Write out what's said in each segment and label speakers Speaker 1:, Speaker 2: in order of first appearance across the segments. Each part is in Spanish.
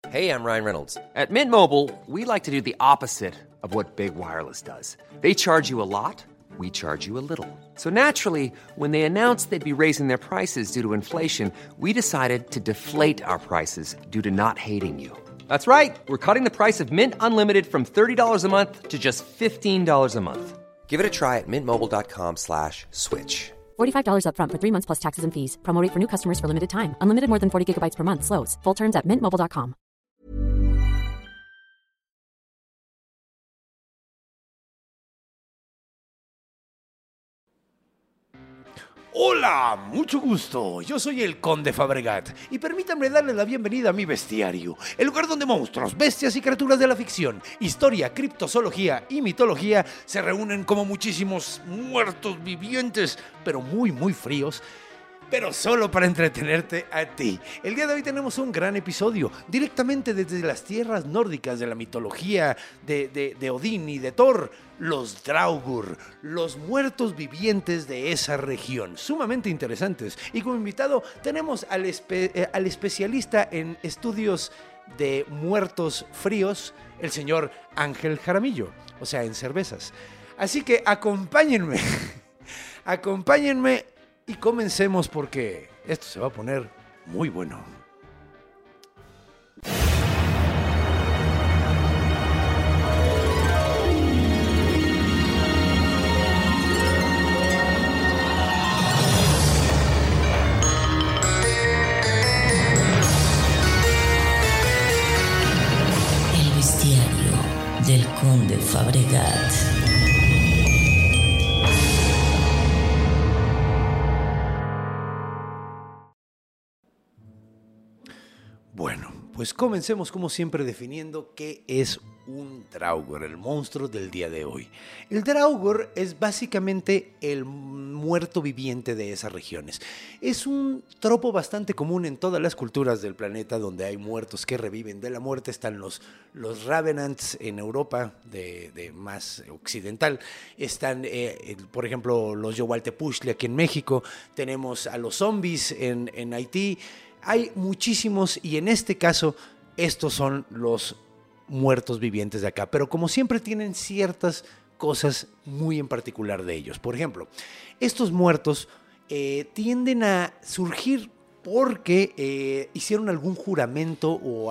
Speaker 1: Hey, I'm Ryan Reynolds. At Mint Mobile, we like to do the opposite of what Big Wireless does. They charge you a lot, we charge you a little. So naturally, when they announced they'd be raising their prices due to inflation, we decided to deflate our prices due to not hating you. That's right. We're cutting the price of Mint Unlimited from $30 a month to just $15 a month. Give it a try at mintmobile.com/switch.
Speaker 2: $45 up front for 3 months plus taxes and fees. Promo rate for new customers for limited time. Unlimited more than 40 gigabytes per month. Slows full terms at mintmobile.com.
Speaker 3: Hola, mucho gusto. Yo soy el Conde Fabregat y permítanme darle la bienvenida a mi bestiario, el lugar donde monstruos, bestias y criaturas de la ficción, historia, criptozoología y mitología se reúnen como muchísimos muertos vivientes, pero muy fríos, pero solo para entretenerte a ti. El día de hoy tenemos un gran episodio, directamente desde las tierras nórdicas de la mitología de Odín y de Thor, los Draugr, los muertos vivientes de esa región, sumamente interesantes. Y como invitado tenemos al especialista en estudios de muertos fríos, el señor Ángel Jaramillo, o sea, en cervezas. Así que acompáñenme, acompáñenme y comencemos porque esto se va a poner muy bueno.
Speaker 4: El bestiario del Conde Fabregat.
Speaker 3: Bueno, pues comencemos como siempre definiendo qué es un Draugr, el monstruo del día de hoy. El Draugr es básicamente el muerto viviente de esas regiones. Es un tropo bastante común en todas las culturas del planeta donde hay muertos que reviven de la muerte. Están los Ravenants en Europa, de más occidental. Están, por ejemplo, los Yowaltepuchtli aquí en México. Tenemos a los zombies en Haití. Hay muchísimos y en este caso estos son los muertos vivientes de acá, pero como siempre tienen ciertas cosas muy en particular de ellos. Por ejemplo, estos muertos tienden a surgir porque hicieron algún juramento o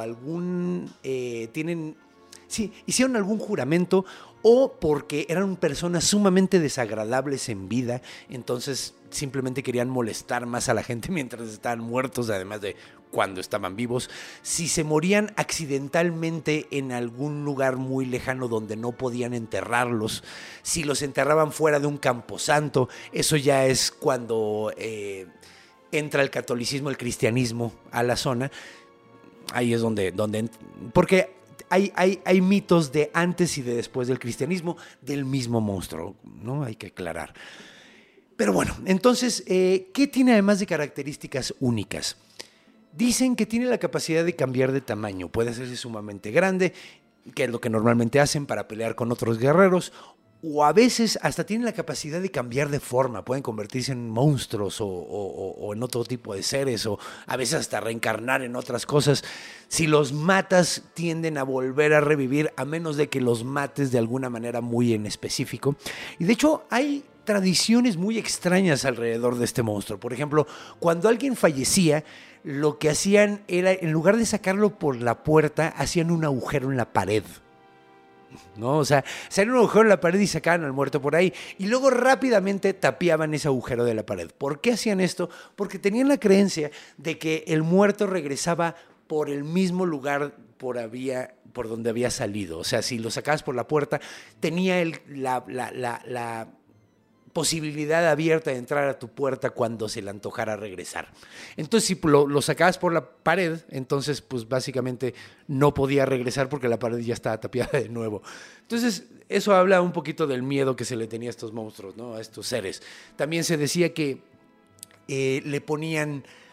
Speaker 3: hicieron algún juramento o porque eran personas sumamente desagradables en vida, entonces simplemente querían molestar más a la gente mientras estaban muertos, además de cuando estaban vivos. Si se morían accidentalmente en algún lugar muy lejano donde no podían enterrarlos, si los enterraban fuera de un camposanto, eso ya es cuando entra el catolicismo, el cristianismo a la zona. Ahí es donde porque hay mitos de antes y de después del cristianismo del mismo monstruo, ¿no? Hay que aclarar. Pero bueno, entonces, ¿qué tiene además de características únicas? Dicen que tiene la capacidad de cambiar de tamaño, puede hacerse sumamente grande, que es lo que normalmente hacen para pelear con otros guerreros, o a veces hasta tienen la capacidad de cambiar de forma, pueden convertirse en monstruos o en otro tipo de seres, o a veces hasta reencarnar en otras cosas. Si los matas, tienden a volver a revivir, a menos de que los mates de alguna manera muy en específico. Y de hecho hay tradiciones muy extrañas alrededor de este monstruo. Por ejemplo, cuando alguien fallecía, lo que hacían era, en lugar de sacarlo por la puerta, hacían un agujero en la pared, ¿no? O sea, hacían un agujero en la pared y sacaban al muerto por ahí. Y luego rápidamente tapiaban ese agujero de la pared. ¿Por qué hacían esto? Porque tenían la creencia de que el muerto regresaba por el mismo lugar por donde había salido. O sea, si lo sacabas por la puerta, tenía la posibilidad abierta de entrar a tu puerta cuando se le antojara regresar. Entonces, si lo sacabas por la pared, entonces, pues básicamente no podía regresar porque la pared ya estaba tapiada de nuevo. Entonces, eso habla un poquito del miedo que se le tenía a estos monstruos, ¿no? A estos seres. También se decía que le ponían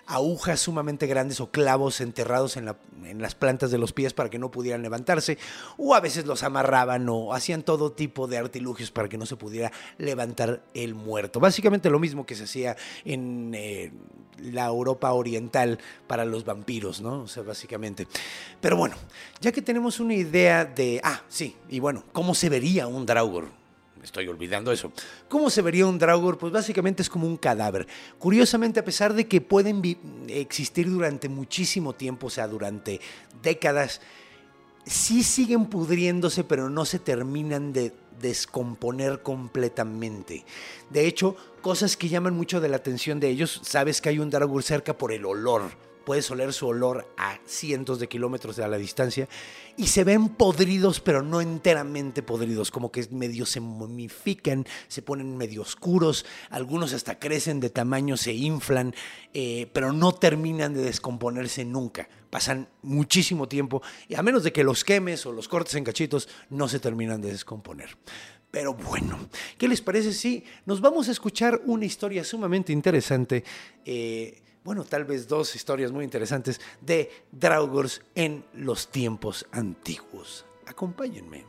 Speaker 3: agujas sumamente grandes o clavos enterrados en las plantas de los pies para que no pudieran levantarse, o a veces los amarraban o hacían todo tipo de artilugios para que no se pudiera levantar el muerto. Básicamente lo mismo que se hacía en la Europa oriental para los vampiros, ¿no? O sea, básicamente. Pero bueno, ya que tenemos una idea de... sí, y bueno, ¿cómo se vería un Draugr? Estoy olvidando eso. ¿Cómo se vería un Draugr? Pues básicamente es como un cadáver. Curiosamente, a pesar de que pueden existir durante muchísimo tiempo, o sea, durante décadas, sí siguen pudriéndose, pero no se terminan de descomponer completamente. De hecho, cosas que llaman mucho de la atención de ellos, sabes que hay un Draugr cerca por el olor. Puedes oler su olor a cientos de kilómetros a la distancia y se ven podridos, pero no enteramente podridos, como que medio se momifican, se ponen medio oscuros, algunos hasta crecen de tamaño, se inflan, pero no terminan de descomponerse nunca. Pasan muchísimo tiempo y a menos de que los quemes o los cortes en cachitos, no se terminan de descomponer. Pero bueno, ¿qué les parece si nos vamos a escuchar una historia sumamente interesante? Bueno, tal vez dos historias muy interesantes de Draugrs en los tiempos antiguos. Acompáñenme.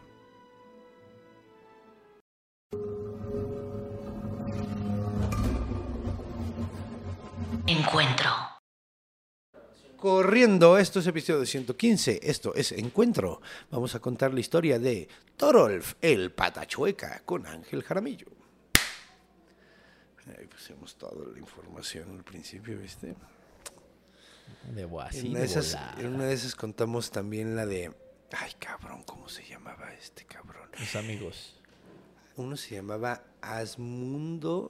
Speaker 4: Encuentro.
Speaker 3: Corriendo, esto es episodio 115, esto es Encuentro. Vamos a contar la historia de Thorolf, el patachueca, con Ángel Jaramillo. Ahí pusimos toda la información al principio, ¿viste? En una de esas contamos también la de... Ay, cabrón, ¿cómo se llamaba este cabrón?
Speaker 5: Mis amigos.
Speaker 3: Uno se llamaba Asmundo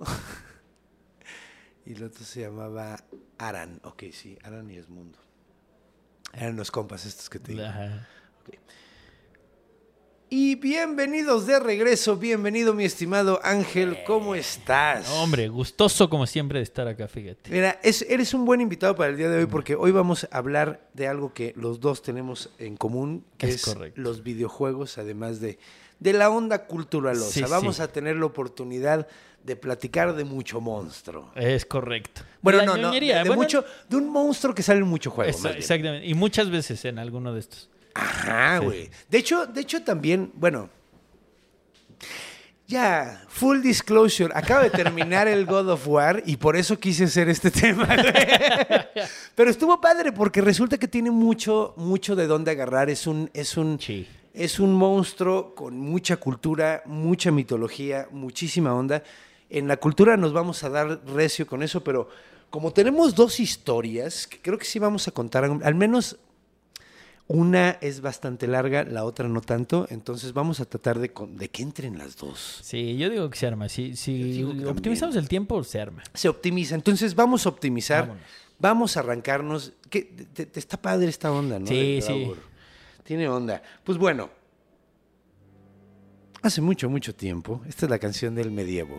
Speaker 3: y el otro se llamaba Aran. Ok, sí, Aran y Asmundo. Eran los compas estos que te digo.
Speaker 5: Ajá.
Speaker 3: Okay. Y bienvenidos de regreso, bienvenido mi estimado Ángel, ¿cómo estás?
Speaker 5: Hombre, gustoso como siempre de estar acá, fíjate.
Speaker 3: Mira, eres un buen invitado para el día de hoy porque hoy vamos a hablar de algo que los dos tenemos en común, que es
Speaker 5: correcto.
Speaker 3: Los videojuegos, además de la onda culturalosa.
Speaker 5: Sí,
Speaker 3: vamos
Speaker 5: sí.
Speaker 3: a tener la oportunidad de platicar de mucho monstruo.
Speaker 5: Es correcto.
Speaker 3: Bueno,
Speaker 5: La
Speaker 3: no,
Speaker 5: ñoñería,
Speaker 3: de
Speaker 5: bueno,
Speaker 3: mucho, de un monstruo que sale en mucho juego. Más bien.
Speaker 5: exactamente. Y muchas veces en alguno de estos.
Speaker 3: Ajá,
Speaker 5: Sí.
Speaker 3: güey. De hecho también, bueno, ya, full disclosure, acabo de terminar el God of War y por eso quise hacer este tema, güey. Pero estuvo padre porque resulta que tiene mucho de dónde agarrar. Es un
Speaker 5: Sí.
Speaker 3: monstruo con mucha cultura, mucha mitología, muchísima onda. En la cultura nos vamos a dar recio con eso, pero como tenemos dos historias, que creo que sí vamos a contar, al menos... Una es bastante larga, la otra no tanto, entonces vamos a tratar de que entren las dos.
Speaker 5: Sí, yo digo que se arma. Si
Speaker 3: digo que
Speaker 5: optimizamos el tiempo, se arma.
Speaker 3: Se optimiza, entonces vamos a optimizar,
Speaker 5: Vámonos.
Speaker 3: vamos a arrancarnos. Te está padre esta onda, ¿no?
Speaker 5: Sí,
Speaker 3: Del
Speaker 5: sí.
Speaker 3: Draugr. Tiene onda. Pues bueno, hace mucho tiempo, esta es la canción del medievo.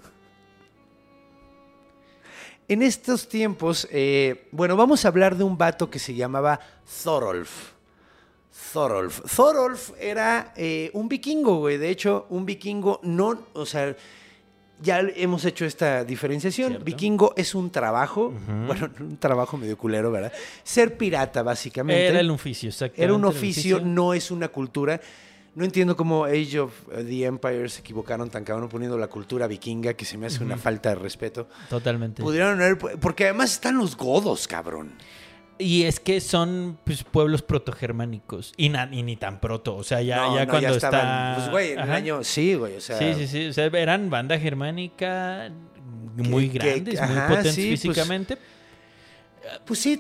Speaker 3: En estos tiempos, bueno, vamos a hablar de un vato que se llamaba Thorolf. Thorolf era un vikingo, güey. De hecho, un vikingo no, o sea, ya hemos hecho esta diferenciación.
Speaker 5: Cierto.
Speaker 3: Vikingo es un trabajo, bueno, un trabajo medio culero, ¿verdad? Ser pirata, básicamente.
Speaker 5: Era el oficio, exactamente.
Speaker 3: Era un oficio, no es una cultura. No entiendo cómo Age of the Empire se equivocaron tan cabrón poniendo la cultura vikinga, que se me hace una falta de respeto.
Speaker 5: Totalmente.
Speaker 3: Pudieron haber, porque además están los godos, cabrón.
Speaker 5: Y es que son pues, pueblos protogermánicos. Y ni tan proto. O sea, ya cuando
Speaker 3: estaban,
Speaker 5: está.
Speaker 3: pues, güey, en el
Speaker 5: Ajá.
Speaker 3: año. Sí, güey, o sea.
Speaker 5: Sí. O sea, eran banda germánica muy grandes, muy
Speaker 3: ajá,
Speaker 5: potentes
Speaker 3: sí, pues,
Speaker 5: físicamente.
Speaker 3: Pues sí,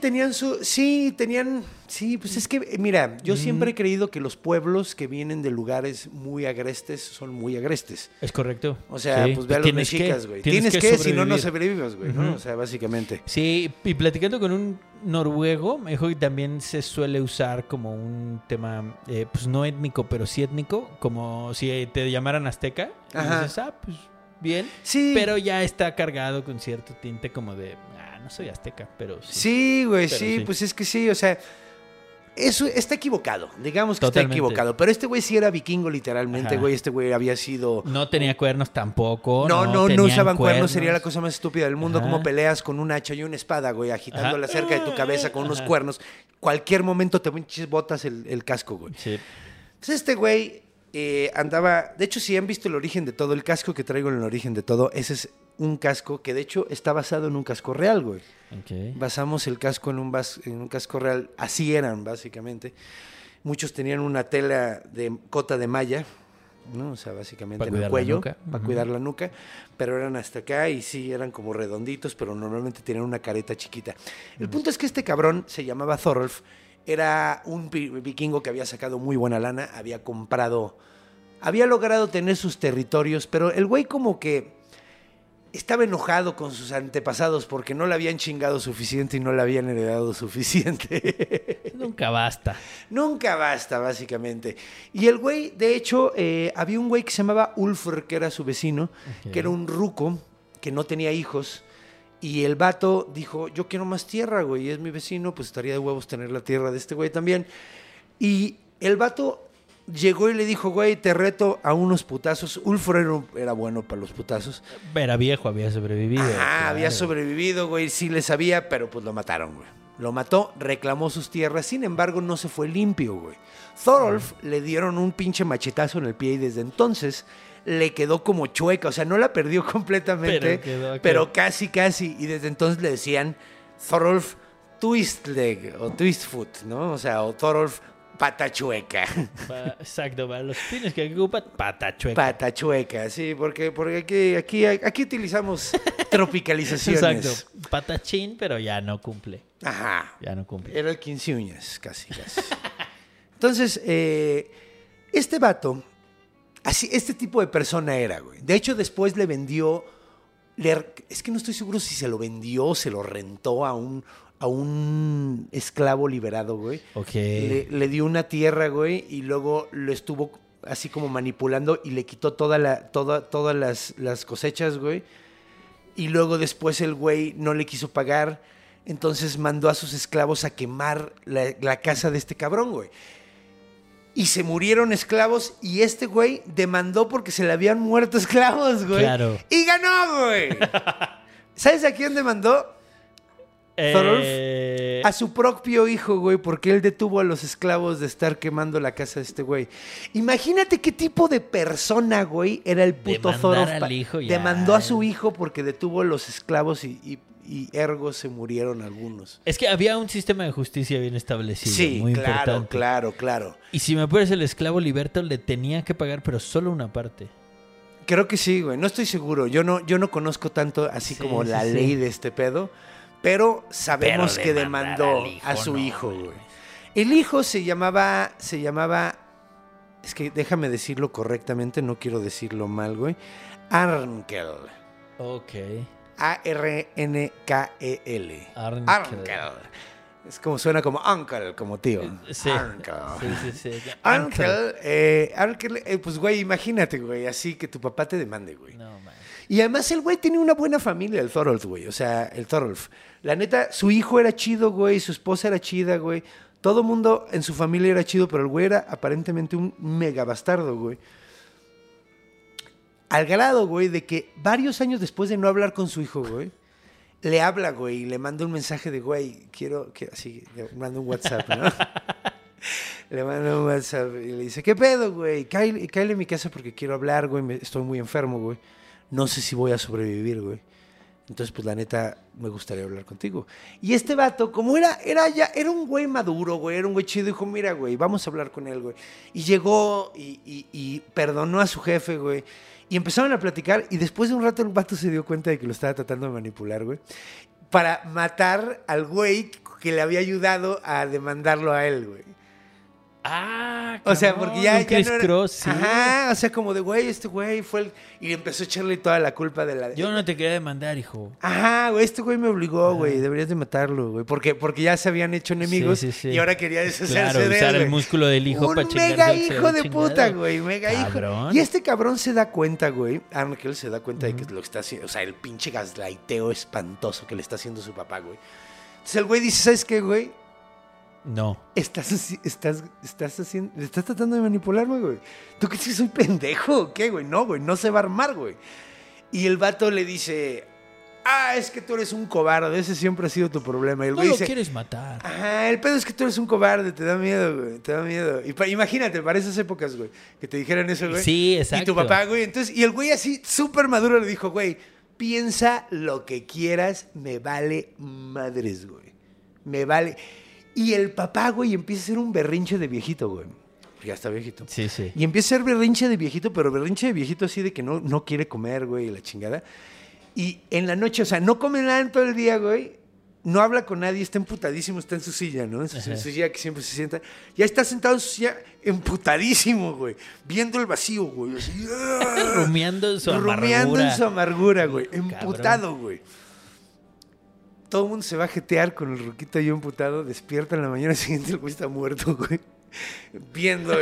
Speaker 3: pues es que, mira, yo siempre he creído que los pueblos que vienen de lugares muy agrestes son muy agrestes.
Speaker 5: Es correcto.
Speaker 3: O sea,
Speaker 5: Sí,
Speaker 3: pues ve a los
Speaker 5: tienes
Speaker 3: mexicas,
Speaker 5: que-
Speaker 3: güey.
Speaker 5: tienes
Speaker 3: Tienes
Speaker 5: que
Speaker 3: que, si no, no
Speaker 5: sobrevivir.
Speaker 3: sobrevives, güey, ¿no?
Speaker 5: Ujú.
Speaker 3: O sea, básicamente.
Speaker 5: Sí, y platicando con un noruego, me dijo que también se suele usar como un tema, pues no étnico, pero sí étnico, como si te llamaran azteca. Y
Speaker 3: Ajá.
Speaker 5: dices, pues bien.
Speaker 3: Sí.
Speaker 5: Pero ya está cargado con cierto tinte como de, no soy azteca, pero sí.
Speaker 3: Sí, güey,
Speaker 5: Pero
Speaker 3: sí,
Speaker 5: sí.
Speaker 3: pues es que sí, o sea, Eso está equivocado, digamos que
Speaker 5: Totalmente.
Speaker 3: está equivocado. Pero este güey sí era vikingo literalmente,
Speaker 5: Ajá.
Speaker 3: güey. Este güey había sido...
Speaker 5: No tenía cuernos tampoco.
Speaker 3: No
Speaker 5: tenían
Speaker 3: usaban cuernos, sería la cosa más estúpida del mundo.
Speaker 5: Ajá.
Speaker 3: Como peleas con un hacha y una espada, güey, agitándola
Speaker 5: Ajá.
Speaker 3: cerca de tu cabeza con unos
Speaker 5: Ajá.
Speaker 3: cuernos. Cualquier momento te pinches botas el casco, güey.
Speaker 5: Sí.
Speaker 3: Entonces este güey andaba... De hecho, si han visto el origen de todo, el casco que traigo en el origen de todo, ese es un casco que de hecho está basado en un casco real, güey.
Speaker 5: Ok.
Speaker 3: Basamos el casco en un casco real. Así eran, básicamente. Muchos tenían una tela de cota de malla, ¿no? O sea, básicamente
Speaker 5: Para
Speaker 3: en el
Speaker 5: cuidar la
Speaker 3: cuello,
Speaker 5: nuca.
Speaker 3: para
Speaker 5: Ujú.
Speaker 3: cuidar la nuca, pero eran hasta acá y sí, eran como redonditos, pero normalmente tenían una careta chiquita. El punto es que este cabrón se llamaba Thorolf, era un vikingo que había sacado muy buena lana, había logrado tener sus territorios, pero el güey como que estaba enojado con sus antepasados porque no le habían chingado suficiente y no le habían heredado suficiente.
Speaker 5: Nunca basta.
Speaker 3: Nunca basta, básicamente. Y el güey, de hecho, había un güey que se llamaba Ulfr, que era su vecino,
Speaker 5: Ok.
Speaker 3: que era un ruco, que no tenía hijos. Y el vato dijo, yo quiero más tierra, güey, y es mi vecino, pues estaría de huevos tener la tierra de este güey también. Y el vato llegó y le dijo, güey, te reto a unos putazos. Ulfr era bueno para los putazos.
Speaker 5: Era viejo, había sobrevivido.
Speaker 3: Ajá,
Speaker 5: claro.
Speaker 3: había sobrevivido, güey, sí le sabía, pero pues lo mataron, güey. Lo mató, reclamó sus tierras, sin embargo no se fue limpio, güey. Thorolf le dieron un pinche machetazo en el pie y desde entonces le quedó como chueca, o sea, no la perdió completamente, pero casi, y desde entonces le decían Thorolf Twist Leg o Twist Foot, ¿no? O sea, o Thorolf Pata Chueca.
Speaker 5: Exacto, para los fines que ocupan, pata chueca.
Speaker 3: Pata Chueca, sí, porque aquí utilizamos tropicalizaciones.
Speaker 5: Exacto. Patachín, pero ya no cumple.
Speaker 3: Ajá.
Speaker 5: Ya no cumple.
Speaker 3: Era el 15 uñas, casi. Entonces, este vato, así, este tipo de persona era, güey. De hecho, después le vendió, es que no estoy seguro si se lo vendió o se lo rentó a un esclavo liberado, güey.
Speaker 5: Ok.
Speaker 3: Le dio una tierra, güey, y luego lo estuvo así como manipulando y le quitó todas las cosechas, güey. Y luego después el güey no le quiso pagar, entonces mandó a sus esclavos a quemar la casa de este cabrón, güey. Y se murieron esclavos y este güey demandó porque se le habían muerto esclavos, güey.
Speaker 5: Claro.
Speaker 3: Y ganó, güey. ¿Sabes a quién demandó? Thorolf, a su propio hijo, güey, porque él detuvo a los esclavos de estar quemando la casa de este güey. Imagínate qué tipo de persona, güey, era el puto
Speaker 5: Demandar
Speaker 3: Thorolf.
Speaker 5: al hijo, ya.
Speaker 3: Demandó a su hijo porque detuvo a los esclavos y ergo se murieron algunos.
Speaker 5: Es que había un sistema de justicia bien establecido.
Speaker 3: Sí,
Speaker 5: muy
Speaker 3: claro,
Speaker 5: importante.
Speaker 3: claro.
Speaker 5: Y si me apuras, el esclavo liberto le tenía que pagar, pero solo una parte.
Speaker 3: Creo que sí, güey. No estoy seguro. Yo no conozco tanto así
Speaker 5: Sí,
Speaker 3: como
Speaker 5: sí,
Speaker 3: la
Speaker 5: sí.
Speaker 3: ley de este pedo. Pero sabemos
Speaker 5: Pero
Speaker 3: que
Speaker 5: demandar
Speaker 3: demandó
Speaker 5: al hijo,
Speaker 3: a su
Speaker 5: no,
Speaker 3: hijo,
Speaker 5: güey.
Speaker 3: güey. El hijo se llamaba, es que déjame decirlo correctamente, no quiero decirlo mal, güey. Arnkel.
Speaker 5: Ok.
Speaker 3: A-R-N-K-E-L.
Speaker 5: Arnkel.
Speaker 3: Es como suena como uncle, como tío.
Speaker 5: Sí.
Speaker 3: Arnkel.
Speaker 5: Sí.
Speaker 3: Arnkel, pues güey, imagínate, güey, así que tu papá te demande, güey.
Speaker 5: No, man.
Speaker 3: Y además el güey tiene una buena familia, el Thorolf, güey. O sea, el Thorolf. La neta, su hijo era chido, güey. Su esposa era chida, güey. Todo mundo en su familia era chido, pero el güey era aparentemente un mega bastardo, güey. Al grado, güey, de que varios años después de no hablar con su hijo, güey, le habla, güey, y le manda un mensaje de, güey, quiero así, le manda un WhatsApp, ¿no? Le manda un WhatsApp y le dice, ¿qué pedo, güey? Cáele a mi casa porque quiero hablar, güey. Estoy muy enfermo, güey. No sé si voy a sobrevivir, güey. Entonces, pues, la neta, me gustaría hablar contigo. Y este vato, como era un güey maduro, güey. Era un güey chido. Dijo, mira, güey, vamos a hablar con él, güey. Y llegó y perdonó a su jefe, güey. Y empezaron a platicar. Y después de un rato, el vato se dio cuenta de que lo estaba tratando de manipular, güey. Para matar al güey que le había ayudado a demandarlo a él, güey.
Speaker 5: Ah,
Speaker 3: O sea,
Speaker 5: cabrón,
Speaker 3: porque ya
Speaker 5: un Chris
Speaker 3: no era...
Speaker 5: Cross, sí.
Speaker 3: Ajá, o sea, como de, güey, este güey fue el... Y empezó a echarle toda la culpa de la...
Speaker 5: Yo no te quería demandar, hijo.
Speaker 3: Ajá, güey, este güey me obligó, güey, deberías de matarlo, güey. Porque ya se habían hecho enemigos
Speaker 5: Sí.
Speaker 3: y ahora quería deshacerse
Speaker 5: Claro,
Speaker 3: de él,
Speaker 5: usar el
Speaker 3: güey.
Speaker 5: músculo del hijo
Speaker 3: Un
Speaker 5: para chingarse
Speaker 3: mega
Speaker 5: al
Speaker 3: hijo de
Speaker 5: chingado.
Speaker 3: puta, güey, mega
Speaker 5: Cabrón.
Speaker 3: hijo. Y este cabrón se da cuenta, güey, Arnkel se da cuenta de que lo está haciendo, o sea, el pinche gaslighteo espantoso que le está haciendo su papá, güey. Entonces el güey dice, ¿sabes qué, güey?
Speaker 5: No.
Speaker 3: Estás tratando de manipularme, güey. ¿Tú crees que soy pendejo o qué, güey? No se va a armar, güey. Y el vato le dice, es que tú eres un cobarde, ese siempre ha sido tu problema. Y el
Speaker 5: No
Speaker 3: güey
Speaker 5: lo
Speaker 3: dice,
Speaker 5: quieres matar.
Speaker 3: ajá, el pedo es que tú eres un cobarde, te da miedo, güey, te da miedo. Imagínate, para esas épocas, güey, que te dijeran eso, güey.
Speaker 5: Sí, exacto.
Speaker 3: Y tu papá, güey, entonces, y el güey así, súper maduro, le dijo, güey, piensa lo que quieras, me vale madres, güey. Me vale. Y el papá, güey, empieza a hacer un berrinche de viejito, güey. Ya está viejito.
Speaker 5: Sí, sí.
Speaker 3: Y empieza a hacer berrinche de viejito, pero berrinche de viejito así de que no quiere comer, güey, la chingada. Y en la noche, o sea, no come nada en todo el día, güey. No habla con nadie, está emputadísimo, está en su silla, ¿no? En su silla que siempre se sienta. Ya está sentado en su silla emputadísimo, güey. Viendo el vacío, güey. Así,
Speaker 5: Rumiando su amargura.
Speaker 3: Rumiando en su amargura, güey.
Speaker 5: Cabrón.
Speaker 3: Emputado, güey. Todo el mundo se va a jetear con el ruquito ahí emputado. Despierta en la mañana siguiente, el güey está muerto, güey. Viendo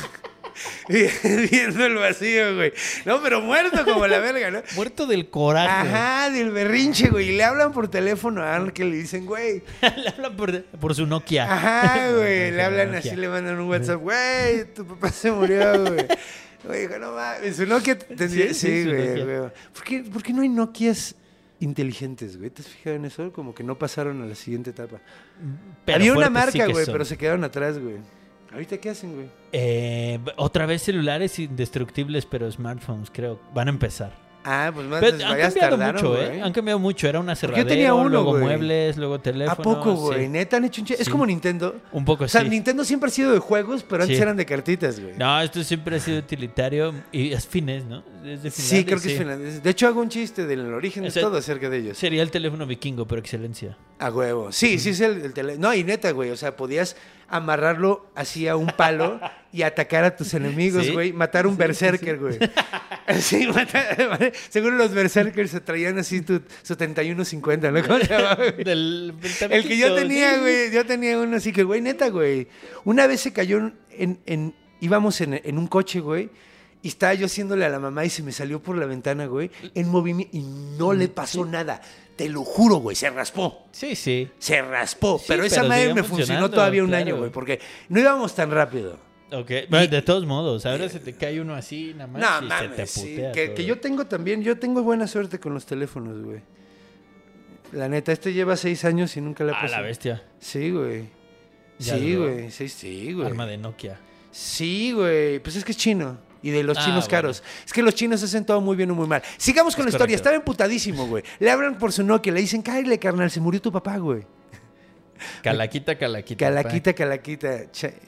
Speaker 3: el vacío, güey. No, pero muerto como la verga, ¿no?
Speaker 5: Muerto del coraje.
Speaker 3: Ajá, del berrinche, güey. Y le hablan por teléfono a Arnold que le dicen, güey.
Speaker 5: Le hablan por su Nokia.
Speaker 3: Ajá, güey. Le hablan
Speaker 5: Nokia.
Speaker 3: así, le mandan un WhatsApp. Güey, tu papá se murió, güey. Güey, dijo, no mames. Su Nokia tendría... Sí,
Speaker 5: su
Speaker 3: güey,
Speaker 5: Nokia.
Speaker 3: güey. ¿Por qué no hay Nokias inteligentes, güey? ¿Te has fijado en eso? Como que no pasaron a la siguiente etapa.
Speaker 5: Pero
Speaker 3: Había una
Speaker 5: fuertes sí
Speaker 3: marca,
Speaker 5: que
Speaker 3: güey,
Speaker 5: son.
Speaker 3: pero se quedaron atrás, güey. ¿Ahorita qué hacen, güey?
Speaker 5: Otra vez celulares indestructibles, pero smartphones, creo. Van a empezar.
Speaker 3: Pues más
Speaker 5: Pero han cambiado
Speaker 3: tardaron,
Speaker 5: mucho,
Speaker 3: güey.
Speaker 5: Han cambiado mucho. Era una
Speaker 3: Porque yo
Speaker 5: cerradero,
Speaker 3: tenía uno,
Speaker 5: luego
Speaker 3: güey.
Speaker 5: muebles, luego teléfonos.
Speaker 3: ¿A poco, güey?
Speaker 5: sí.
Speaker 3: ¿Neta han hecho un Es
Speaker 5: Sí.
Speaker 3: como Nintendo.
Speaker 5: Un poco
Speaker 3: O sea,
Speaker 5: sí.
Speaker 3: Nintendo siempre ha sido de juegos, pero antes
Speaker 5: Sí.
Speaker 3: eran de cartitas, güey.
Speaker 5: No, esto siempre ha sido utilitario y es finés, ¿no? Es de
Speaker 3: Sí,
Speaker 5: Finlandia,
Speaker 3: creo que es finlandés. De hecho, hago un chiste del origen de
Speaker 5: O sea,
Speaker 3: todo acerca de ellos.
Speaker 5: Sería el teléfono vikingo, por excelencia.
Speaker 3: A huevo. Sí, sí es el teléfono. No, y neta, güey. O sea, podías amarrarlo así a un palo y atacar a tus enemigos,
Speaker 5: ¿Sí?
Speaker 3: güey. Matar un berserker, güey. Sí, seguro los berserkers se traían así tu 7150, ¿no? ¿Cómo se llamaba, güey?
Speaker 5: Del
Speaker 3: El que yo
Speaker 5: tabiquito,
Speaker 3: tenía,
Speaker 5: sí.
Speaker 3: güey. Yo tenía uno así que, güey, neta, güey. Una vez se cayó íbamos en un coche, güey. Y estaba yo haciéndole a la mamá y se me salió por la ventana, güey, en movimiento. Y no le pasó nada. Te lo juro, güey. Se raspó.
Speaker 5: Sí, sí.
Speaker 3: Se raspó.
Speaker 5: Sí,
Speaker 3: pero esa
Speaker 5: pero
Speaker 3: madre
Speaker 5: sigue
Speaker 3: me funcionó
Speaker 5: funcionando,
Speaker 3: todavía un
Speaker 5: claro.
Speaker 3: año, güey. Porque no íbamos tan rápido.
Speaker 5: Ok, bueno, de todos modos, ahora se te cae uno así, nada más,
Speaker 3: No,
Speaker 5: y
Speaker 3: mames.
Speaker 5: se te
Speaker 3: Sí,
Speaker 5: putea
Speaker 3: que
Speaker 5: todo.
Speaker 3: yo tengo también. Yo tengo buena suerte con los teléfonos, güey. La neta, este lleva 6 años y nunca le ha
Speaker 5: Ah,
Speaker 3: pasado.
Speaker 5: la bestia.
Speaker 3: Sí, güey.
Speaker 5: Ya
Speaker 3: Sí,
Speaker 5: lo veo.
Speaker 3: güey. Sí, güey.
Speaker 5: Arma de Nokia.
Speaker 3: Sí, güey. Pues es que es chino. Y de los
Speaker 5: Ah,
Speaker 3: chinos
Speaker 5: bueno.
Speaker 3: caros. Es que los chinos hacen todo muy bien o muy mal. Sigamos con
Speaker 5: Es
Speaker 3: la historia.
Speaker 5: correcto.
Speaker 3: Estaba emputadísimo, güey. Le hablan por su Nokia. Le dicen, cállale, carnal. Se murió tu papá, güey.
Speaker 5: Calaquita.
Speaker 3: Calaquita.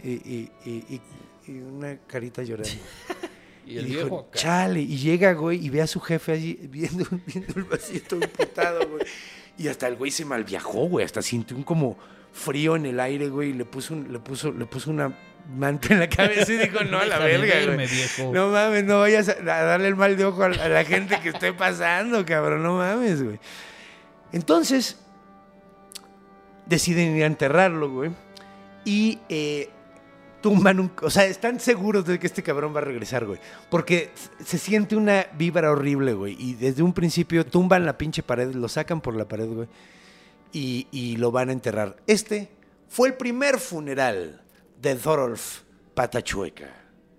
Speaker 3: Y una carita llorando.
Speaker 5: Y el
Speaker 3: dijo,
Speaker 5: viejo acá.
Speaker 3: chale. Y llega, güey, y ve a su jefe allí viendo el vasito emputado, güey. Y hasta el güey se malviajó, güey. Hasta sintió un como frío en el aire, güey. Y le puso una manta en la cabeza y dijo, no, a la
Speaker 5: Deja de
Speaker 3: verga,
Speaker 5: verme,
Speaker 3: güey.
Speaker 5: viejo.
Speaker 3: No mames, no vayas a darle el mal de ojo a la gente que esté pasando, cabrón. No mames, güey. Entonces, deciden ir a enterrarlo, güey. Y tumban o sea, están seguros de que este cabrón va a regresar, güey. Porque se siente una vibra horrible, güey. Y desde un principio tumban la pinche pared, lo sacan por la pared, güey. Y lo van a enterrar. Este fue el primer funeral de Thorolf Patachueca.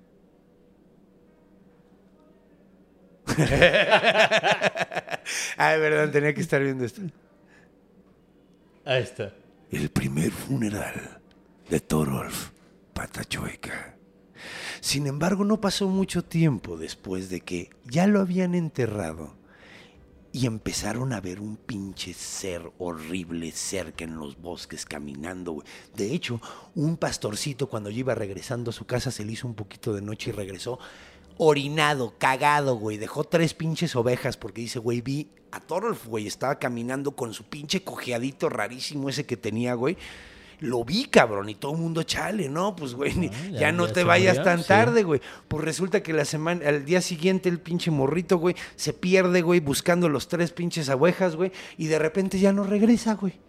Speaker 3: Ay, perdón, tenía que estar viendo esto.
Speaker 5: Ahí está.
Speaker 3: El primer funeral de Thorolf Patachueca. Sin embargo, no pasó mucho tiempo después de que ya lo habían enterrado y empezaron a ver un pinche ser horrible cerca en los bosques caminando, güey. De hecho, un pastorcito cuando iba regresando a su casa se le hizo un poquito de noche y regresó orinado, cagado, güey. Dejó 3 pinches ovejas porque dice, güey, vi a Thorolf, güey. Estaba caminando con su pinche cojeadito rarísimo ese que tenía, güey. Lo vi, cabrón, y todo el mundo, chale, ¿no? Pues, güey, ya no te
Speaker 5: se
Speaker 3: vayas
Speaker 5: murió,
Speaker 3: tan
Speaker 5: sí.
Speaker 3: tarde, güey. Pues resulta que al día siguiente el pinche morrito, güey, se pierde, güey, buscando los 3 pinches ovejas, güey, y de repente ya no regresa, güey.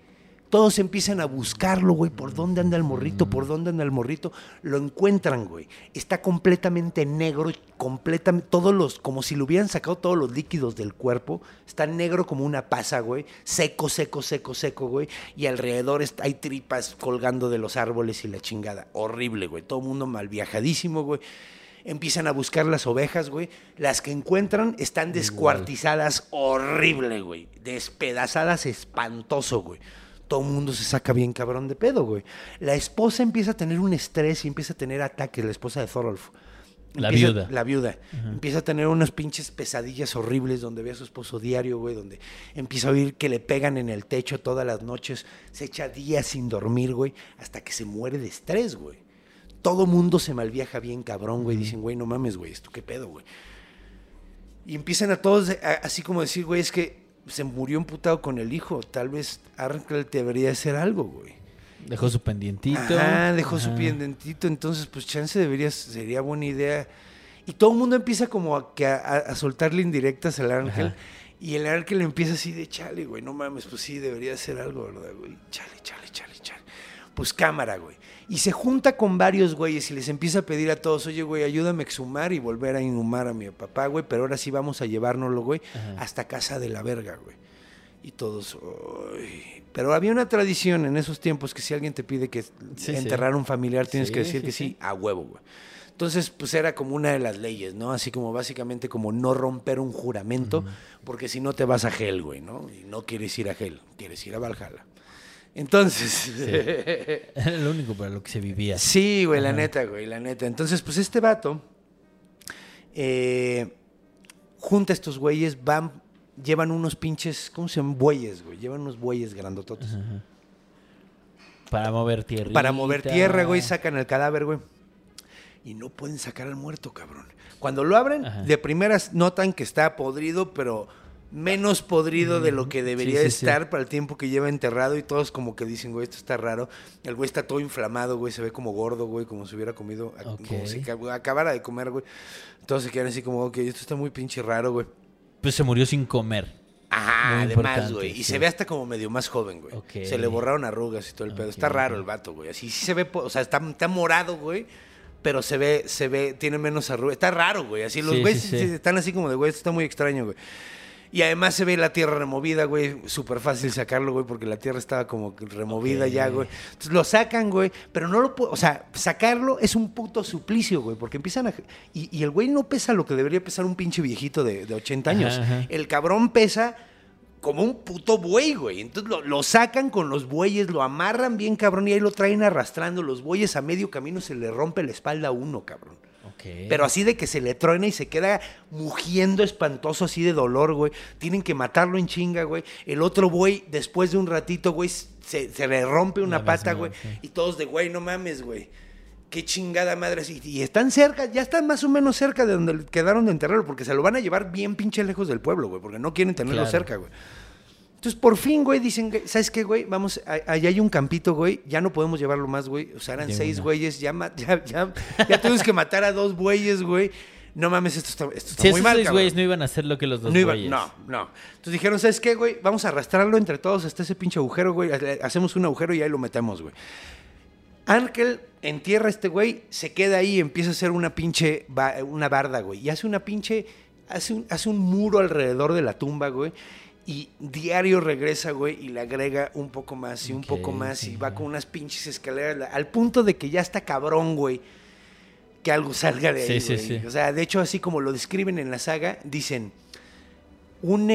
Speaker 3: Todos empiezan a buscarlo, güey. ¿Por dónde anda el morrito? ¿Por dónde anda el morrito? Lo encuentran, güey. Está completamente negro, como si le hubieran sacado todos los líquidos del cuerpo. Está negro como una pasa, güey. Seco, güey. Y alrededor hay tripas colgando de los árboles y la chingada. Horrible, güey. Todo el mundo mal viajadísimo, güey. Empiezan a buscar las ovejas, güey. Las que encuentran están descuartizadas horrible, güey. Despedazadas espantoso, güey. Todo el mundo se saca bien cabrón de pedo, güey. La esposa empieza a tener un estrés y empieza a tener ataques, la esposa de Thorolf. La viuda. Uh-huh. Empieza a tener unas pinches pesadillas horribles donde ve a su esposo diario, güey, donde empieza a oír que le pegan en el techo todas las noches. Se echa días sin dormir, güey, hasta que se muere de estrés, güey. Todo mundo se malviaja bien cabrón, güey. Dicen, güey, no mames, güey, ¿esto qué pedo, güey? Y empiezan a todos así como decir, güey, es que se murió emputado con el hijo. Tal vez Arnkel debería hacer algo, güey.
Speaker 5: Dejó su pendientito.
Speaker 3: Dejó su pendientito. Entonces, pues chance sería buena idea. Y todo el mundo empieza como a soltarle indirectas al Arnkel. Ajá. Y el Arnkel empieza así de chale, güey. No mames, pues sí, debería hacer algo, ¿verdad, güey? Chale. Pues cámara, güey. Y se junta con varios güeyes y les empieza a pedir a todos, oye, güey, ayúdame a exhumar y volver a inhumar a mi papá, güey, pero ahora sí vamos a llevárnoslo, güey, hasta casa de la verga, güey. Y todos, uy. Pero había una tradición en esos tiempos que si alguien te pide que enterrar a un familiar, tienes que decir que sí, a huevo, güey. Entonces, pues era como una de las leyes, ¿no? Así como básicamente como no romper un juramento, porque si no te vas a Hel, güey, ¿no? Y no quieres ir a Hel, quieres ir a Valhalla. Entonces... Sí.
Speaker 5: Era lo único para lo que se vivía.
Speaker 3: Sí, güey, la neta. Entonces, pues este vato junta a estos güeyes, llevan unos pinches, ¿cómo se llaman? Bueyes, güey. Llevan unos bueyes grandototes.
Speaker 5: Ajá. Para mover tierra.
Speaker 3: Para mover tierra, güey, sacan el cadáver, güey. Y no pueden sacar al muerto, cabrón. Cuando lo abren, de primeras notan que está podrido, pero... menos podrido de lo que debería estar para el tiempo que lleva enterrado y todos como que dicen, güey, esto está raro. El güey está todo inflamado, güey, se ve como gordo, güey, como si hubiera comido, como si acabara de comer, güey. Todos se quedan así como, ok, esto está muy pinche raro, güey.
Speaker 5: Pues se murió sin comer.
Speaker 3: Ajá, además, güey. Y se ve hasta como medio más joven, güey. Okay. Se le borraron arrugas y todo el pedo. Está raro el vato, güey. Así sí se ve, o sea, está morado, güey. Pero se ve, tiene menos arrugas. Está raro, güey. Así los güeyes están así como de, güey, esto está muy extraño, güey. Y además se ve la tierra removida, güey. Súper fácil sacarlo, güey, porque la tierra estaba como removida ya, güey. Entonces lo sacan, güey, pero no lo puedo... O sea, sacarlo es un puto suplicio, güey, porque empiezan a... Y el güey no pesa lo que debería pesar un pinche viejito de 80 años. Ajá. El cabrón pesa como un puto buey, güey. Entonces lo sacan con los bueyes, lo amarran bien, cabrón, y ahí lo traen arrastrando. Los bueyes a medio camino se le rompe la espalda a uno, cabrón. Okay. Pero así de que se le truena y se queda mugiendo espantoso así de dolor, güey. Tienen que matarlo en chinga, güey. El otro buey, después de un ratito, güey, se le rompe una pata, güey. Y todos de, güey, no mames, güey. Qué chingada madre. Y están cerca, ya están más o menos cerca de donde quedaron de enterrarlo, porque se lo van a llevar bien pinche lejos del pueblo, güey, porque no quieren tenerlo cerca, güey. Entonces, por fin, güey, dicen, ¿sabes qué, güey? Vamos, allá hay un campito, güey, ya no podemos llevarlo más, güey. O sea, eran 6 güeyes, ya tuvimos que matar a 2 güeyes, güey. No mames, esto está muy mal, cabrón.
Speaker 5: 6 güeyes no iban a hacer lo que los 2 güeyes.
Speaker 3: No. Entonces dijeron, ¿sabes qué, güey? Vamos a arrastrarlo entre todos hasta ese pinche agujero, güey. Hacemos un agujero y ahí lo metemos, güey. Arnkel entierra a este güey, se queda ahí y empieza a hacer una pinche, una barda, güey. Y hace una pinche, hace un muro alrededor de la tumba, güey. Y diario regresa, güey, y le agrega un poco más y un poco más. Y va con unas pinches escaleras. Al punto de que ya está cabrón, güey, que algo salga de ahí, güey. Sí. O sea, de hecho, así como lo describen en la saga, dicen, un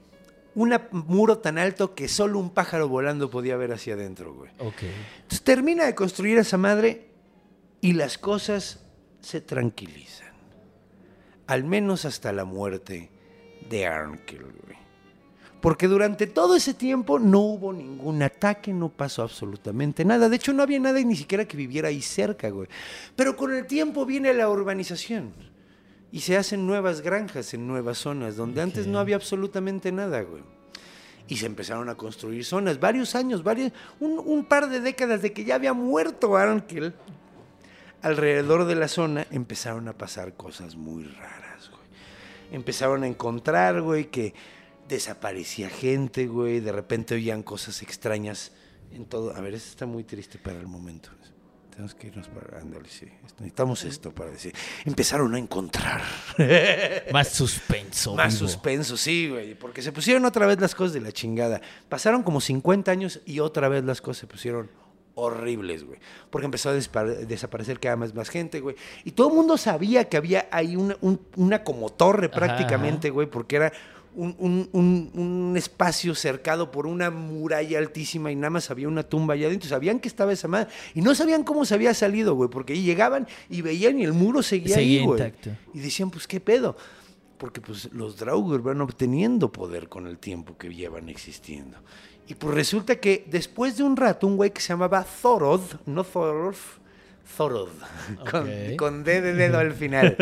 Speaker 3: muro tan alto que solo un pájaro volando podía ver hacia adentro, güey. Okay. Entonces termina de construir a esa madre y las cosas se tranquilizan. Al menos hasta la muerte de Arnkel, güey. Porque durante todo ese tiempo no hubo ningún ataque, no pasó absolutamente nada. De hecho, no había nada ni siquiera que viviera ahí cerca, güey. Pero con el tiempo viene la urbanización y se hacen nuevas granjas en nuevas zonas, donde antes no había absolutamente nada, güey. Y se empezaron a construir zonas. Varios años, un par de décadas de que ya había muerto Arnkel, alrededor de la zona empezaron a pasar cosas muy raras, güey. Empezaron a encontrar, güey, que... desaparecía gente, güey, de repente oían cosas extrañas en todo. A ver, esto está muy triste para el momento. Tenemos que irnos para... Ándale, sí. Necesitamos esto para decir. Empezaron a encontrar.
Speaker 5: Más suspenso.
Speaker 3: Más
Speaker 5: vivo.
Speaker 3: suspenso, sí, güey. Porque se pusieron otra vez las cosas de la chingada. Pasaron como 50 años y otra vez las cosas se pusieron horribles, güey. Porque empezó a desaparecer cada vez más gente, güey. Y todo el mundo sabía que había ahí una como torre prácticamente, güey, porque era un espacio cercado por una muralla altísima y nada más había una tumba allá adentro. Sabían que estaba esa madre y no sabían cómo se había salido, güey, porque ahí llegaban y veían y el muro seguía ahí, güey.
Speaker 5: Intacto.
Speaker 3: Y decían, pues, ¿qué pedo? Porque pues los Draugr van obteniendo poder con el tiempo que llevan existiendo. Y pues resulta que después de un rato, un güey que se llamaba Thorod, no Thorolf, Thorod,
Speaker 5: Ok.
Speaker 3: con D de dedo al final,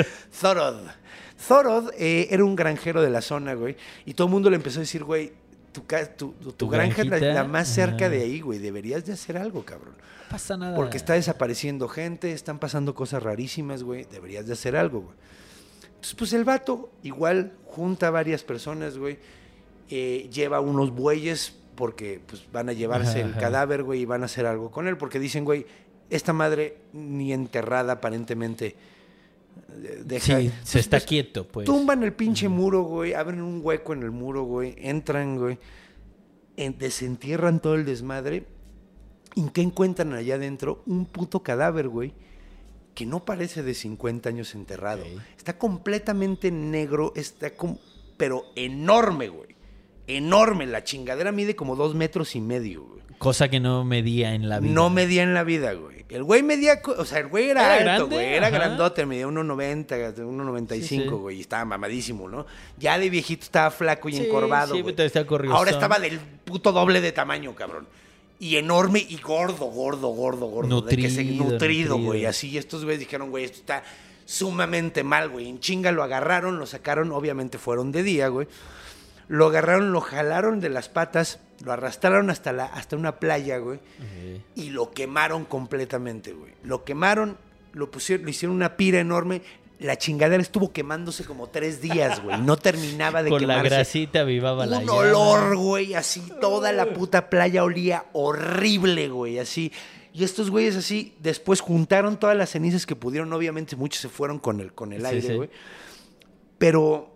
Speaker 3: Thorod era un granjero de la zona, güey, y todo el mundo le empezó a decir, güey, tu granja es
Speaker 5: granjita,
Speaker 3: la más cerca
Speaker 5: ajá.
Speaker 3: de ahí, güey, deberías de hacer algo, cabrón.
Speaker 5: No pasa nada.
Speaker 3: Porque está desapareciendo gente, están pasando cosas rarísimas, güey, deberías de hacer algo, güey. Entonces, pues el vato igual junta a varias personas, güey, lleva unos bueyes porque pues van a llevarse el cadáver, güey, y van a hacer algo con él, porque dicen, güey, esta madre ni enterrada aparentemente deja.
Speaker 5: Sí, se está quieto, pues.
Speaker 3: Tumban el pinche muro, güey, abren un hueco en el muro, güey, entran, güey, desentierran todo el desmadre. ¿Y qué encuentran allá adentro? Un puto cadáver, güey, que no parece de 50 años enterrado.
Speaker 5: Okay.
Speaker 3: Está completamente negro, pero enorme, güey. Enorme. La chingadera mide como 2,5 metros, güey.
Speaker 5: Cosa que no medía en la vida.
Speaker 3: No medía en la vida, güey. El güey medía, o sea, el güey era alto,
Speaker 5: grande,
Speaker 3: güey. Era
Speaker 5: ajá.
Speaker 3: grandote, medía 1,90, 1,95,
Speaker 5: Sí.
Speaker 3: güey. Y estaba mamadísimo, ¿no? Ya de viejito estaba flaco y
Speaker 5: Sí,
Speaker 3: encorvado,
Speaker 5: sí,
Speaker 3: güey.
Speaker 5: pero está corriosón.
Speaker 3: Ahora estaba del puto doble de tamaño, cabrón. Y enorme y gordo. Nutrido, güey. Así, estos güeyes dijeron, güey, esto está sumamente mal, güey. En chinga lo agarraron, lo sacaron, obviamente fueron de día, güey. Lo agarraron, lo jalaron de las patas, lo arrastraron hasta una playa, güey.
Speaker 5: Okay.
Speaker 3: Y lo quemaron completamente, güey. Lo quemaron, le hicieron una pira enorme. La chingadera estuvo quemándose como 3 días, güey. No terminaba de
Speaker 5: Con
Speaker 3: quemarse.
Speaker 5: la grasita avivaba la
Speaker 3: Un
Speaker 5: llama.
Speaker 3: olor, güey, así. Toda la puta playa olía horrible, güey, así. Y estos güeyes así, después juntaron todas las cenizas que pudieron. Obviamente muchos se fueron con el aire,
Speaker 5: sí.
Speaker 3: güey. Pero...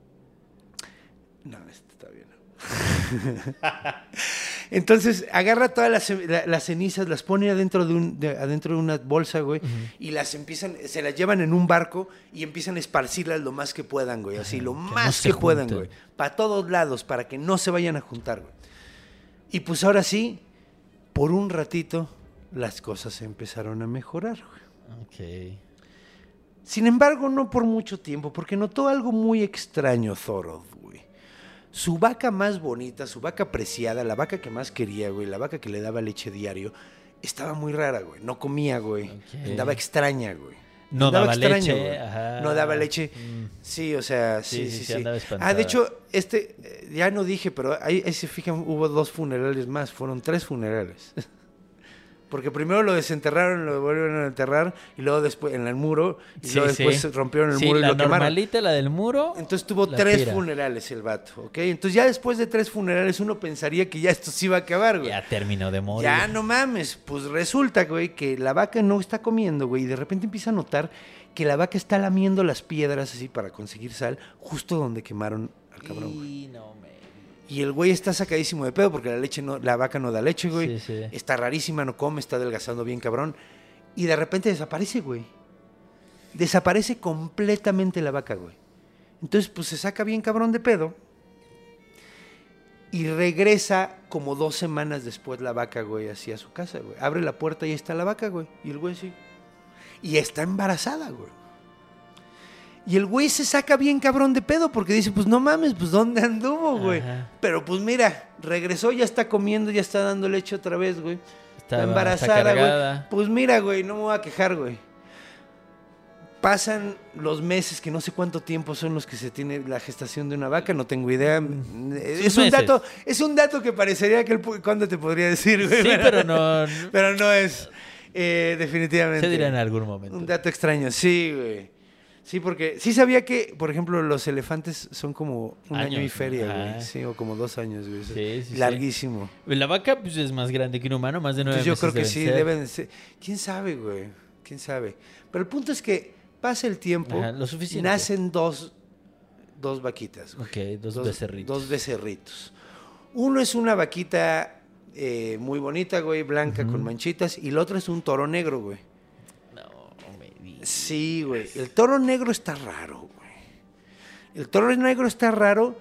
Speaker 3: No, esto está bien. Entonces agarra todas las cenizas, las pone adentro de una bolsa, güey, y se las llevan en un barco y empiezan a esparcirlas lo más que puedan, güey, así, lo más
Speaker 5: se
Speaker 3: que puedan,
Speaker 5: junten.
Speaker 3: güey, para todos lados, para que no se vayan a juntar, güey. Y pues ahora sí, por un ratito, las cosas se empezaron a mejorar, güey.
Speaker 5: Ok.
Speaker 3: Sin embargo, no por mucho tiempo, porque notó algo muy extraño Thorod, güey. Su vaca más bonita, su vaca preciada, la vaca que más quería, güey, la vaca que le daba leche diario, estaba muy rara, güey. No comía, güey.
Speaker 5: Ok.
Speaker 3: Andaba extraña, güey.
Speaker 5: No
Speaker 3: Andaba
Speaker 5: daba
Speaker 3: extraña,
Speaker 5: leche,
Speaker 3: güey.
Speaker 5: ajá.
Speaker 3: No daba leche. Sí, o sea, sí.
Speaker 5: andaba espantada.
Speaker 3: De hecho, ya no dije, pero ahí se fijan, hubo 2 funerales más. Fueron 3 funerales. Porque primero lo desenterraron, lo volvieron a enterrar, y luego después en el muro, y luego después rompieron el muro y lo quemaron.
Speaker 5: La normalita, la del muro.
Speaker 3: Entonces tuvo
Speaker 5: la
Speaker 3: 3
Speaker 5: pira.
Speaker 3: funerales el vato, ¿ok? Entonces ya después de 3 funerales uno pensaría que ya esto se iba a acabar, güey.
Speaker 5: Ya terminó de morir.
Speaker 3: Ya no mames, pues resulta, güey, que la vaca no está comiendo, güey, y de repente empieza a notar que la vaca está lamiendo las piedras así para conseguir sal, justo donde quemaron al cabrón, güey. Y el güey está sacadísimo de pedo porque la vaca no da leche, güey.
Speaker 5: Sí.
Speaker 3: Está rarísima, no come, está adelgazando bien cabrón. Y de repente desaparece, güey. Desaparece completamente la vaca, güey. Entonces, pues se saca bien cabrón de pedo. Y regresa como 2 semanas después la vaca, güey, así a su casa, güey. Abre la puerta y ahí está la vaca, güey. Y el güey sí. Y está embarazada, güey. Y el güey se saca bien cabrón de pedo porque dice, pues no mames, pues ¿dónde anduvo, güey?
Speaker 5: Ajá.
Speaker 3: Pero pues mira, regresó, ya está comiendo, ya está dando leche otra vez, güey. Está
Speaker 5: Está
Speaker 3: embarazada,
Speaker 5: cargada.
Speaker 3: güey. Pues mira, güey, no me voy a quejar, güey. Pasan los meses, que no sé cuánto tiempo son los que se tiene la gestación de una vaca, no tengo idea. Es un dato que parecería que cuándo te podría decir, güey.
Speaker 5: Sí, pero no.
Speaker 3: Pero no es, definitivamente.
Speaker 5: Se dirá en algún momento.
Speaker 3: Un dato extraño, sí, güey. Sí, porque sí sabía que, por ejemplo, los elefantes son como un año y feria,
Speaker 5: ajá.
Speaker 3: güey. Sí, o como 2 años, güey.
Speaker 5: Sí.
Speaker 3: Larguísimo.
Speaker 5: La vaca pues, es más grande que un humano, más de 9
Speaker 3: Entonces yo
Speaker 5: meses
Speaker 3: creo que
Speaker 5: deben
Speaker 3: sí,
Speaker 5: ser.
Speaker 3: deben ser. ¿Quién sabe, güey? ¿Quién sabe? Pero el punto es que pasa el tiempo,
Speaker 5: Ajá, lo suficiente.
Speaker 3: nacen dos vaquitas, güey.
Speaker 5: Ok, dos becerritos.
Speaker 3: 2 becerritos. Uno es una vaquita muy bonita, güey, blanca con manchitas, y el otro es un toro negro, güey.
Speaker 5: No, me digas.
Speaker 3: Sí, güey. El toro negro está raro, güey. El toro negro está raro.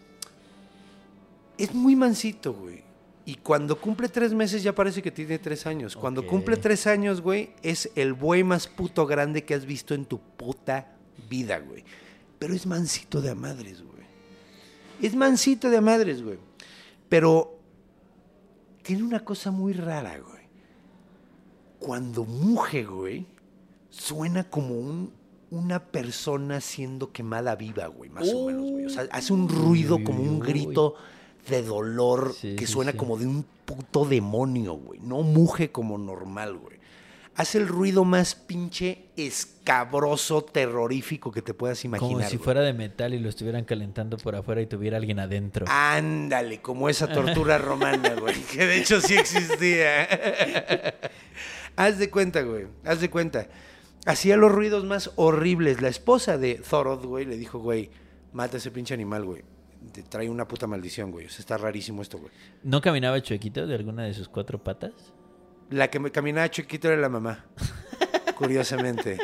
Speaker 3: Es muy mansito, güey. Y cuando cumple 3 meses ya parece que tiene 3 años. Cuando
Speaker 5: Ok.
Speaker 3: cumple 3 años, güey, es el buey más puto grande que has visto en tu puta vida, güey. Pero es mansito de a madres, güey. Es mansito de a madres, güey. Pero tiene una cosa muy rara, güey. Cuando muge, güey, suena como una persona siendo quemada viva, güey, más o menos, güey. O sea, hace un ruido como un grito de dolor
Speaker 5: Sí,
Speaker 3: que
Speaker 5: sí,
Speaker 3: suena
Speaker 5: sí.
Speaker 3: como de un puto demonio, güey. No muge como normal, güey. Hace el ruido más pinche escabroso, terrorífico que te puedas imaginar.
Speaker 5: Como si
Speaker 3: güey.
Speaker 5: fuera de metal y lo estuvieran calentando por afuera y tuviera alguien adentro.
Speaker 3: Ándale, como esa tortura romana, güey, que de hecho sí existía. Haz de cuenta, güey, haz de cuenta. Hacía los ruidos más horribles. La esposa de Thorodd, güey, le dijo, güey, mata a ese pinche animal, güey. Te trae una puta maldición, güey. O sea, está rarísimo esto, güey.
Speaker 5: ¿No caminaba chuequito de alguna de sus 4 patas?
Speaker 3: La que me caminaba chiquito era la mamá, curiosamente.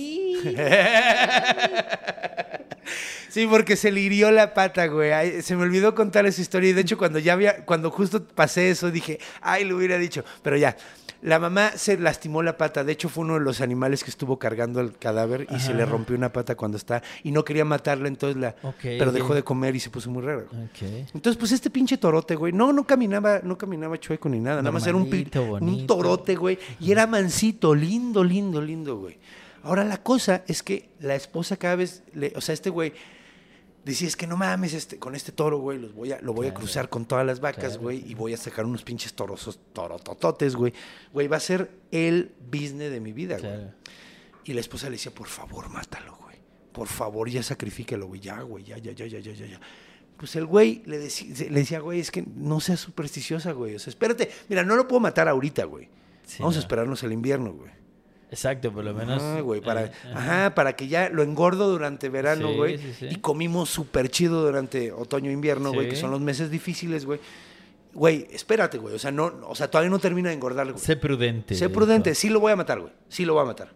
Speaker 3: Sí, porque se le hirió la pata, güey. Ay, se me olvidó contar esa historia. Y de hecho, cuando justo pasé eso, dije, ay, lo hubiera dicho. Pero ya, la mamá se lastimó la pata. De hecho, fue uno de los animales que estuvo cargando el cadáver y se le rompió una pata cuando está. Y no quería matarla, entonces pero dejó de comer y se puso muy raro.
Speaker 5: Ok.
Speaker 3: Entonces, pues este pinche torote, güey, no caminaba chueco ni nada. Nada más era un
Speaker 5: Normalito, bonito.
Speaker 3: torote, güey. Y era mansito, lindo, güey. Ahora la cosa es que la esposa cada vez, o sea, este güey decía, es que no mames, con este toro, güey, lo voy a cruzar con todas las vacas, güey, y voy a sacar unos pinches torotototes, güey. Güey, va a ser el business de mi vida, güey.
Speaker 5: Claro.
Speaker 3: Y la esposa le decía, por favor, mátalo, güey. Por favor, ya sacrifícalo, güey. Ya, güey, ya. Pues el güey le decía, güey, es que no seas supersticiosa, güey. O sea, espérate. Mira, no lo puedo matar ahorita, güey.
Speaker 5: Sí,
Speaker 3: Vamos a
Speaker 5: no.
Speaker 3: esperarnos el invierno, güey.
Speaker 5: Exacto, por lo menos.
Speaker 3: Güey, para que ya lo engordo durante verano,
Speaker 5: Sí,
Speaker 3: güey.
Speaker 5: sí.
Speaker 3: Y comimos súper chido durante otoño e invierno, güey,
Speaker 5: Sí.
Speaker 3: que son los meses difíciles, güey. Güey, espérate, güey. O sea, todavía no termina de engordar, güey.
Speaker 5: Sé prudente.
Speaker 3: Sé prudente, sí lo voy a matar, güey. Sí lo voy a matar.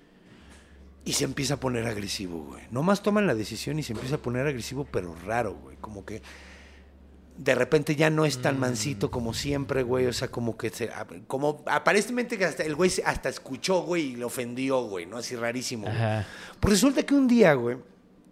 Speaker 3: Y se empieza a poner agresivo, güey. Nomás toman la decisión y se empieza a poner agresivo, pero raro, güey. Como que de repente ya no es tan mansito como siempre, güey. O sea, como que como aparentemente que hasta el güey hasta escuchó, güey, y le ofendió, güey, ¿no? Así rarísimo, güey.
Speaker 5: Ajá.
Speaker 3: Pues resulta que un día, güey,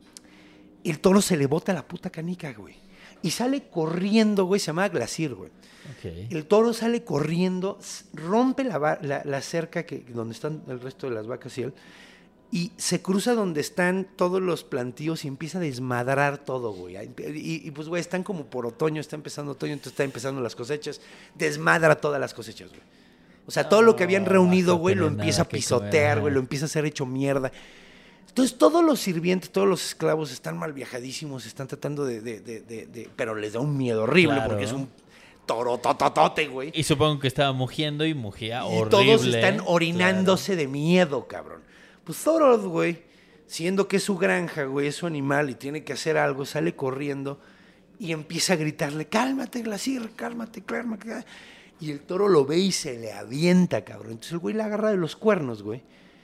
Speaker 3: el toro se le bota la puta canica, güey. Y sale corriendo, güey, se llama Glacier, güey.
Speaker 5: Ok.
Speaker 3: El toro sale corriendo, rompe la cerca donde están el resto de las vacas y él, y se cruza donde están todos los plantíos y empieza a desmadrar todo, güey. Y pues, güey, están como por otoño, está empezando otoño, entonces están empezando las cosechas. Desmadra todas las cosechas, güey. O sea, todo lo que habían reunido,
Speaker 5: no
Speaker 3: güey, lo
Speaker 5: tiene
Speaker 3: empieza a
Speaker 5: nada que
Speaker 3: pisotear,
Speaker 5: comer,
Speaker 3: güey, lo empieza a hacer hecho mierda. Entonces, todos los sirvientes, todos los esclavos están mal viajadísimos, están tratando pero les da un miedo horrible,
Speaker 5: Claro.
Speaker 3: porque es un toro tototote, güey.
Speaker 5: Y supongo que estaba mugiendo y mugía
Speaker 3: Y
Speaker 5: horrible.
Speaker 3: todos están orinándose de miedo, cabrón. Pues Thorodd, güey, siendo que es su granja, güey, es su animal y tiene que hacer algo, sale corriendo y empieza a gritarle, cálmate, Glacier, cálmate. Y el toro lo ve y se le avienta, cabrón. Entonces el güey la agarra de los cuernos, güey.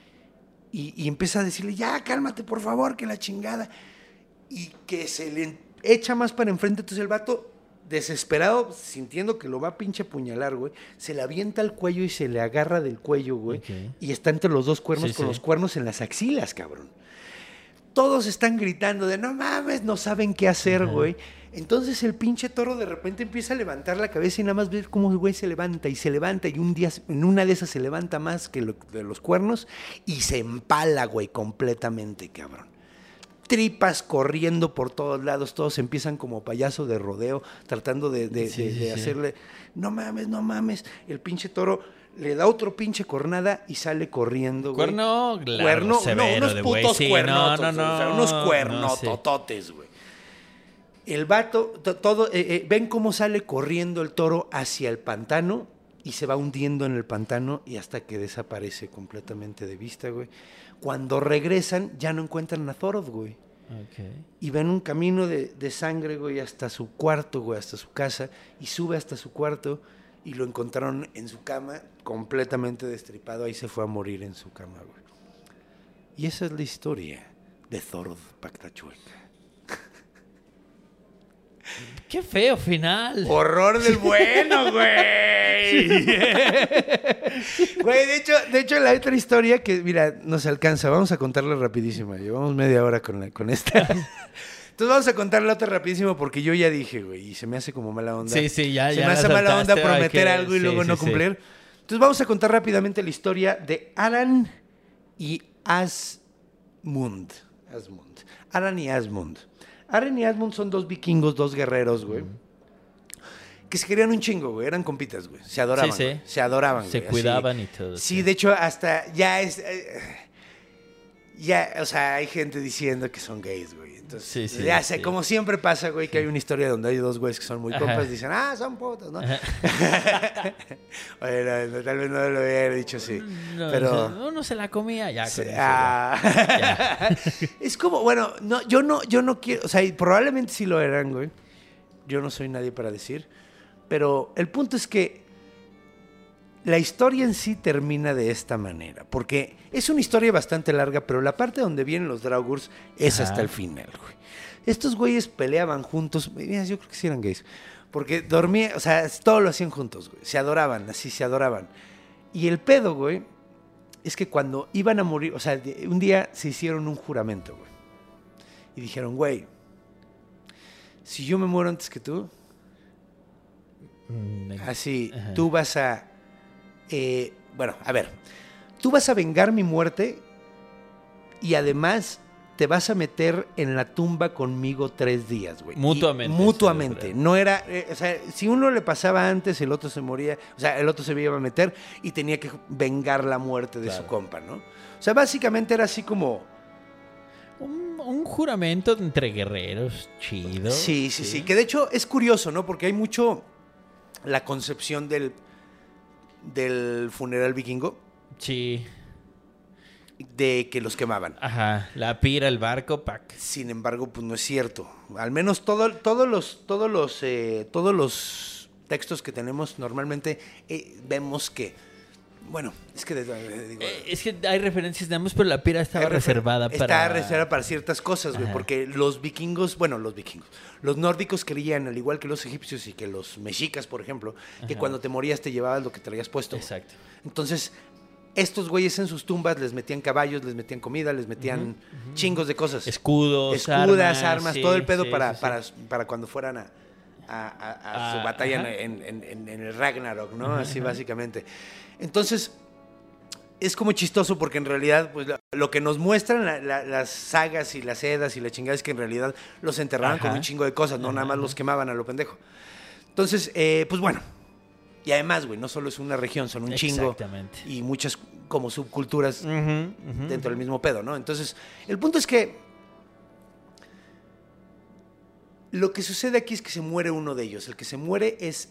Speaker 3: Y empieza a decirle, ya, cálmate, por favor, que la chingada. Y que se le echa más para enfrente. Entonces el vato, desesperado, sintiendo que lo va a pinche apuñalar, güey, se le avienta al cuello y se le agarra del cuello, güey.
Speaker 5: Ok.
Speaker 3: Y está entre los dos cuernos
Speaker 5: Sí,
Speaker 3: con
Speaker 5: sí.
Speaker 3: los cuernos en las axilas, cabrón. Todos están gritando de, no mames, no saben qué hacer, güey. Entonces el pinche toro de repente empieza a levantar la cabeza y nada más ver cómo el güey se levanta. Y un día, en una de esas se levanta más que de los cuernos y se empala, güey, completamente, cabrón. Tripas corriendo por todos lados, todos empiezan como payaso de rodeo, tratando de
Speaker 5: Sí.
Speaker 3: hacerle, no mames, el pinche toro le da otro pinche cornada y sale corriendo, güey.
Speaker 5: Cuerno, claro,
Speaker 3: Cuerno,
Speaker 5: severo
Speaker 3: unos
Speaker 5: de güey.
Speaker 3: putos
Speaker 5: Sí,
Speaker 3: cuernotos,
Speaker 5: no,
Speaker 3: o sea, unos
Speaker 5: no,
Speaker 3: cuernotototes, güey. El vato, todo, ven cómo sale corriendo el toro hacia el pantano y se va hundiendo en el pantano y hasta que desaparece completamente de vista, güey. Cuando regresan, ya no encuentran a Thorodd, güey.
Speaker 5: Okay.
Speaker 3: Y ven un camino de sangre, güey, hasta su cuarto, güey, hasta su casa. Y sube hasta su cuarto y lo encontraron en su cama, completamente destripado. Ahí se fue a morir en su cama, güey. Y esa es la historia de Thorodd Pactachueca.
Speaker 5: Qué feo final.
Speaker 3: Horror del bueno, güey. Güey, de hecho, la otra historia que, mira, nos alcanza. Vamos a contarla rapidísima. Llevamos media hora con esta. Entonces vamos a contarla otra rapidísimo porque yo ya dije, güey, y se me hace como mala onda.
Speaker 5: Sí, ya.
Speaker 3: Se me hace mala onda prometer algo y luego
Speaker 5: sí,
Speaker 3: no cumplir. Entonces vamos a contar rápidamente la historia de Aran y Asmund. Aran y Asmund. Aran y Asmund son dos vikingos, dos guerreros, güey. Que se querían un chingo, güey. Eran compitas, güey. Se adoraban.
Speaker 5: Sí.
Speaker 3: Güey. Se adoraban,
Speaker 5: Se
Speaker 3: güey.
Speaker 5: cuidaban
Speaker 3: así.
Speaker 5: y todo.
Speaker 3: Sí, de hecho, hasta ya es... ya, o sea, hay gente diciendo que son gays, güey. Entonces,
Speaker 5: Sí,
Speaker 3: ya sé,
Speaker 5: sí.
Speaker 3: como siempre pasa, güey, que hay una historia donde hay dos güeyes que son muy compas y dicen, son putos, ¿no? Oye, no, tal vez no lo hubiera dicho así.
Speaker 5: No,
Speaker 3: pero...
Speaker 5: uno se la comía ya.
Speaker 3: Sí,
Speaker 5: Con eso, ya.
Speaker 3: Es como, bueno, no, yo no quiero, o sea, y probablemente sí lo eran, güey. Yo no soy nadie para decir. Pero el punto es que la historia en sí termina de esta manera. Porque es una historia bastante larga, pero la parte donde vienen los Draugrs es hasta el final, güey. Estos güeyes peleaban juntos. Mira, yo creo que sí eran gays. Porque dormían, o sea, todo lo hacían juntos, güey. Se adoraban, así se adoraban. Y el pedo, güey, es que cuando iban a morir, o sea, un día se hicieron un juramento, güey. Y dijeron, güey, si yo me muero antes que tú, así, tú vas a... bueno, a ver, tú vas a vengar mi muerte y además te vas a meter en la tumba conmigo 3 días, güey.
Speaker 5: Mutuamente.
Speaker 3: Mutuamente. No era... o sea, si uno le pasaba antes, el otro se moría, o sea, el otro se iba a meter y tenía que vengar la muerte de su compa, ¿no? O sea, básicamente era así como...
Speaker 5: Un juramento entre guerreros chido.
Speaker 3: Sí. Que de hecho es curioso, ¿no? Porque hay mucho la concepción del funeral vikingo.
Speaker 5: Sí.
Speaker 3: De que los quemaban.
Speaker 5: Ajá. La pira, el barco, pack.
Speaker 3: Sin embargo, pues no es cierto. Al menos todos los textos que tenemos normalmente vemos que... Bueno, es que... digo,
Speaker 5: Es que hay referencias de ambos, pero la pira estaba reservada para...
Speaker 3: Estaba reservada para ciertas cosas, güey, porque los vikingos, los nórdicos creían, al igual que los egipcios y que los mexicas, por ejemplo, que cuando te morías te llevabas lo que traías puesto.
Speaker 5: Exacto.
Speaker 3: Entonces, estos güeyes en sus tumbas les metían caballos, les metían comida, les metían chingos de cosas.
Speaker 5: Escudos,
Speaker 3: armas,
Speaker 5: sí,
Speaker 3: todo el pedo
Speaker 5: sí,
Speaker 3: para cuando fueran a su batalla en el Ragnarok, ¿no? Así básicamente. Entonces, es como chistoso porque en realidad, pues lo que nos muestran las sagas y las edas y la chingada es que en realidad los enterraban con un chingo de cosas, no nada más los quemaban a lo pendejo. Entonces, pues bueno. Y además, güey, no solo es una región, son un chingo.
Speaker 5: Exactamente.
Speaker 3: Y muchas como subculturas dentro del mismo pedo, ¿no? Entonces, el punto es que lo que sucede aquí es que se muere uno de ellos. El que se muere es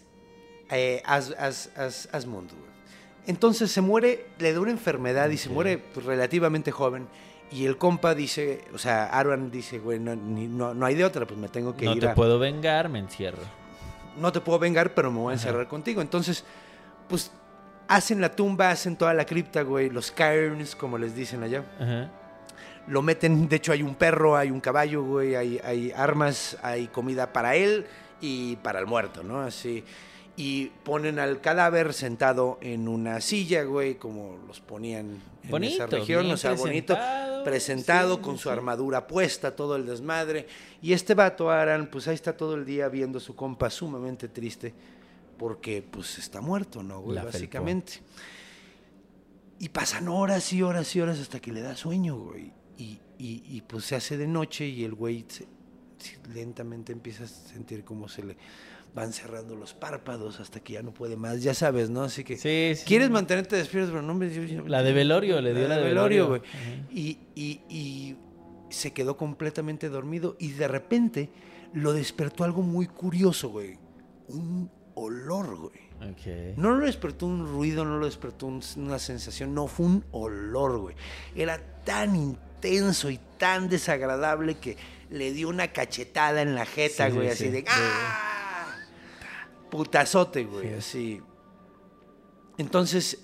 Speaker 3: Asmund, güey. Entonces se muere, le da una enfermedad y se muere pues, relativamente joven. Y el compa dice, o sea, Aran dice, güey, no hay de otra, pues me tengo que ir.
Speaker 5: No te puedo vengar, me encierro.
Speaker 3: No te puedo vengar, pero me voy a encerrar contigo. Entonces, pues, hacen la tumba, hacen toda la cripta, güey. Los cairns, como les dicen allá.
Speaker 5: Ajá.
Speaker 3: Lo meten, de hecho, hay un perro, hay un caballo, güey. Hay armas, hay comida para él y para el muerto, ¿no? Así. Y ponen al cadáver sentado en una silla, güey, como los ponían en esa región. O sea, bonito, presentado con su armadura puesta, todo el desmadre. Y este vato, Aran, pues ahí está todo el día viendo a su compa sumamente triste porque, pues, está muerto, ¿no, güey? Básicamente. Y pasan horas y horas y horas hasta que le da sueño, güey. Y pues se hace de noche y el güey lentamente empieza a sentir cómo se le van cerrando los párpados hasta que ya no puede más, ya sabes, ¿no? Así que
Speaker 5: Sí.
Speaker 3: quieres mantenerte despierto, pero no me...
Speaker 5: La de velorio, le dio la de velorio.
Speaker 3: güey. Y se quedó completamente dormido y de repente lo despertó algo muy curioso, güey. Un olor, güey.
Speaker 5: Ok.
Speaker 3: No lo despertó un ruido, no lo despertó una sensación, no, fue un olor, güey. Era tan intenso y tan desagradable que le dio una cachetada en la jeta,
Speaker 5: Sí,
Speaker 3: güey,
Speaker 5: sí,
Speaker 3: así
Speaker 5: sí.
Speaker 3: de ¡ah! Putazote, güey,
Speaker 5: Sí.
Speaker 3: así. Entonces,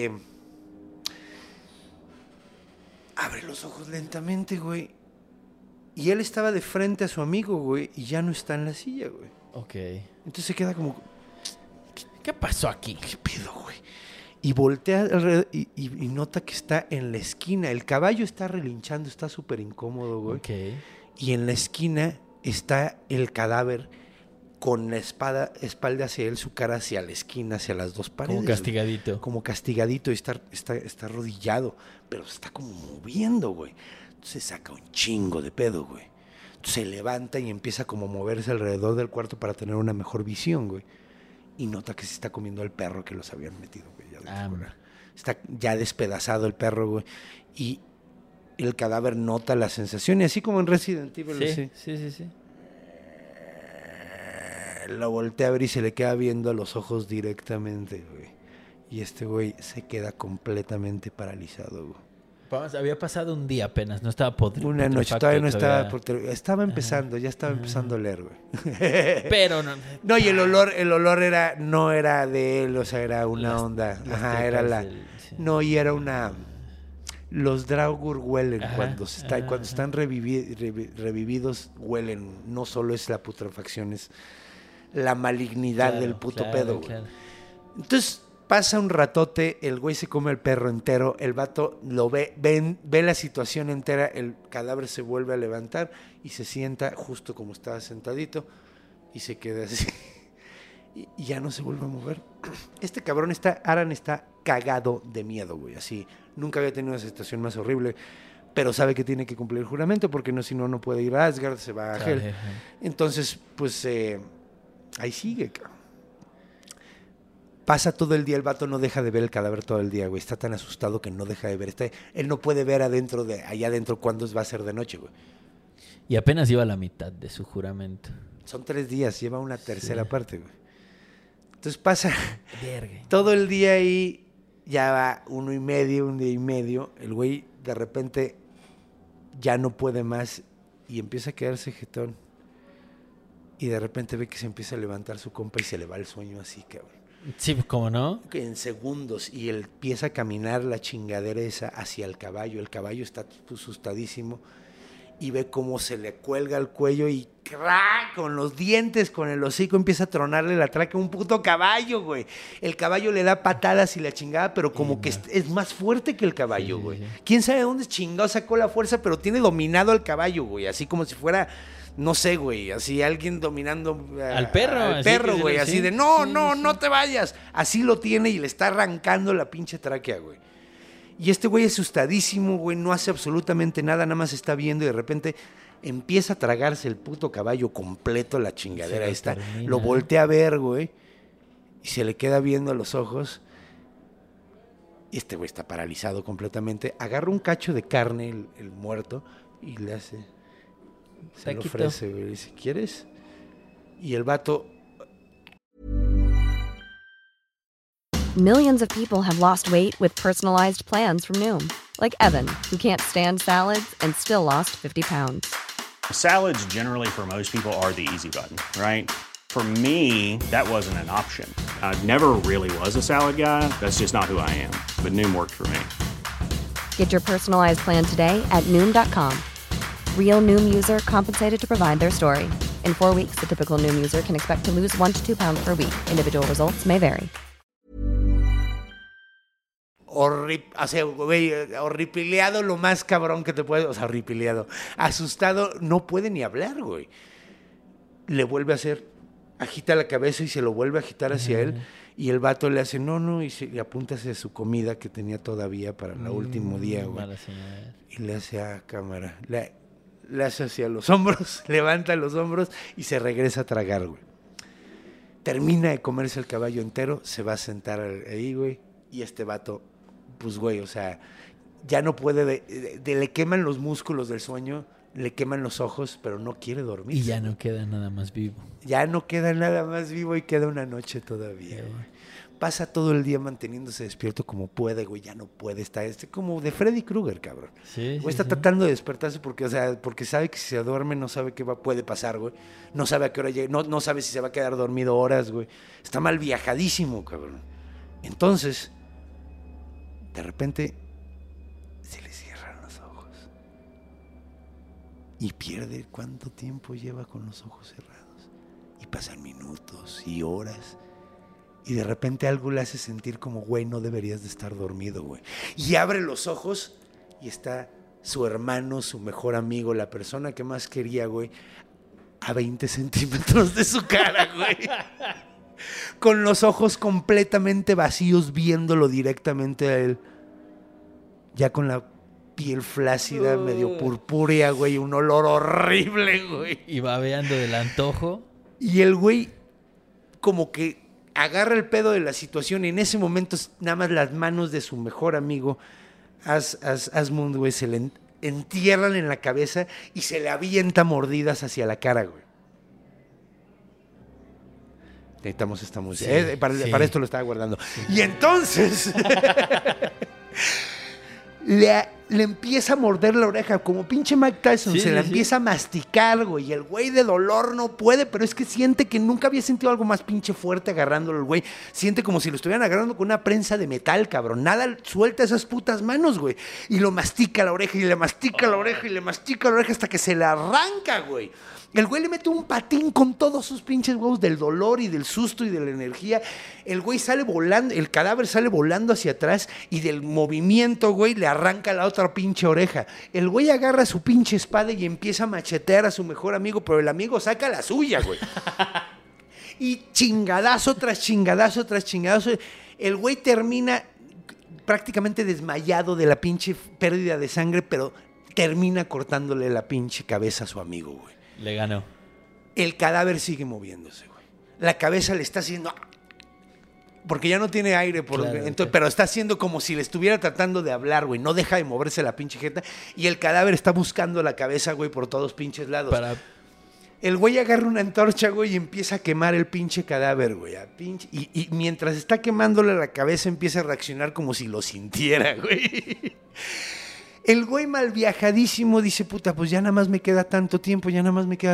Speaker 3: abre los ojos lentamente, güey. Y él estaba de frente a su amigo, güey, y ya no está en la silla, güey.
Speaker 5: Ok.
Speaker 3: Entonces se queda como...
Speaker 5: ¿Qué pasó aquí?
Speaker 3: ¿Qué pedo, güey? Y voltea alrededor y nota que está en la esquina. El caballo está relinchando, está súper incómodo, güey.
Speaker 5: Ok.
Speaker 3: Y en la esquina está el cadáver con la espalda hacia él, su cara hacia la esquina, hacia las dos paredes.
Speaker 5: Como castigadito.
Speaker 3: Güey. Como castigadito y está arrodillado, pero se está como moviendo, güey. Entonces saca un chingo de pedo, güey. Entonces se levanta y empieza como a moverse alrededor del cuarto para tener una mejor visión, güey. Y nota que se está comiendo el perro que los habían metido, güey. Está ya despedazado el perro, güey. Y el cadáver nota la sensación. Y así como en Resident Evil.
Speaker 5: Sí.
Speaker 3: Lo voltea a ver y se le queda viendo a los ojos directamente, güey. Y este güey se queda completamente paralizado, güey.
Speaker 5: Había pasado un día apenas, no estaba podrido.
Speaker 3: Una noche, todavía no estaba... Estaba empezando, ya estaba empezando a leer, güey.
Speaker 5: Pero no...
Speaker 3: No, y el olor no era de él, o sea, era una onda. Ajá, era la...
Speaker 5: Sí.
Speaker 3: No, y era una... Los Draugr huelen cuando están revividos, huelen. No solo es la putrefacción, es la malignidad del puto pedo, güey.
Speaker 5: Claro.
Speaker 3: Entonces pasa un ratote, el güey se come el perro entero, el vato lo ve la situación entera, el cadáver se vuelve a levantar y se sienta justo como estaba sentadito y se queda así. Y ya no se vuelve a mover. Este cabrón Aran está cagado de miedo, güey, así. Nunca había tenido una situación más horrible, pero sabe que tiene que cumplir el juramento porque si no puede ir a Asgard, se va a Hel. Entonces, pues, ahí sigue, cabrón. Pasa todo el día, el vato no deja de ver el cadáver todo el día, güey. Está tan asustado que no deja de ver. Él no puede ver allá adentro cuándo va a ser de noche, güey.
Speaker 5: Y apenas iba a la mitad de su juramento.
Speaker 3: Son 3 días, lleva una tercera parte, güey. Entonces pasa
Speaker 5: Verga.
Speaker 3: todo el día ahí, ya va un día y medio. El güey de repente ya no puede más y empieza a quedarse jetón. Y de repente ve que se empieza a levantar su compa y se le va el sueño así, cabrón.
Speaker 5: Sí, ¿cómo no?
Speaker 3: En segundos, y él empieza a caminar la chingadera esa hacia el caballo está asustadísimo y ve cómo se le cuelga el cuello y ¡crack! Con los dientes, con el hocico empieza a tronarle la tráquea a un puto caballo, güey. El caballo le da patadas y la chingada, pero como que es más fuerte que el caballo, güey. Sí. ¿Quién sabe de dónde chingado sacó la fuerza? Pero tiene dominado al caballo, güey, así como si fuera... No sé, güey, así alguien dominando
Speaker 5: al perro,
Speaker 3: güey, así de no te vayas. Así lo tiene y le está arrancando la pinche tráquea, güey. Y este güey asustadísimo, güey, no hace absolutamente nada, nada más está viendo y de repente empieza a tragarse el puto caballo completo, la chingadera esta. Lo voltea a ver, güey, y se le queda viendo a los ojos. Y este güey está paralizado completamente. Agarra un cacho de carne, el muerto, y le hace... Se lo ofrece, güey. Dice, ¿quieres? Y el vato...
Speaker 2: Millions of people have lost weight with personalized plans from Noom. Like Evan, who can't stand salads and still lost 50 pounds.
Speaker 6: Salads generally for most people are the easy button, right? For me, that wasn't an option. I never really was a salad guy. That's just not who I am. But Noom worked for me.
Speaker 2: Get your personalized plan today at Noom.com. Real Noom user compensated to provide their story. In 4 weeks, the typical Noom user can expect to lose 1 to 2 pounds per week. Individual results may vary.
Speaker 3: Horripileado lo más cabrón que te puede... O sea, horripileado. Asustado, no puede ni hablar, güey. Le vuelve a hacer... Agita la cabeza y se lo vuelve a agitar hacia él. Y el vato le hace no, y le apunta hacia su comida que tenía todavía para el último día, güey. Y le hace a cámara. Le hace hacia los hombros, levanta los hombros y se regresa a tragar, güey. termina de comerse el caballo entero, se va a sentar ahí, güey, y este vato, pues, güey, o sea, ya no puede, le queman los músculos del sueño, le queman los ojos, pero no quiere dormir.
Speaker 5: Y ya no queda nada más vivo.
Speaker 3: Ya no queda nada más vivo y queda una noche todavía, güey. Pasa todo el día manteniéndose despierto como puede, güey, ya no puede estar, como de Freddy Krueger, cabrón.
Speaker 5: Sí,
Speaker 3: Güey, está tratando de despertarse porque, o sea, porque sabe que si se duerme no sabe qué puede pasar, güey. No sabe a qué hora llega, no sabe si se va a quedar dormido horas, güey. Está mal viajadísimo, cabrón. Entonces, de repente, se le cierran los ojos. Y pierde cuánto tiempo lleva con los ojos cerrados. Y pasan minutos y horas. Y de repente algo le hace sentir como, güey, no deberías de estar dormido, güey. Y abre los ojos y está su hermano, su mejor amigo, la persona que más quería, güey, a 20 centímetros de su cara, güey. Con los ojos completamente vacíos, viéndolo directamente a él. Ya con la piel flácida, medio purpúrea, güey, un olor horrible, güey.
Speaker 5: Y babeando del antojo.
Speaker 3: Y el güey como que agarra el pedo de la situación y en ese momento nada más las manos de su mejor amigo Asmund, güey, se le entierran en la cabeza y se le avienta mordidas hacia la cara, güey. Necesitamos esta música.
Speaker 5: Sí,
Speaker 3: Para esto lo estaba guardando. Sí. Y entonces le empieza a morder la oreja, como pinche Mike Tyson, se la empieza a masticar, güey, y el güey de dolor no puede, pero es que siente que nunca había sentido algo más pinche fuerte agarrándolo el güey, siente como si lo estuvieran agarrando con una prensa de metal, cabrón, nada suelta esas putas manos, güey, y lo mastica la oreja, y le mastica la oreja, y le mastica la oreja hasta que se la arranca, güey. El güey le mete un patín con todos sus pinches huevos del dolor y del susto y de la energía. El güey sale volando, el cadáver sale volando hacia atrás y del movimiento, güey, le arranca la otra pinche oreja. El güey agarra su pinche espada y empieza a machetear a su mejor amigo, pero el amigo saca la suya, güey. Y chingadazo tras chingadazo tras chingadazo. El güey termina prácticamente desmayado de la pinche pérdida de sangre, pero termina cortándole la pinche cabeza a su amigo, güey.
Speaker 5: Le ganó.
Speaker 3: El cadáver sigue moviéndose, güey. La cabeza le está haciendo... Porque ya no tiene aire, pero está haciendo como si le estuviera tratando de hablar, güey. No deja de moverse la pinche jeta. Y el cadáver está buscando la cabeza, güey, por todos pinches lados. El güey agarra una antorcha, güey, y empieza a quemar el pinche cadáver, güey. Y mientras está quemándole la cabeza, empieza a reaccionar como si lo sintiera, güey. El güey mal viajadísimo dice, puta, pues ya nada más me queda tanto tiempo, ya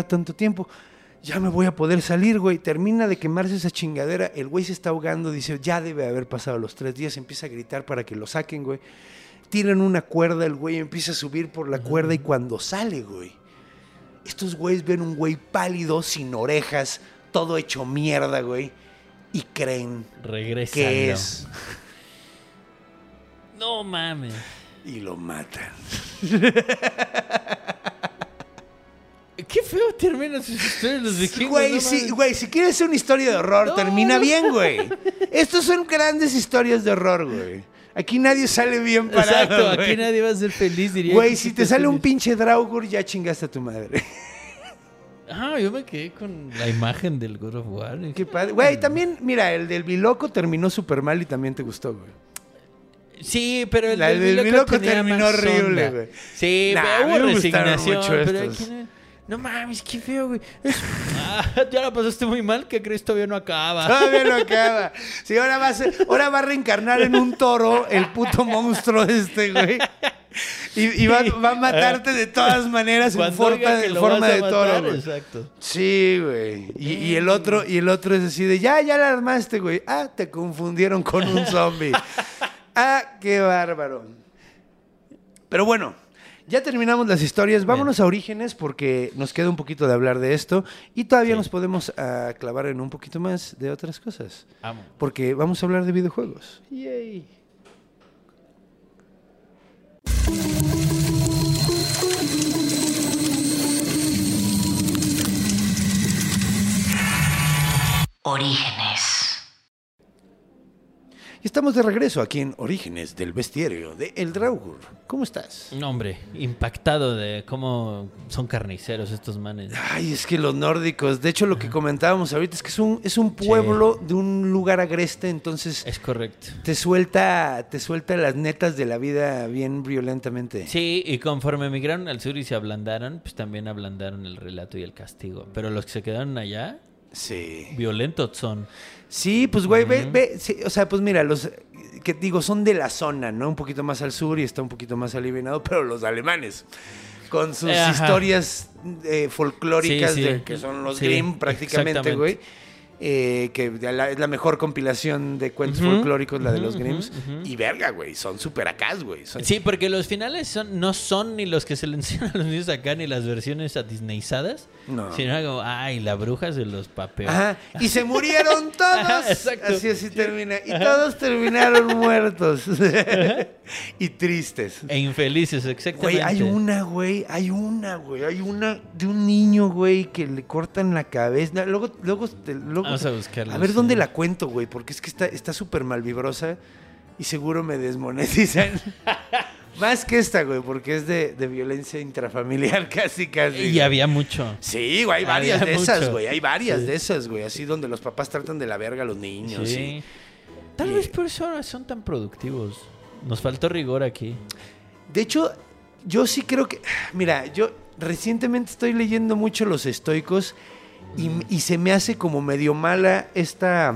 Speaker 3: me voy a poder salir, güey. Termina de quemarse esa chingadera, el güey se está ahogando, dice, ya debe haber pasado los 3 días, empieza a gritar para que lo saquen, güey. Tiran una cuerda, el güey empieza a subir por la cuerda y cuando sale, güey, estos güeyes ven un güey pálido, sin orejas, todo hecho mierda, güey, y creen que es...
Speaker 5: No mames.
Speaker 3: Y lo matan.
Speaker 5: Qué feo terminan sus historias los vikingos.
Speaker 3: Güey,
Speaker 5: no
Speaker 3: sí, güey, si quieres hacer una historia de horror, termina bien, güey. Estos son grandes historias de horror, güey. Aquí nadie sale bien parado.
Speaker 5: Exacto,
Speaker 3: güey.
Speaker 5: Aquí nadie va a ser feliz, diría.
Speaker 3: Güey, si te sale un pinche Draugr, ya chingaste a tu madre.
Speaker 5: Yo me quedé con la imagen del God of War.
Speaker 3: Qué padre. Güey, también, mira, el del Biloco terminó súper mal y también te gustó, güey.
Speaker 5: Sí, pero el
Speaker 3: del Biloco terminó horrible, güey.
Speaker 5: Sí, pero hubo resignación. Pero
Speaker 3: estos.
Speaker 5: No mames, qué feo, güey. Ya la pasaste muy mal, que crees todavía no acaba.
Speaker 3: Todavía no acaba. Sí, ahora va a reencarnar en un toro el puto monstruo güey. Y va a matarte de todas maneras en forma de toro, güey.
Speaker 5: Exacto.
Speaker 3: Sí, güey. Y el otro es así de, ya la armaste, güey. Te confundieron con un zombie. Qué bárbaro. Pero bueno, ya terminamos las historias. Vámonos a Orígenes porque nos queda un poquito de hablar de esto y todavía nos podemos clavar en un poquito más de otras cosas.
Speaker 5: Amo.
Speaker 3: Porque vamos a hablar de videojuegos. Yay. Y Estamos de regreso aquí en Orígenes del Bestiario de El Draugur. ¿Cómo estás?
Speaker 5: No, hombre, impactado de cómo son carniceros estos manes.
Speaker 3: Ay, es que los nórdicos, de hecho lo que comentábamos ahorita es que es un pueblo de un lugar agreste, entonces
Speaker 5: Es correcto.
Speaker 3: te suelta las netas de la vida bien violentamente.
Speaker 5: Sí, y conforme emigraron al sur y se ablandaron, pues también ablandaron el relato y el castigo. Pero los que se quedaron allá,
Speaker 3: Sí.
Speaker 5: violentos son.
Speaker 3: Sí, pues güey, ve, sí, o sea, pues mira, los que digo son de la zona, ¿no? Un poquito más al sur y está un poquito más alivianado, pero los alemanes con sus
Speaker 5: Ajá.
Speaker 3: historias folclóricas
Speaker 5: Sí, sí.
Speaker 3: que son los
Speaker 5: Sí,
Speaker 3: Grimm prácticamente,
Speaker 5: exactamente.
Speaker 3: güey. Que es la mejor compilación de cuentos folclóricos, la de los Grimms. Y verga, güey, son súper acás, güey.
Speaker 5: Sí, porque los finales no son ni los que se le enseñan a los niños acá, ni las versiones disneyizadas,
Speaker 3: No.
Speaker 5: sino como, ay, la bruja se los papeó.
Speaker 3: Ajá, y se murieron todos.
Speaker 5: Ajá, exacto.
Speaker 3: Así termina. Y todos terminaron muertos. Y tristes.
Speaker 5: E infelices, exactamente.
Speaker 3: Güey, hay una de un niño, güey, que le cortan la cabeza. Luego
Speaker 5: Vamos a buscarlo.
Speaker 3: a ver
Speaker 5: sí.
Speaker 3: dónde la cuento, güey, porque es que está súper malvibrosa y seguro me desmonetizan. Más que esta, güey, porque es de violencia intrafamiliar casi.
Speaker 5: Y había mucho.
Speaker 3: Sí, güey, hay
Speaker 5: Había
Speaker 3: varias de esas,
Speaker 5: mucho.
Speaker 3: güey. Hay varias
Speaker 5: Sí.
Speaker 3: de esas, güey. Así donde los papás tratan de la verga a los niños.
Speaker 5: Sí. Tal
Speaker 3: Y-
Speaker 5: vez por eso son tan productivos. Nos faltó rigor aquí.
Speaker 3: De hecho, yo sí creo que... Mira, yo recientemente estoy leyendo mucho los estoicos y se me hace como medio mala esta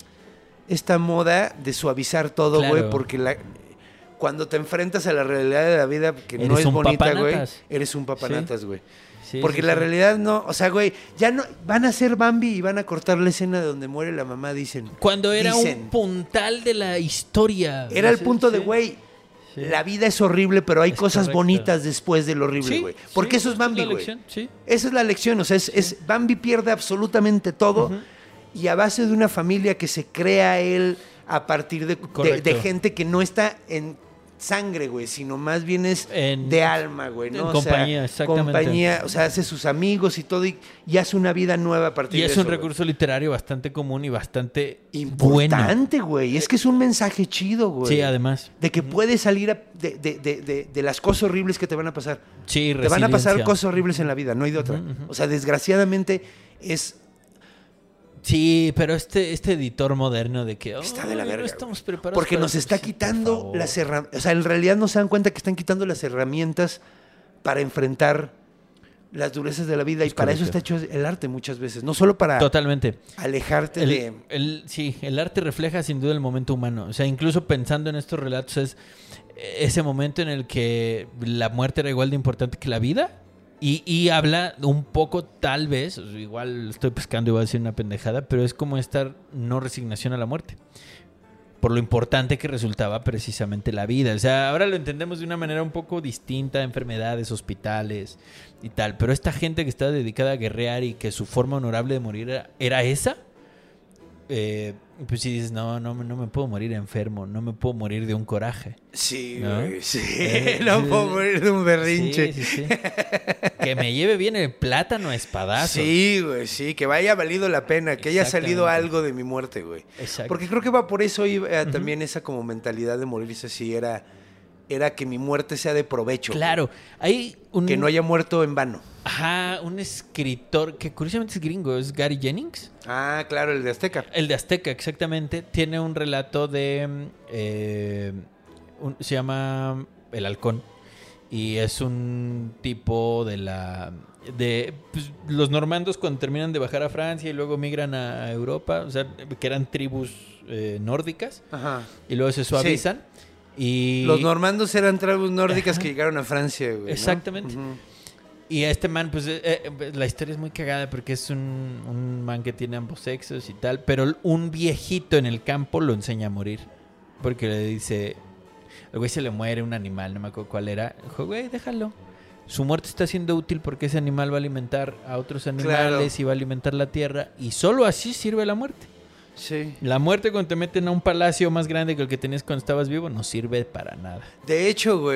Speaker 3: moda de suavizar todo,
Speaker 5: Claro.
Speaker 3: güey, porque cuando te enfrentas a la realidad de la vida, que no
Speaker 5: Eres
Speaker 3: es
Speaker 5: un
Speaker 3: bonita, güey,
Speaker 5: papanatas.
Speaker 3: eres un papanatas, güey.
Speaker 5: Sí,
Speaker 3: Porque
Speaker 5: sí,
Speaker 3: la
Speaker 5: sí.
Speaker 3: realidad no, o sea, güey, ya no, van a ser Bambi y van a cortar la escena de donde muere la mamá, dicen.
Speaker 5: Cuando era
Speaker 3: Dicen.
Speaker 5: un puntal de la historia.
Speaker 3: Era el
Speaker 5: Sí,
Speaker 3: punto de,
Speaker 5: sí.
Speaker 3: güey,
Speaker 5: Sí.
Speaker 3: la vida es horrible, pero hay
Speaker 5: Es
Speaker 3: cosas
Speaker 5: correcto.
Speaker 3: bonitas después de lo horrible,
Speaker 5: Sí,
Speaker 3: güey. Porque
Speaker 5: sí,
Speaker 3: eso es
Speaker 5: esa
Speaker 3: Bambi,
Speaker 5: la
Speaker 3: güey.
Speaker 5: lección, sí.
Speaker 3: Esa es la lección, o sea, Bambi pierde absolutamente todo y a base de una familia que se crea él a partir de
Speaker 5: Correcto.
Speaker 3: gente que no está en sangre, güey, sino más bien es de alma, güey, ¿no?
Speaker 5: en
Speaker 3: O
Speaker 5: compañía,
Speaker 3: sea,
Speaker 5: exactamente.
Speaker 3: compañía, o sea, hace sus amigos y todo y hace una vida nueva a partir
Speaker 5: Y
Speaker 3: de
Speaker 5: es
Speaker 3: eso,
Speaker 5: un
Speaker 3: güey.
Speaker 5: recurso literario bastante común y bastante bueno.
Speaker 3: Importante, güey. Es que es un mensaje chido, güey.
Speaker 5: Sí, además.
Speaker 3: De que puedes salir de las cosas horribles que te van a pasar.
Speaker 5: Sí,
Speaker 3: Te van a pasar
Speaker 5: resiliencia.
Speaker 3: cosas horribles en la vida, no hay de otra. O sea, desgraciadamente es...
Speaker 5: Sí, pero este editor moderno de que
Speaker 3: Está de la
Speaker 5: "Ay,
Speaker 3: verga.
Speaker 5: no estamos
Speaker 3: güey.
Speaker 5: preparados
Speaker 3: Porque
Speaker 5: para
Speaker 3: nos
Speaker 5: esto".
Speaker 3: está
Speaker 5: Sí, por
Speaker 3: quitando
Speaker 5: favor.
Speaker 3: las herramientas. O sea, en realidad no se dan cuenta que están quitando las herramientas para enfrentar las durezas de la vida. Y para eso está
Speaker 5: correcto.
Speaker 3: hecho el arte muchas veces. No solo para
Speaker 5: Totalmente.
Speaker 3: alejarte de...
Speaker 5: Sí, el arte refleja sin duda el momento humano. O sea, incluso pensando en estos relatos es ese momento en el que la muerte era igual de importante que la vida. Y habla un poco, tal vez, o sea, igual estoy pescando y voy a decir una pendejada, pero es como esta no resignación a la muerte. Por lo importante que resultaba precisamente la vida. O sea, ahora lo entendemos de una manera un poco distinta, enfermedades, hospitales y tal. Pero esta gente que está dedicada a guerrear y que su forma honorable de morir era esa, pues si dices, no me puedo morir enfermo, no me puedo morir de un coraje.
Speaker 3: Sí,
Speaker 5: ¿No?
Speaker 3: güey, sí.
Speaker 5: Sí.
Speaker 3: No puedo morir de un berrinche.
Speaker 5: Sí, sí, sí. Que me lleve bien el plátano a espadazos.
Speaker 3: Sí, güey, sí, que vaya valido la pena, que haya salido
Speaker 5: Exactamente.
Speaker 3: algo de mi muerte, güey.
Speaker 5: Exacto.
Speaker 3: Porque creo que va por eso también esa como mentalidad de morirse así, era que mi muerte sea de provecho.
Speaker 5: Claro, hay un...
Speaker 3: Que no haya muerto en vano.
Speaker 5: Ajá, un escritor que curiosamente es gringo, es Gary Jennings.
Speaker 3: Ah, claro, el de Azteca.
Speaker 5: El de Azteca, exactamente. Tiene un relato de... se llama El Halcón. Y es un tipo de pues, los normandos cuando terminan de bajar a Francia y luego migran a Europa. O sea, que eran tribus nórdicas.
Speaker 3: Ajá.
Speaker 5: Y luego se suavizan. Y
Speaker 3: Los normandos eran tribus nórdicas que llegaron a Francia, güey, ¿no?
Speaker 5: Exactamente.
Speaker 3: Ujú.
Speaker 5: Y este man, pues la historia es muy cagada porque es un man que tiene ambos sexos y tal, pero un viejito en el campo lo enseña a morir. Porque le dice, el güey se le muere un animal, no me acuerdo cuál era. Dijo, güey, déjalo. Su muerte está siendo útil porque ese animal va a alimentar a otros animales y va a alimentar la tierra. Y solo así sirve la muerte.
Speaker 3: Sí.
Speaker 5: La muerte cuando te meten a un palacio más grande que el que tenías cuando estabas vivo no sirve para nada.
Speaker 3: De hecho,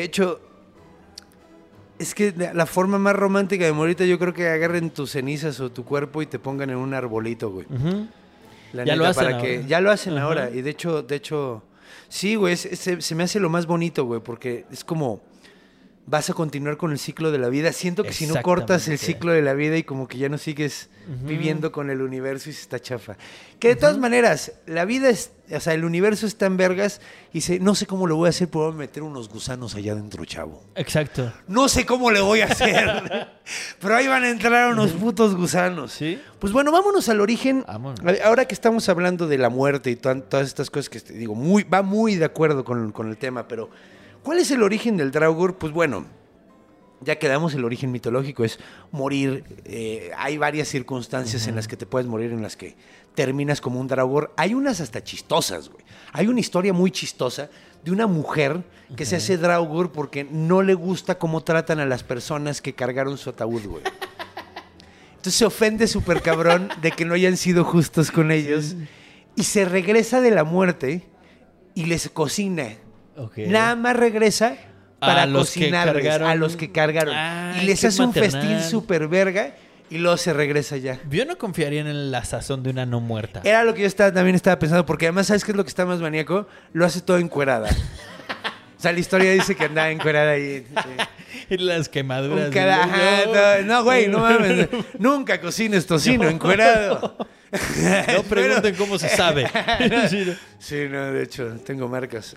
Speaker 3: es que la forma más romántica de morirte yo creo que agarren tus cenizas o tu cuerpo y te pongan en un arbolito, güey.
Speaker 5: Ujú.
Speaker 3: La
Speaker 5: Ya
Speaker 3: neta,
Speaker 5: lo hacen
Speaker 3: para
Speaker 5: ahora.
Speaker 3: que ya lo hacen
Speaker 5: Ajá.
Speaker 3: ahora. Y de hecho, sí, güey, se me hace lo más bonito, güey, porque es como vas a continuar con el ciclo de la vida. Siento que si no cortas el
Speaker 5: Exactamente.
Speaker 3: ciclo de la vida y como que ya no sigues viviendo con el universo y se está chafa. Que de todas maneras, la vida es, o sea, el universo está en vergas y no sé cómo lo voy a hacer, pero voy a meter unos gusanos allá adentro, chavo.
Speaker 5: Exacto.
Speaker 3: No sé cómo le voy a hacer, pero ahí van a entrar unos putos gusanos.
Speaker 5: ¿Sí?
Speaker 3: Pues bueno, vámonos al origen.
Speaker 5: Vámonos.
Speaker 3: Ahora que estamos hablando de la muerte y todas estas cosas que te digo, va muy de acuerdo con el tema, pero ¿cuál es el origen del Draugr? Pues bueno, ya quedamos, el origen mitológico es morir. Hay varias circunstancias en las que te puedes morir, en las que terminas como un Draugr. Hay unas hasta chistosas, güey. Hay una historia muy chistosa de una mujer que se hace Draugr porque no le gusta cómo tratan a las personas que cargaron su ataúd, güey. Entonces se ofende súper cabrón de que no hayan sido justos con ellos y se regresa de la muerte y les cocina.
Speaker 5: Ok.
Speaker 3: Nada más regresa para
Speaker 5: A los que
Speaker 3: cocinarles
Speaker 5: cargaron.
Speaker 3: a los que cargaron.
Speaker 5: Ay,
Speaker 3: Y les
Speaker 5: qué
Speaker 3: hace un
Speaker 5: maternal.
Speaker 3: festín súper verga y luego se regresa ya.
Speaker 5: Yo no confiaría en la sazón de una no muerta.
Speaker 3: Era lo que yo también estaba pensando, porque además, ¿sabes qué es lo que está más maníaco? Lo hace todo encuerada. O sea, la historia dice que andaba encuerada ahí.
Speaker 5: Y las quemaduras.
Speaker 3: No, güey, no mames. Nunca cocines tocino encuerado.
Speaker 5: No pregunten cómo se sabe. Sí, no.
Speaker 3: Sí, no, de hecho, tengo marcas.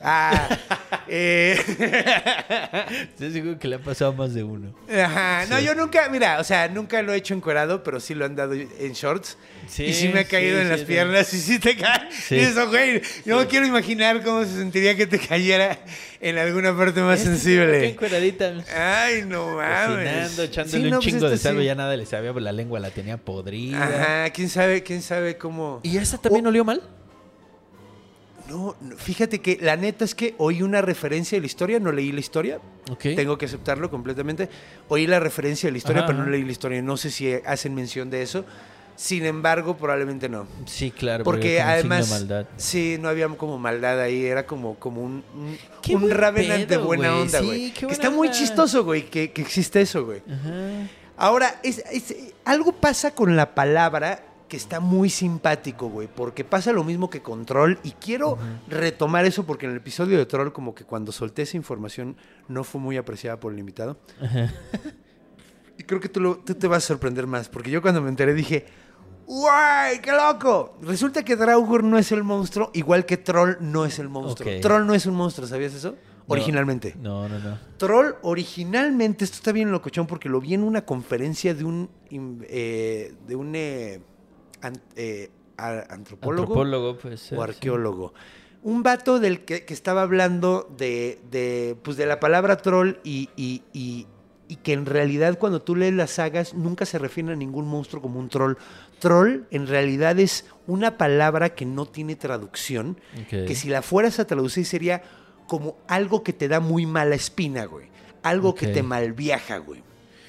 Speaker 5: Estoy seguro que le ha pasado a más de uno.
Speaker 3: Ajá. No, yo nunca, mira, o sea, nunca lo he hecho encuerado, pero sí lo han dado en shorts.
Speaker 5: Sí,
Speaker 3: y sí me ha caído
Speaker 5: sí,
Speaker 3: en las
Speaker 5: sí,
Speaker 3: piernas y sí te cae.
Speaker 5: Sí.
Speaker 3: Y eso, güey, yo me quiero imaginar cómo se sentiría que te cayera en alguna parte más
Speaker 5: Qué
Speaker 3: sensible.
Speaker 5: encueradita.
Speaker 3: Ay, no mames.
Speaker 5: Cocinando, echándole
Speaker 3: Sí,
Speaker 5: un
Speaker 3: no, pues
Speaker 5: chingo de
Speaker 3: esto
Speaker 5: salvo.
Speaker 3: sí.
Speaker 5: Ya nada le sabía, pues la lengua la tenía podrida.
Speaker 3: Ajá, quién sabe cómo.
Speaker 5: ¿Y esa también olió mal?
Speaker 3: No, fíjate que la neta es que oí una referencia de la historia, no leí la historia.
Speaker 5: Ok.
Speaker 3: Tengo que aceptarlo completamente. Oí la referencia de la historia,
Speaker 5: Ajá,
Speaker 3: pero no
Speaker 5: ajá.
Speaker 3: leí la historia. No sé si hacen mención de eso. Sin embargo, probablemente no.
Speaker 5: Sí, claro.
Speaker 3: Porque
Speaker 5: como un signo
Speaker 3: además,
Speaker 5: de maldad.
Speaker 3: sí, no había como maldad ahí, era como un
Speaker 5: Qué
Speaker 3: un
Speaker 5: buen
Speaker 3: Ravenant de
Speaker 5: pedo,
Speaker 3: buena
Speaker 5: güey.
Speaker 3: onda,
Speaker 5: Sí,
Speaker 3: güey.
Speaker 5: qué
Speaker 3: Que
Speaker 5: buena
Speaker 3: está muy
Speaker 5: onda.
Speaker 3: chistoso, güey, que existe eso, güey.
Speaker 5: Ajá.
Speaker 3: Ahora, algo pasa con la palabra que está muy simpático, güey, porque pasa lo mismo que con Troll, y quiero retomar eso porque en el episodio de Troll, como que cuando solté esa información no fue muy apreciada por el invitado. Y creo que tú te vas a sorprender más, porque yo cuando me enteré dije, ¡guay, qué loco! Resulta que Draugr no es el monstruo, igual que Troll no es el monstruo.
Speaker 5: Ok.
Speaker 3: Troll no es un monstruo, ¿sabías eso? Originalmente.
Speaker 5: No.
Speaker 3: Troll originalmente, esto está bien locochón porque lo vi en una conferencia de un antropólogo
Speaker 5: Antropólogo, pues.
Speaker 3: o arqueólogo. Un vato del que estaba hablando pues de la palabra troll y que en realidad cuando tú lees las sagas nunca se refiere a ningún monstruo como un troll. Troll en realidad es una palabra que no tiene traducción,
Speaker 5: Ok.
Speaker 3: que si la fueras a traducir sería como algo que te da muy mala espina, güey. Algo que
Speaker 5: Ok.
Speaker 3: te malviaja, güey.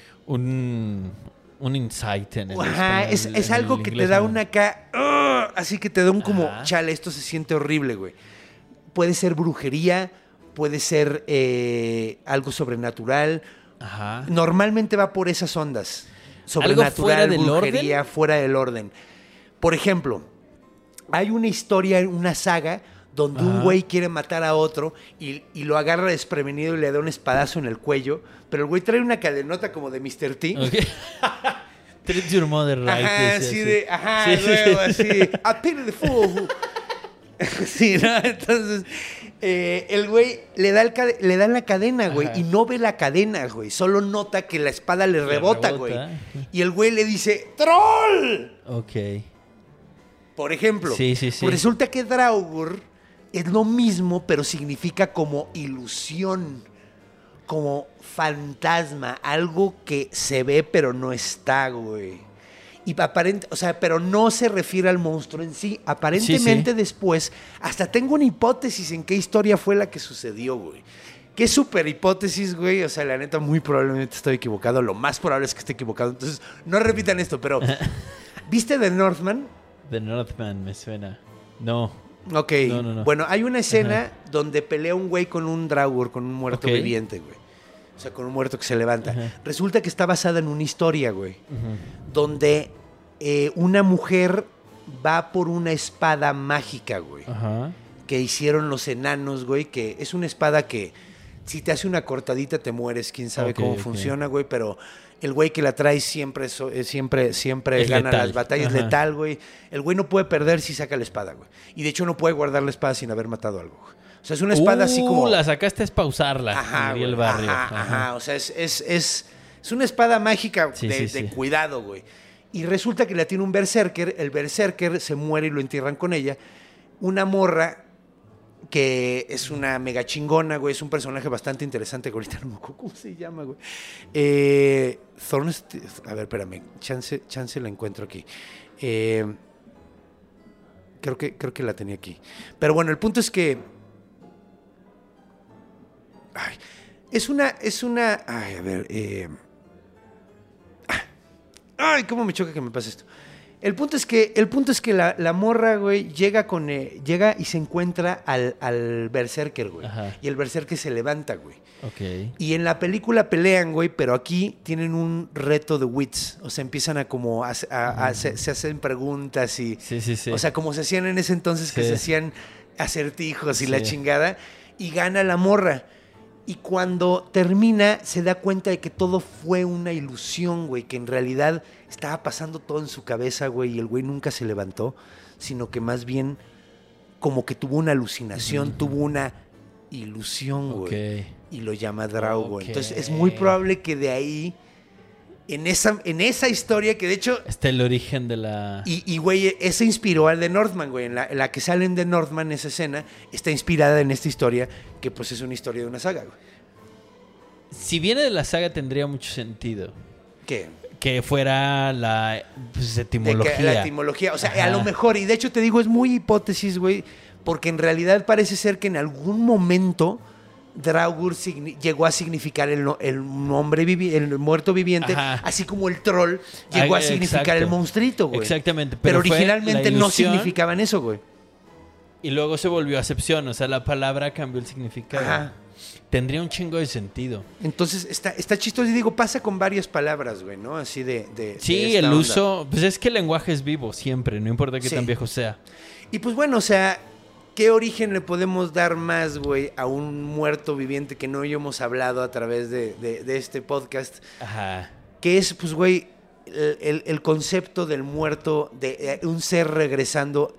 Speaker 5: Un insight en el
Speaker 3: Ajá,
Speaker 5: español,
Speaker 3: es
Speaker 5: en
Speaker 3: algo
Speaker 5: el
Speaker 3: que te
Speaker 5: inglés,
Speaker 3: da
Speaker 5: ¿no?
Speaker 3: una acá, así que te da un como,
Speaker 5: Ajá.
Speaker 3: chale, esto se siente horrible, güey. Puede ser brujería, puede ser algo sobrenatural.
Speaker 5: Ajá.
Speaker 3: Normalmente va por esas ondas.
Speaker 5: fuera
Speaker 3: Sobrenatural,
Speaker 5: del
Speaker 3: brujería,
Speaker 5: orden?
Speaker 3: fuera del orden. Por ejemplo, hay una historia, una saga, donde un
Speaker 5: Ajá.
Speaker 3: güey quiere matar a otro y lo agarra desprevenido y le da un espadazo en el cuello, pero el güey trae una cadenota como de Mr. T.
Speaker 5: Ok. Treat your mother right.
Speaker 3: Ajá,
Speaker 5: decía
Speaker 3: así
Speaker 5: así.
Speaker 3: de, ajá,
Speaker 5: Sí, sí,
Speaker 3: luego
Speaker 5: sí.
Speaker 3: así, a pity the fool. Sí, ¿no? Entonces, el güey le da la cadena, güey,
Speaker 5: Ajá.
Speaker 3: y no ve la cadena, güey, solo nota que la espada le rebota, güey. Y el güey le dice, ¡Troll!
Speaker 5: Ok.
Speaker 3: Por ejemplo,
Speaker 5: Sí, sí, sí.
Speaker 3: pues resulta que Draugr es lo mismo, pero significa como ilusión, como fantasma, algo que se ve pero no está, güey. Y pero no se refiere al monstruo en sí. Aparentemente
Speaker 5: Sí, sí.
Speaker 3: después, hasta tengo una hipótesis en qué historia fue la que sucedió, güey. Qué súper hipótesis, güey. O sea, la neta, muy probablemente estoy equivocado. Lo más probable es que esté equivocado. Entonces, no repitan esto, pero... ¿Viste The Northman?
Speaker 5: The Northman me suena. No.
Speaker 3: Ok.
Speaker 5: No.
Speaker 3: Bueno, hay una escena donde pelea un güey con un Draugr, con un muerto
Speaker 5: Ok.
Speaker 3: viviente, güey. O sea, con un muerto que se levanta. Resulta que está basada en una historia, güey. Donde una mujer va por una espada mágica, güey.
Speaker 5: Ajá.
Speaker 3: Que hicieron los enanos, güey, que es una espada que si te hace una cortadita te mueres, quién sabe
Speaker 5: Ok,
Speaker 3: cómo
Speaker 5: ok.
Speaker 3: funciona, güey, pero el güey que la trae siempre
Speaker 5: Es
Speaker 3: gana
Speaker 5: letal.
Speaker 3: las batallas,
Speaker 5: Ajá.
Speaker 3: letal, güey. El güey no puede perder si saca la espada, güey. Y de hecho no puede guardar la espada sin haber matado algo, güey. O sea, es una espada así como...
Speaker 5: La sacaste es pausarla,
Speaker 3: Ajá,
Speaker 5: diría el
Speaker 3: güey,
Speaker 5: barrio.
Speaker 3: ajá. O sea, es una espada mágica
Speaker 5: Sí,
Speaker 3: de
Speaker 5: sí.
Speaker 3: cuidado, güey. Y resulta que la tiene un berserker. El berserker se muere y lo entierran con ella. Una morra que es una mega chingona, güey. Es un personaje bastante interesante. Que ahorita no me acuerdo cómo se llama, güey. A ver, espérame. Chance la encuentro aquí. Creo que la tenía aquí. Pero bueno, el punto es que... Ay, es una... Ay, a ver... Ay, cómo me choca que me pase esto. El punto es que la morra, güey, llega y se encuentra al berserker, güey.
Speaker 5: Ajá.
Speaker 3: Y el berserker se levanta, güey.
Speaker 5: Ok.
Speaker 3: Y en la película pelean, güey, pero aquí tienen un reto de wits. O sea, empiezan a como... se hacen preguntas y...
Speaker 5: Sí.
Speaker 3: O sea, como se hacían en ese entonces que
Speaker 5: Sí.
Speaker 3: se hacían acertijos y
Speaker 5: Sí.
Speaker 3: la chingada. Y gana la morra. Y cuando termina, se da cuenta de que todo fue una ilusión, güey. Que en realidad estaba pasando todo en su cabeza, güey. Y el güey nunca se levantó, sino que más bien como que tuvo una alucinación, tuvo una ilusión, güey.
Speaker 5: Ok.
Speaker 3: Y lo llama Draug, güey.
Speaker 5: Ok.
Speaker 3: Entonces es muy probable que de ahí, en esa historia, que de hecho...
Speaker 5: Está el origen de la...
Speaker 3: Y güey, ese inspiró al de Northman, güey. En la que salen de Northman, esa escena, está inspirada en esta historia, que pues es una historia de una saga, güey.
Speaker 5: Si viene de la saga, tendría mucho sentido.
Speaker 3: ¿Qué?
Speaker 5: Que fuera la
Speaker 3: De
Speaker 5: etimología.
Speaker 3: que la etimología. O sea,
Speaker 5: Ajá.
Speaker 3: a lo mejor, y de hecho te digo, es muy hipótesis, güey, porque en realidad parece ser que en algún momento Draugr llegó a significar el muerto viviente,
Speaker 5: Ajá.
Speaker 3: así como el troll llegó a significar
Speaker 5: exacto.
Speaker 3: el monstruito, güey.
Speaker 5: Exactamente.
Speaker 3: Pero
Speaker 5: fue
Speaker 3: originalmente
Speaker 5: la
Speaker 3: no
Speaker 5: ilusión,
Speaker 3: significaban eso, güey.
Speaker 5: Y luego se volvió acepción. O sea, la palabra cambió el significado.
Speaker 3: Ajá.
Speaker 5: Tendría un chingo de sentido.
Speaker 3: Entonces está chistoso. Y digo, pasa con varias palabras, güey, ¿no? Así de
Speaker 5: Sí,
Speaker 3: esta
Speaker 5: el
Speaker 3: onda.
Speaker 5: uso... Pues es que el lenguaje es vivo siempre. No importa qué
Speaker 3: Sí.
Speaker 5: tan viejo sea.
Speaker 3: Y pues bueno, o sea, ¿qué origen le podemos dar más, güey, a un muerto viviente que no hemos hablado a través de este podcast?
Speaker 5: Ajá.
Speaker 3: Que es, pues, güey, el concepto del muerto, de un ser regresando,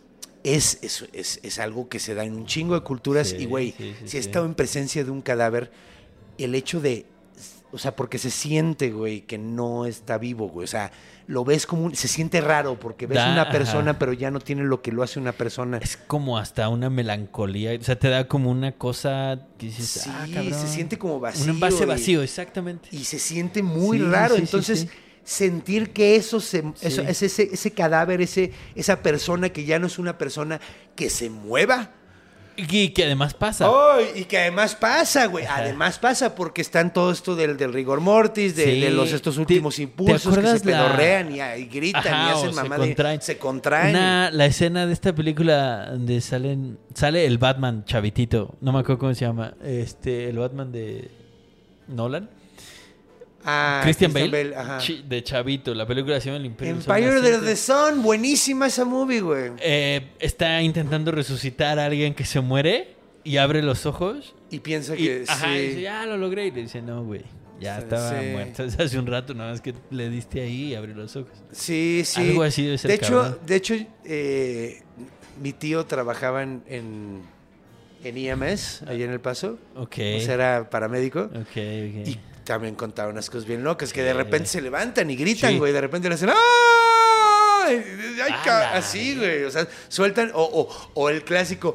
Speaker 3: es algo que se da en un chingo de culturas.
Speaker 5: Sí,
Speaker 3: y, güey,
Speaker 5: sí,
Speaker 3: si he estado en presencia de un cadáver, el hecho de... O sea, porque se siente, güey, que no está vivo, güey. O sea, lo ves como... se siente raro porque ves
Speaker 5: Da,
Speaker 3: una persona,
Speaker 5: ajá.
Speaker 3: pero ya no tiene lo que lo hace una persona.
Speaker 5: Es como hasta una melancolía. O sea, te da como una cosa que dices,
Speaker 3: Sí,
Speaker 5: cabrón.
Speaker 3: se siente como vacío.
Speaker 5: Un envase
Speaker 3: y-
Speaker 5: vacío, exactamente.
Speaker 3: Y se siente muy
Speaker 5: Sí,
Speaker 3: raro.
Speaker 5: sí, sí,
Speaker 3: Entonces,
Speaker 5: sí.
Speaker 3: sentir que eso
Speaker 5: Sí.
Speaker 3: es ese cadáver, esa persona que ya no es una persona que se mueva.
Speaker 5: Y que además pasa.
Speaker 3: ¡Ay! Y que además pasa, güey.
Speaker 5: Ajá.
Speaker 3: Además pasa porque están todo esto del rigor mortis,
Speaker 5: Sí.
Speaker 3: de estos últimos
Speaker 5: ¿Te
Speaker 3: impulsos que
Speaker 5: acuerdas
Speaker 3: se pedorrean y gritan
Speaker 5: Ajá,
Speaker 3: y hacen
Speaker 5: o
Speaker 3: mamá
Speaker 5: se
Speaker 3: se contraen.
Speaker 5: La escena de esta película donde sale el Batman chavitito. No me acuerdo cómo se llama. El Batman de Nolan. Christian Bale.
Speaker 3: Ajá.
Speaker 5: De chavito. La película se llama El Imperio del Sol
Speaker 3: Empire of
Speaker 5: Naciente.
Speaker 3: the Sun, buenísima esa movie, güey.
Speaker 5: Está intentando resucitar a alguien que se muere y abre los ojos.
Speaker 3: Y piensa
Speaker 5: Y,
Speaker 3: que
Speaker 5: ajá,
Speaker 3: sí.
Speaker 5: y dice, ya lo logré. Y le dice, no, güey. Ya
Speaker 3: Sí,
Speaker 5: estaba
Speaker 3: sí.
Speaker 5: muerto desde hace un rato, nada más que le diste ahí y abrió los ojos.
Speaker 3: Sí, sí.
Speaker 5: Algo así debe ser, cabrón.
Speaker 3: De hecho, mi tío trabajaba en IMS, allá en El Paso.
Speaker 5: Ok.
Speaker 3: O sea, era paramédico.
Speaker 5: Ok.
Speaker 3: Y también contaba unas cosas bien locas, que de repente se levantan y gritan,
Speaker 5: Sí.
Speaker 3: güey. De repente le hacen ¡ay! Ay,
Speaker 5: ¡Hala!
Speaker 3: así, güey. O sea, sueltan, o el clásico.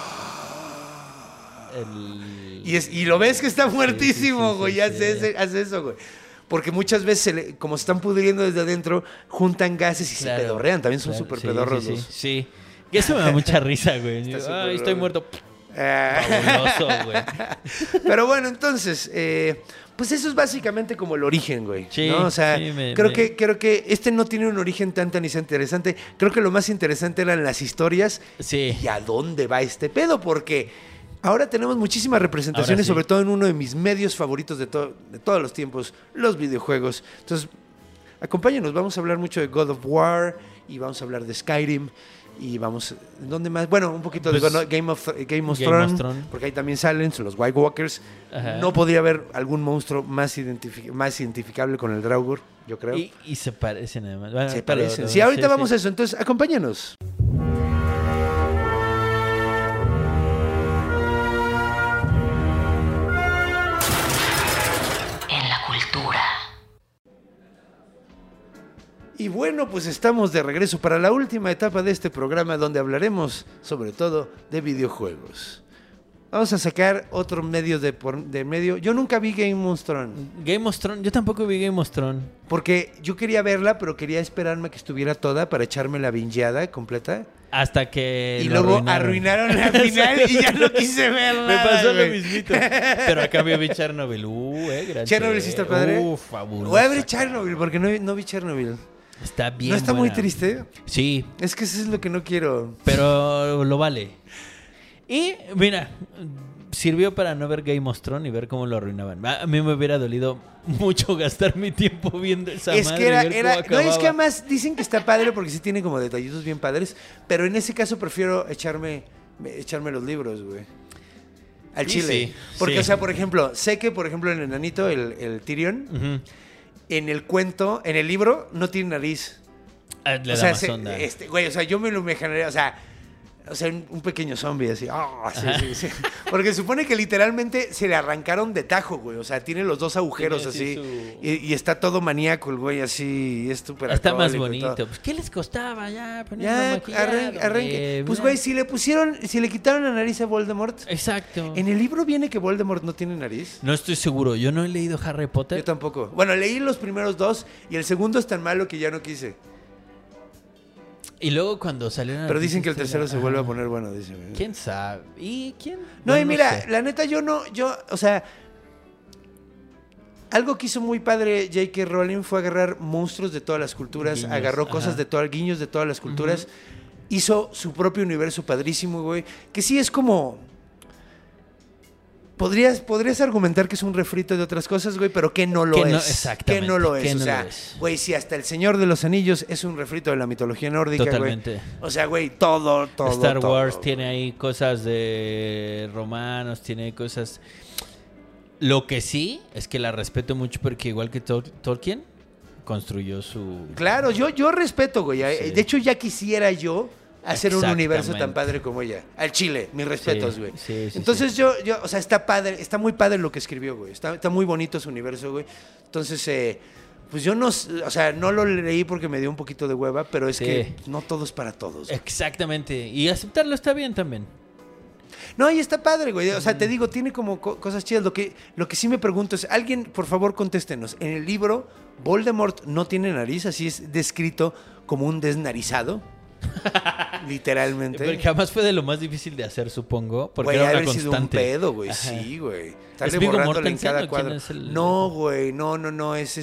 Speaker 3: Y lo ves que está muertísimo,
Speaker 5: sí,
Speaker 3: güey.
Speaker 5: sí,
Speaker 3: Y
Speaker 5: sí.
Speaker 3: hace eso, güey. Porque muchas veces, como se están pudriendo desde adentro, juntan gases y
Speaker 5: Claro,
Speaker 3: se pedorrean. También son
Speaker 5: claro,
Speaker 3: súper
Speaker 5: sí,
Speaker 3: pedorros
Speaker 5: sí,
Speaker 3: los...
Speaker 5: sí, sí. Y eso me da mucha risa, güey.
Speaker 3: Está súper
Speaker 5: Ay, estoy
Speaker 3: raro.
Speaker 5: muerto.
Speaker 3: Ah.
Speaker 5: Fabuloso, güey.
Speaker 3: Pero bueno, entonces, pues eso es básicamente como el origen, güey.
Speaker 5: Sí,
Speaker 3: ¿no? O sea,
Speaker 5: sí,
Speaker 3: creo que este no tiene un origen tan interesante. Creo que lo más interesante eran las historias
Speaker 5: Sí.
Speaker 3: y a dónde va este pedo, porque ahora tenemos muchísimas representaciones,
Speaker 5: Ahora sí.
Speaker 3: sobre todo en uno de mis medios favoritos de todos los tiempos, los videojuegos. Entonces, acompáñenos, vamos a hablar mucho de God of War y vamos a hablar de Skyrim. Y vamos, ¿dónde más? Bueno, un poquito
Speaker 5: Pues,
Speaker 3: de Game of Thrones, porque ahí también salen los White Walkers.
Speaker 5: Ajá.
Speaker 3: No podría haber algún monstruo más identificable con el Draugr, yo creo.
Speaker 5: Y se parecen además. Bueno,
Speaker 3: Se
Speaker 5: pero-
Speaker 3: parecen. Sí, ahorita vamos a eso, entonces acompáñanos.
Speaker 4: En la cultura.
Speaker 3: Y bueno, pues estamos de regreso para la última etapa de este programa donde hablaremos sobre todo de videojuegos. Vamos a sacar otro medio de medio. Yo nunca vi Game of Thrones
Speaker 5: Game of Thrones, yo tampoco vi Game of Thrones.
Speaker 3: porque yo quería verla, pero quería esperarme a que estuviera toda para echarme la bingeada completa.
Speaker 5: Hasta que
Speaker 3: Y
Speaker 5: lo
Speaker 3: luego arruinaron la final y ya no quise verla.
Speaker 5: Me pasó lo
Speaker 3: güey.
Speaker 5: mismito. Pero a cambio vi Chernobyl. Gran
Speaker 3: Chernobyl sí está padre.
Speaker 5: Fabuloso.
Speaker 3: Voy a ver Chernobyl porque no vi Chernobyl.
Speaker 5: Está bien.
Speaker 3: ¿No está muy
Speaker 5: buena.
Speaker 3: triste?
Speaker 5: Sí,
Speaker 3: Es que eso es lo que no quiero.
Speaker 5: pero lo vale. Y mira, sirvió para no ver Game of Thrones y ver cómo lo arruinaban. A mí me hubiera dolido mucho gastar mi tiempo viendo esa
Speaker 3: Es
Speaker 5: madre
Speaker 3: que
Speaker 5: y ver
Speaker 3: era
Speaker 5: cómo
Speaker 3: no, es que
Speaker 5: acababa.
Speaker 3: además dicen que está padre porque sí tiene como detallitos bien padres, pero en ese caso prefiero echarme los libros, güey. Al
Speaker 5: Sí,
Speaker 3: chile.
Speaker 5: sí,
Speaker 3: Porque,
Speaker 5: sí.
Speaker 3: o sea, por ejemplo, sé que, por ejemplo, el enanito, el Tyrion,
Speaker 5: Ujú.
Speaker 3: en el cuento, en el libro, no tiene nariz.
Speaker 5: Le
Speaker 3: O
Speaker 5: da
Speaker 3: sea,
Speaker 5: más onda.
Speaker 3: güey, o sea, yo me lo imaginaría, o sea, un pequeño zombie así. Sí. Porque supone que literalmente se le arrancaron de tajo, güey. O sea, tiene los dos agujeros
Speaker 5: Tiene
Speaker 3: así.
Speaker 5: así
Speaker 3: Y está todo maníaco el güey así. Y es súper
Speaker 5: Está más
Speaker 3: alcohólico y todo.
Speaker 5: bonito. Pues, ¿qué les costaba ya ponerlo
Speaker 3: Ya,
Speaker 5: maquillado?
Speaker 3: arranque. Pues,
Speaker 5: Mira.
Speaker 3: güey, si le quitaron la nariz a Voldemort.
Speaker 5: Exacto.
Speaker 3: En el libro viene que Voldemort no tiene nariz.
Speaker 5: No estoy seguro. Yo no he leído Harry Potter.
Speaker 3: Yo tampoco. Bueno, leí los primeros dos y el segundo es tan malo que ya no quise.
Speaker 5: Y luego cuando salieron...
Speaker 3: Pero dicen que el
Speaker 5: noticias,
Speaker 3: tercero se vuelve a
Speaker 5: ajá.
Speaker 3: poner bueno, dicen.
Speaker 5: ¿Quién sabe? ¿Y quién?
Speaker 3: No,
Speaker 5: Bueno,
Speaker 3: y mira,
Speaker 5: sé.
Speaker 3: la neta o sea, algo que hizo muy padre J.K. Rowling fue agarrar monstruos de todas las culturas,
Speaker 5: Guiños,
Speaker 3: agarró cosas
Speaker 5: ajá.
Speaker 3: de todas, guiños de todas las culturas, hizo su propio universo padrísimo, güey, que sí es como... Podrías argumentar que es un refrito de otras cosas, güey, pero que no lo
Speaker 5: Que no,
Speaker 3: es.
Speaker 5: exactamente,
Speaker 3: Que no lo es.
Speaker 5: que
Speaker 3: O
Speaker 5: no
Speaker 3: sea,
Speaker 5: lo es.
Speaker 3: güey, si hasta El Señor de los Anillos es un refrito de la mitología nórdica, güey.
Speaker 5: Totalmente.
Speaker 3: O sea, güey, todo.
Speaker 5: Star Wars
Speaker 3: todo.
Speaker 5: tiene ahí cosas de romanos, tiene ahí cosas... Lo que sí es que la respeto mucho porque igual que Tolkien, construyó su...
Speaker 3: Claro, yo respeto, güey.
Speaker 5: Sí.
Speaker 3: De hecho, ya quisiera yo hacer un universo tan
Speaker 5: Exactamente.
Speaker 3: padre como ella. Al chile, mis respetos,
Speaker 5: Sí,
Speaker 3: güey.
Speaker 5: sí, sí,
Speaker 3: Entonces yo, o sea, está padre, está muy padre lo que escribió, güey. Está muy bonito su universo, güey. Entonces, pues yo no, o sea, no lo leí porque me dio un poquito de hueva, pero es
Speaker 5: Sí.
Speaker 3: que no todo es para todos. güey.
Speaker 5: Exactamente. Y aceptarlo está bien también.
Speaker 3: No, y está padre, güey. O sea, te digo, tiene como cosas chidas. Lo que sí me pregunto es, alguien, por favor, contéstenos. En el libro, Voldemort no tiene nariz, así es descrito como un desnarizado. Literalmente.
Speaker 5: Porque jamás fue de lo más difícil de hacer, supongo. Porque
Speaker 3: Güey,
Speaker 5: era
Speaker 3: ha de
Speaker 5: una
Speaker 3: haber sido un
Speaker 5: constante.
Speaker 3: pedo, güey.
Speaker 5: Ajá.
Speaker 3: Sí, güey.
Speaker 5: ¿Es
Speaker 3: Estarle
Speaker 5: Viggo
Speaker 3: borrándole en
Speaker 5: Mortensen
Speaker 3: cada
Speaker 5: o quién
Speaker 3: cuadro.
Speaker 5: es el-
Speaker 3: No, güey. No. Es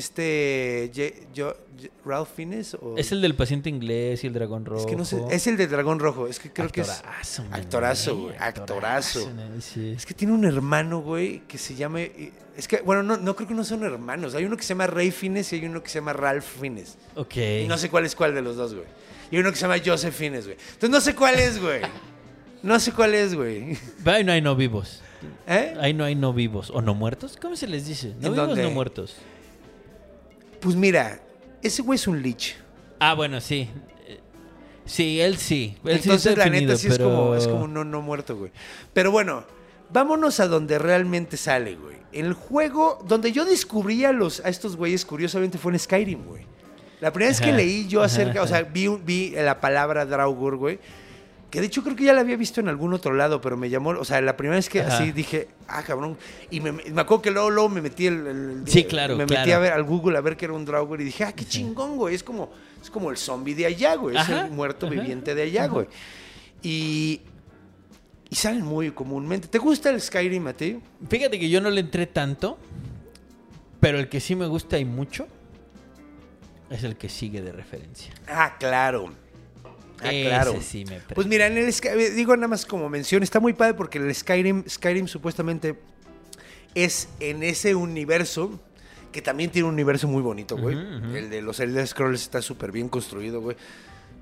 Speaker 3: Ralph Fiennes o...
Speaker 5: Es el del paciente inglés y el dragón rojo.
Speaker 3: Es que no sé. Es el de Dragón Rojo. Es que creo que es...
Speaker 5: Actorazo, man.
Speaker 3: Actorazo, güey. Actorazo.
Speaker 5: Sí.
Speaker 3: Es que tiene un hermano, güey, que se llama... Es que, bueno, no creo que no son hermanos. Hay uno que se llama Ray Fiennes y hay uno que se llama Ralph Fiennes.
Speaker 5: Ok.
Speaker 3: Y no sé cuál es cuál de los dos, güey. Y hay uno que se llama Joseph Fiennes, güey. Entonces no sé cuál es, güey. No sé cuál es, güey.
Speaker 5: Ahí no hay no vivos.
Speaker 3: ¿Eh?
Speaker 5: Ahí no hay no vivos. ¿O no muertos? ¿Cómo se les dice? ¿No
Speaker 3: ¿En
Speaker 5: vivos
Speaker 3: dónde?
Speaker 5: no muertos?
Speaker 3: Pues mira, ese güey es un lich.
Speaker 5: Ah, bueno, sí. Sí, él sí. Él sí
Speaker 3: Entonces,
Speaker 5: está
Speaker 3: la neta,
Speaker 5: definido,
Speaker 3: sí
Speaker 5: pero...
Speaker 3: es como un no muerto, güey. Pero bueno, vámonos a donde realmente sale, güey. El juego donde yo descubrí a estos güeyes, curiosamente, fue en Skyrim, güey. La primera vez que
Speaker 5: Ajá,
Speaker 3: leí yo acerca,
Speaker 5: ajá,
Speaker 3: o sea, vi la palabra Draugr, güey. Que de hecho creo que ya la había visto en algún otro lado, pero me llamó, o sea, la primera vez que
Speaker 5: Ajá.
Speaker 3: así dije, cabrón. Y me acuerdo que luego me metí
Speaker 5: Sí, claro,
Speaker 3: me metí
Speaker 5: claro.
Speaker 3: a ver al Google a ver qué era un Draugr y dije, qué chingón, güey. Es como el zombie de allá, güey. Es
Speaker 5: Ajá,
Speaker 3: el muerto
Speaker 5: ajá,
Speaker 3: viviente de allá,
Speaker 5: ajá.
Speaker 3: güey. Y salen muy comúnmente. ¿Te gusta el Skyrim a ti?
Speaker 5: Fíjate que yo no le entré tanto, pero el que sí me gusta y mucho es el que sigue de referencia.
Speaker 3: Claro.
Speaker 5: Ese
Speaker 3: Claro.
Speaker 5: sí me prende.
Speaker 3: Pues mira, en el digo nada más como mención, está muy padre porque el Skyrim supuestamente es en ese universo que también tiene un universo muy bonito, güey.
Speaker 5: Ujú, ujú.
Speaker 3: El de los Elder Scrolls está súper bien construido, güey.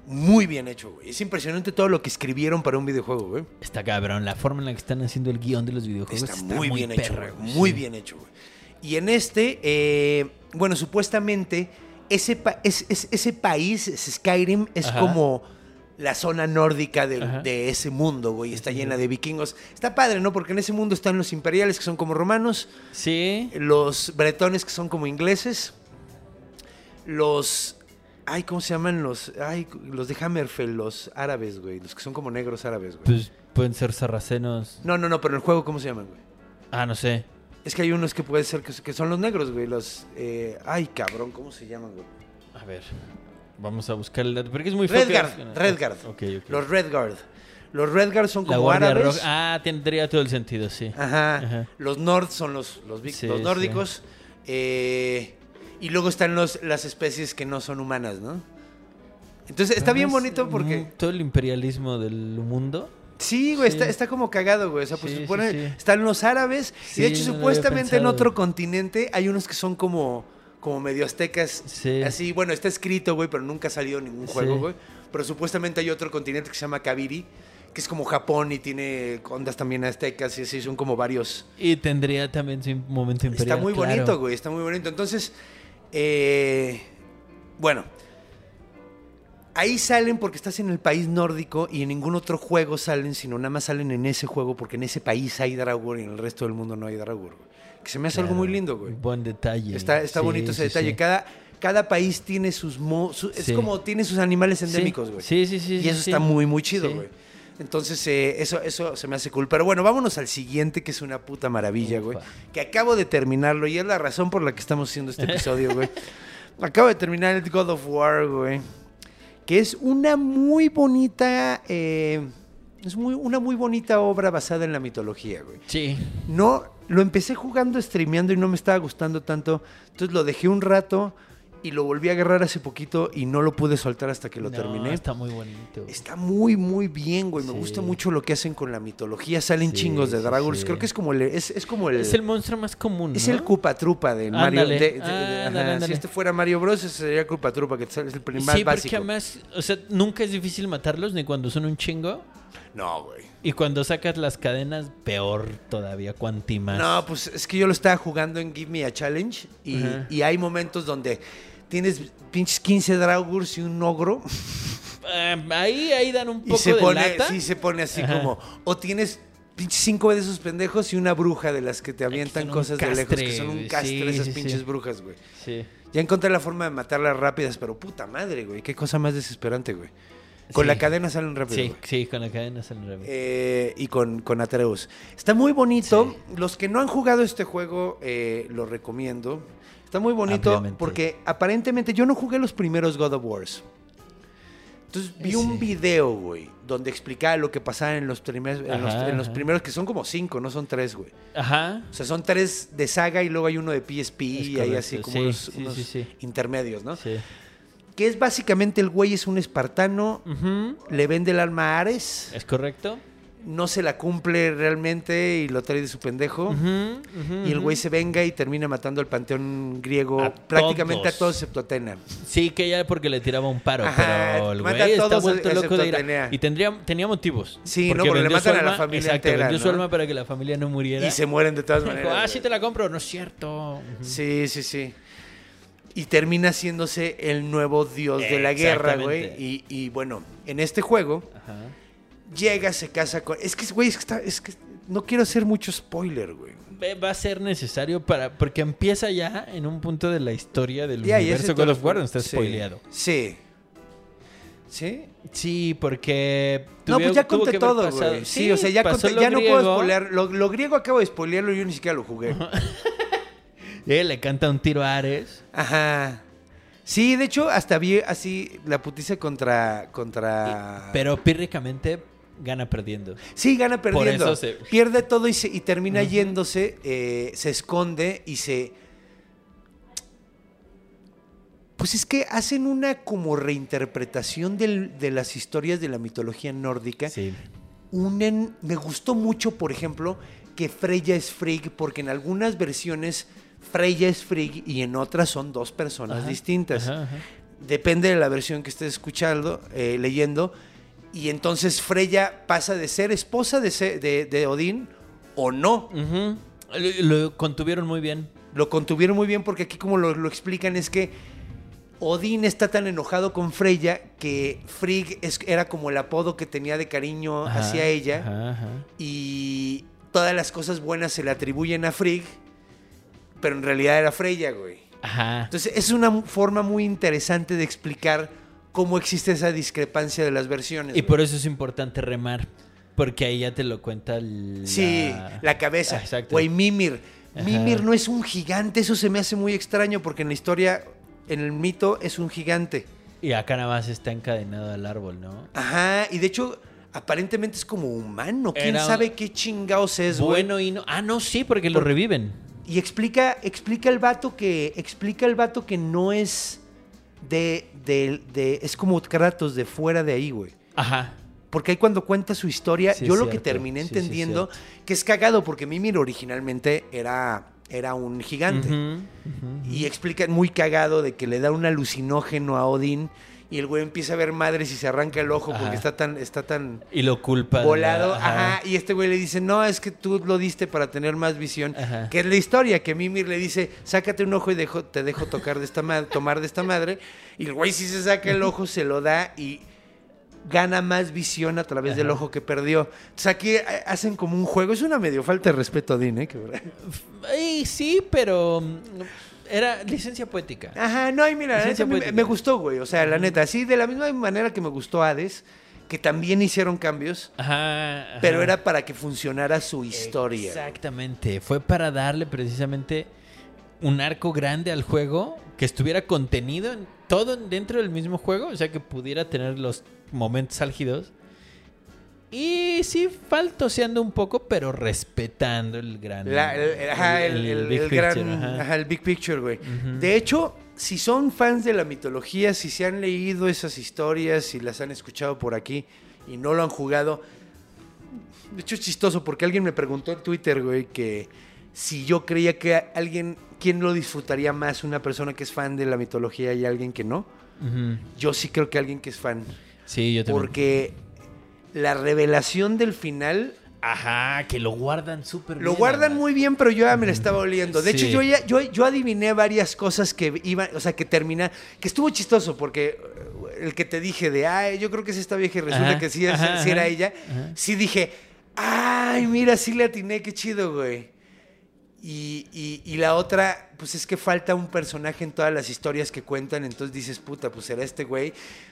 Speaker 3: muy bien hecho, güey. Es impresionante todo lo que escribieron para un videojuego, güey.
Speaker 5: Está cabrón. La forma en la que están haciendo el guión de los videojuegos
Speaker 3: Está muy bien hecho,
Speaker 5: perra,
Speaker 3: güey. Muy bien hecho, güey. Y en bueno, supuestamente ese país, Skyrim, es
Speaker 5: Ajá.
Speaker 3: como la zona nórdica
Speaker 5: Ajá.
Speaker 3: de ese mundo, güey. Está llena de vikingos. Está padre, ¿no? Porque en ese mundo están los imperiales, que son como romanos,
Speaker 5: Sí.
Speaker 3: los bretones, que son como ingleses, los... Ay, ¿cómo se llaman los de Hammerfell, los árabes, güey? Los que son como negros árabes, güey.
Speaker 5: Pues pueden ser sarracenos.
Speaker 3: No, pero en el juego, ¿cómo se llaman, güey?
Speaker 5: Ah, no sé.
Speaker 3: Es que hay unos que puede ser que son los negros, güey. Los... ay, cabrón, ¿cómo se llaman, güey?
Speaker 5: A ver. Vamos a buscar el dato. Porque es muy
Speaker 3: Redguard.
Speaker 5: Ok.
Speaker 3: Los Redguard. Los Redguard son
Speaker 5: La
Speaker 3: como
Speaker 5: Guardia
Speaker 3: árabes.
Speaker 5: Roja. Ah, tendría todo el sentido, sí.
Speaker 3: Ajá. Los Nord son los
Speaker 5: Sí,
Speaker 3: nórdicos. Y luego están las especies que no son humanas, ¿no? Entonces está bien bonito porque...
Speaker 5: Todo el imperialismo del mundo.
Speaker 3: Sí, güey,
Speaker 5: Sí.
Speaker 3: está como cagado, güey. O sea, pues
Speaker 5: Sí,
Speaker 3: supone,
Speaker 5: sí.
Speaker 3: están los árabes.
Speaker 5: Sí,
Speaker 3: y de hecho,
Speaker 5: no lo había
Speaker 3: supuestamente en
Speaker 5: pensado.
Speaker 3: otro continente hay unos que son como medio aztecas.
Speaker 5: Sí.
Speaker 3: Así, bueno, está escrito, güey, pero nunca ha salido ningún juego,
Speaker 5: Sí.
Speaker 3: güey. Pero supuestamente hay otro continente que se llama Kabiri, que es como Japón y tiene ondas también aztecas y así, son como varios.
Speaker 5: Y tendría también su momento imperial.
Speaker 3: Está muy
Speaker 5: claro.
Speaker 3: bonito, güey, está muy bonito. Entonces, bueno, ahí salen porque estás en el país nórdico y en ningún otro juego salen, sino nada más salen en ese juego porque en ese país hay Draugr y en el resto del mundo no hay Draugr, güey. Que se me hace algo muy lindo, güey.
Speaker 5: Buen detalle.
Speaker 3: Está
Speaker 5: Sí,
Speaker 3: bonito ese
Speaker 5: sí,
Speaker 3: detalle.
Speaker 5: sí.
Speaker 3: Cada país tiene es
Speaker 5: Sí.
Speaker 3: como tiene sus animales endémicos, güey.
Speaker 5: Sí.
Speaker 3: Y eso está muy, muy chido,
Speaker 5: Sí.
Speaker 3: güey. Entonces, eso se me hace cool. Pero bueno, vámonos al siguiente, que es una puta maravilla, güey.
Speaker 5: Ufa.
Speaker 3: Que acabo de terminarlo y es la razón por la que estamos haciendo este episodio, güey. Acabo de terminar el God of War, güey. Que es una muy bonita... una muy bonita obra basada en la mitología, güey.
Speaker 5: Sí.
Speaker 3: No, lo empecé jugando, streameando y no me estaba gustando tanto. Entonces lo dejé un rato y lo volví a agarrar hace poquito y no lo pude soltar hasta que lo
Speaker 5: No,
Speaker 3: terminé.
Speaker 5: Está muy bonito.
Speaker 3: Está muy, muy bien, güey. Me
Speaker 5: Sí.
Speaker 3: gusta mucho lo que hacen con la mitología. Salen
Speaker 5: Sí,
Speaker 3: chingos de
Speaker 5: sí,
Speaker 3: Dragons.
Speaker 5: sí.
Speaker 3: Creo que es como es como el...
Speaker 5: Es el monstruo más común,
Speaker 3: Es
Speaker 5: ¿no?
Speaker 3: el Cupa-Trupa de Mario.
Speaker 5: Ándale.
Speaker 3: Ajá.
Speaker 5: Ándale.
Speaker 3: Si este fuera Mario Bros, ese sería Cupa-Trupa, que es el más
Speaker 5: Sí, porque
Speaker 3: básico.
Speaker 5: además, o sea, nunca es difícil matarlos ni cuando son un chingo.
Speaker 3: No, güey.
Speaker 5: Y cuando sacas las cadenas, peor todavía, cuanti más.
Speaker 3: No, pues es que yo lo estaba jugando en Give Me a Challenge
Speaker 5: Ajá.
Speaker 3: y hay momentos donde tienes pinches 15 Draugrs y un ogro
Speaker 5: Ahí dan un poco
Speaker 3: y se
Speaker 5: de
Speaker 3: pone,
Speaker 5: lata.
Speaker 3: sí, se pone así
Speaker 5: Ajá.
Speaker 3: como, o tienes pinches 5 de esos pendejos y una bruja de las que te avientan
Speaker 5: son un
Speaker 3: cosas de lejos, que
Speaker 5: castre,
Speaker 3: son un
Speaker 5: güey.
Speaker 3: castre
Speaker 5: Sí,
Speaker 3: esas
Speaker 5: sí,
Speaker 3: pinches
Speaker 5: sí.
Speaker 3: brujas, güey.
Speaker 5: Sí.
Speaker 3: Ya encontré la forma de matarlas rápidas, pero puta madre, güey, qué cosa más desesperante, güey. Con
Speaker 5: Sí.
Speaker 3: la cadena salen rápido,
Speaker 5: Sí,
Speaker 3: güey.
Speaker 5: sí, con la cadena es al revés.
Speaker 3: Y con Atreus. Está muy bonito.
Speaker 5: Sí.
Speaker 3: Los que no han jugado este juego, lo recomiendo. Está muy bonito
Speaker 5: Ampliamente.
Speaker 3: porque aparentemente yo no jugué los primeros God of Wars. Entonces vi un
Speaker 5: Sí.
Speaker 3: video, güey, donde explicaba lo que pasaba en los primeros, en los
Speaker 5: Ajá.
Speaker 3: primeros, que son como 5, no son 3, güey.
Speaker 5: Ajá.
Speaker 3: O sea, son 3 de saga y luego hay uno de PSP
Speaker 5: Es
Speaker 3: y hay
Speaker 5: correcto,
Speaker 3: así como
Speaker 5: sí,
Speaker 3: unos,
Speaker 5: sí,
Speaker 3: unos
Speaker 5: sí, sí.
Speaker 3: intermedios, ¿no?
Speaker 5: Sí.
Speaker 3: Que es básicamente el güey es un espartano,
Speaker 5: Ujú.
Speaker 3: le vende el alma a Ares.
Speaker 5: ¿Es correcto?
Speaker 3: No se la cumple realmente y lo trae de su pendejo.
Speaker 5: Ujú, ujú,
Speaker 3: Y el güey
Speaker 5: ujú.
Speaker 3: se venga y termina matando al panteón griego
Speaker 5: A
Speaker 3: prácticamente
Speaker 5: todos.
Speaker 3: a todos excepto Atena.
Speaker 5: Sí, que ya porque le tiraba un paro,
Speaker 3: Ajá,
Speaker 5: pero el
Speaker 3: mata
Speaker 5: güey
Speaker 3: a
Speaker 5: está
Speaker 3: todos
Speaker 5: vuelto
Speaker 3: excepto
Speaker 5: loco de
Speaker 3: Atenea.
Speaker 5: ira. Y tenía motivos.
Speaker 3: Sí, ¿no? Porque le
Speaker 5: vendió su
Speaker 3: matan a la
Speaker 5: alma,
Speaker 3: familia
Speaker 5: exacto,
Speaker 3: entera,
Speaker 5: vendió su
Speaker 3: ¿no?
Speaker 5: alma para que la familia no muriera.
Speaker 3: Y se mueren de todas
Speaker 5: Dijo,
Speaker 3: maneras.
Speaker 5: ah,
Speaker 3: güey.
Speaker 5: sí te la compro. No es cierto. Ujú.
Speaker 3: Sí, sí, sí. Y termina haciéndose el nuevo dios de la guerra, güey.
Speaker 5: Exactamente.
Speaker 3: Y bueno, en este juego
Speaker 5: Ajá.
Speaker 3: llega, se casa con... Es que, güey, es que no quiero hacer mucho spoiler, güey.
Speaker 5: Va a ser necesario porque empieza ya en un punto de la historia del
Speaker 3: Ya,
Speaker 5: universo
Speaker 3: ese
Speaker 5: God of
Speaker 3: todo-
Speaker 5: War donde está
Speaker 3: sí,
Speaker 5: spoileado.
Speaker 3: Sí. ¿Sí?
Speaker 5: Sí, porque
Speaker 3: No, pues ya
Speaker 5: tuvo
Speaker 3: conté
Speaker 5: que haber
Speaker 3: todo,
Speaker 5: pasado-
Speaker 3: güey. Sí, o sea, ya
Speaker 5: pasó
Speaker 3: conté,
Speaker 5: lo
Speaker 3: ya no puedo
Speaker 5: griego,
Speaker 3: spoilear. Lo griego acabo de spoilearlo y yo ni siquiera lo jugué.
Speaker 5: Le canta un tiro a Ares.
Speaker 3: Ajá. Sí, de hecho, hasta vi así la putiza contra...
Speaker 5: Pero pírricamente gana perdiendo.
Speaker 3: Sí, gana perdiendo.
Speaker 5: eso se-
Speaker 3: Pierde todo y termina yéndose, se esconde y se... Pues es que hacen una como reinterpretación de las historias de la mitología nórdica.
Speaker 5: Sí.
Speaker 3: Me gustó mucho, por ejemplo, que Freya es Frigg, porque en algunas versiones Freya es Frigg y en otras son dos personas
Speaker 5: Ajá,
Speaker 3: distintas.
Speaker 5: ajá, ajá.
Speaker 3: Depende de la versión que estés escuchando, leyendo. Y entonces Freya pasa de ser esposa de Odín o no.
Speaker 5: Uh-huh. Lo contuvieron muy bien.
Speaker 3: Lo contuvieron muy bien porque aquí como lo explican es que Odín está tan enojado con Freya que Frigg era como el apodo que tenía de cariño hacia ella.
Speaker 5: Ajá.
Speaker 3: Y todas las cosas buenas se le atribuyen a Frigg, pero en realidad era Freya, güey.
Speaker 5: Ajá.
Speaker 3: Entonces es una forma muy interesante de explicar cómo existe esa discrepancia de las versiones.
Speaker 5: Y por eso es importante remar, porque ahí ya te lo cuenta
Speaker 3: la cabeza.
Speaker 5: Exacto.
Speaker 3: Güey, Mimir.
Speaker 5: Ajá.
Speaker 3: Mimir no es un gigante, eso se me hace muy extraño porque en la historia, en el mito, es un gigante.
Speaker 5: Y acá nada más está encadenado al árbol, ¿no?
Speaker 3: Ajá, y de hecho, aparentemente es como humano. ¿Quién
Speaker 5: Era
Speaker 3: sabe qué chingados es, güey?
Speaker 5: bueno y no. Ah, no, sí, porque lo reviven.
Speaker 3: Y explica el vato que no es es como Kratos de fuera de ahí, güey.
Speaker 5: Ajá.
Speaker 3: Porque ahí cuando cuenta su historia,
Speaker 5: Sí,
Speaker 3: yo
Speaker 5: es
Speaker 3: lo que
Speaker 5: cierto.
Speaker 3: terminé
Speaker 5: Sí, sí,
Speaker 3: entendiendo,
Speaker 5: cierto.
Speaker 3: que es cagado, porque Mimir originalmente era un gigante.
Speaker 5: Ujú.
Speaker 3: Y explica muy cagado de que le da un alucinógeno a Odín y el güey empieza a ver madres y se arranca el ojo porque
Speaker 5: Ajá.
Speaker 3: está tan
Speaker 5: Y lo culpa. de
Speaker 3: volado.
Speaker 5: la-
Speaker 3: Ajá. Y este güey le dice, no, es que tú lo diste para tener más visión.
Speaker 5: Ajá.
Speaker 3: Que es la historia, que Mimir le dice, sácate un ojo y te dejo tomar de esta madre. Y el güey sí se saca el ojo, se lo da y gana más visión a través del ojo que perdió. Entonces aquí hacen como un juego. Es una medio falta de respeto a Odín, ¿eh?
Speaker 5: Ay, sí, pero era licencia poética.
Speaker 3: Ajá, no, y mira, la
Speaker 5: Licencia
Speaker 3: neta,
Speaker 5: poética.
Speaker 3: me gustó, güey. O sea, la neta, así de la misma manera que me gustó Hades, que también hicieron cambios,
Speaker 5: Ajá.
Speaker 3: pero era para que funcionara su historia.
Speaker 5: Exactamente. Fue para darle precisamente un arco grande al juego que estuviera contenido en todo dentro del mismo juego, o sea que pudiera tener los momentos álgidos. Y sí, faltoseando un poco, pero respetando el gran...
Speaker 3: El
Speaker 5: big
Speaker 3: gran,
Speaker 5: picture, ajá.
Speaker 3: ajá, el big picture, güey.
Speaker 5: Ujú.
Speaker 3: De hecho, si son fans de la mitología, si se han leído esas historias, si las han escuchado por aquí y no lo han jugado, de hecho es chistoso porque alguien me preguntó en Twitter, güey, que si yo creía que ¿quién lo disfrutaría más? ¿Una persona que es fan de la mitología y alguien que no?
Speaker 5: Ujú.
Speaker 3: Yo sí creo que alguien que es fan.
Speaker 5: Sí, yo también.
Speaker 3: Porque la revelación del final
Speaker 5: Ajá, que lo guardan súper bien.
Speaker 3: lo guardan
Speaker 5: además.
Speaker 3: muy bien, pero yo ya me la estaba oliendo. De
Speaker 5: Sí.
Speaker 3: hecho, yo adiviné varias cosas que iban, o sea, que terminan, que estuvo chistoso, porque el que te dije de, ay, yo creo que es esta vieja y resulta
Speaker 5: Ajá,
Speaker 3: que sí,
Speaker 5: ajá,
Speaker 3: sí era
Speaker 5: ajá,
Speaker 3: ella,
Speaker 5: ajá.
Speaker 3: sí dije, ay, mira, sí le atiné, qué chido, güey. Y la otra, pues es que falta un personaje en todas las historias que cuentan, entonces dices, puta, pues será este güey.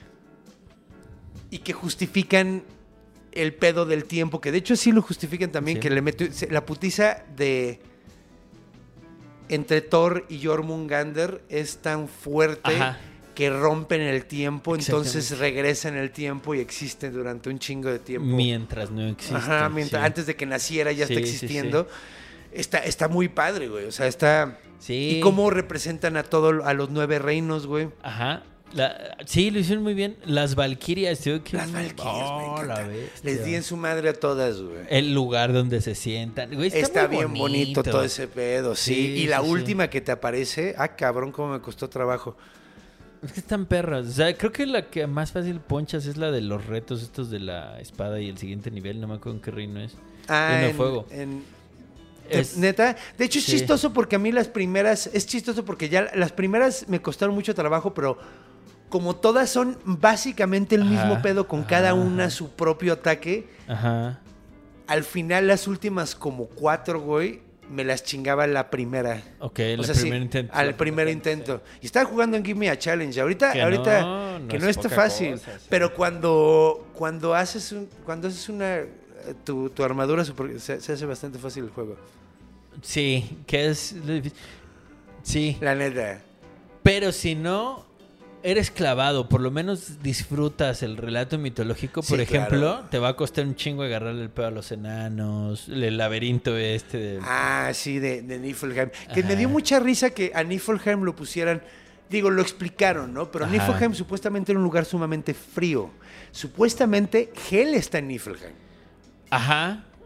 Speaker 3: Y que justifican el pedo del tiempo, que de hecho sí lo justifican también,
Speaker 5: Sí.
Speaker 3: que le metió la putiza de entre Thor y Jormungandr es tan fuerte
Speaker 5: Ajá.
Speaker 3: que rompen el tiempo, entonces
Speaker 5: Exactamente.
Speaker 3: regresan el tiempo y existen durante un chingo de tiempo.
Speaker 5: Mientras no existe.
Speaker 3: Ajá,
Speaker 5: sí.
Speaker 3: antes de que naciera ya
Speaker 5: Sí,
Speaker 3: está
Speaker 5: sí,
Speaker 3: existiendo. Está muy padre, güey. O sea, está...
Speaker 5: Sí.
Speaker 3: Y cómo representan a los 9 reinos, güey.
Speaker 5: Ajá. Sí, lo hicieron muy bien. Las Valquirias, tío.
Speaker 3: Las Valquirias, me
Speaker 5: Oh, la
Speaker 3: encanta.
Speaker 5: bestia.
Speaker 3: Les di en su madre a todas, güey.
Speaker 5: El lugar donde se sientan. Güey,
Speaker 3: Está
Speaker 5: muy
Speaker 3: bien bonito todo ese pedo, sí.
Speaker 5: Sí,
Speaker 3: Y la
Speaker 5: sí, sí.
Speaker 3: última que te aparece, cabrón, cómo me costó trabajo.
Speaker 5: Es que están perras. O sea, creo que la que más fácil ponchas es la de los retos estos de la espada y el siguiente nivel. No me acuerdo en qué reino es. Reino de fuego. Es-
Speaker 3: Neta, de hecho es
Speaker 5: sí.
Speaker 3: chistoso porque a mí las primeras, es chistoso porque ya las primeras me costaron mucho trabajo, pero como todas son básicamente el mismo
Speaker 5: Ajá,
Speaker 3: pedo con
Speaker 5: ajá,
Speaker 3: cada una
Speaker 5: ajá.
Speaker 3: su propio ataque,
Speaker 5: Ajá.
Speaker 3: al final las últimas como 4, güey, me las chingaba la primera.
Speaker 5: Ok,
Speaker 3: O
Speaker 5: el
Speaker 3: sea,
Speaker 5: primer
Speaker 3: sí,
Speaker 5: intento.
Speaker 3: al primer intento. Y estaba jugando en Give Me a Challenge. Ahorita
Speaker 5: Que
Speaker 3: que
Speaker 5: no
Speaker 3: no
Speaker 5: es
Speaker 3: está
Speaker 5: poca
Speaker 3: fácil.
Speaker 5: cosa, sí.
Speaker 3: Pero cuando haces una tu armadura se hace bastante fácil el juego.
Speaker 5: Sí, que es lo difícil. Sí,
Speaker 3: La neta.
Speaker 5: pero si no eres clavado, por lo menos disfrutas el relato mitológico. Por
Speaker 3: Sí,
Speaker 5: ejemplo,
Speaker 3: claro.
Speaker 5: te va a costar un chingo agarrarle el pedo a los enanos, el laberinto este de...
Speaker 3: Sí, de Niflheim. Que
Speaker 5: Ajá.
Speaker 3: me dio mucha risa que a Niflheim lo pusieran. Digo, lo explicaron, ¿no? Pero
Speaker 5: Ajá.
Speaker 3: Niflheim supuestamente era un lugar sumamente frío. Supuestamente Hel está en Niflheim.
Speaker 5: Ajá,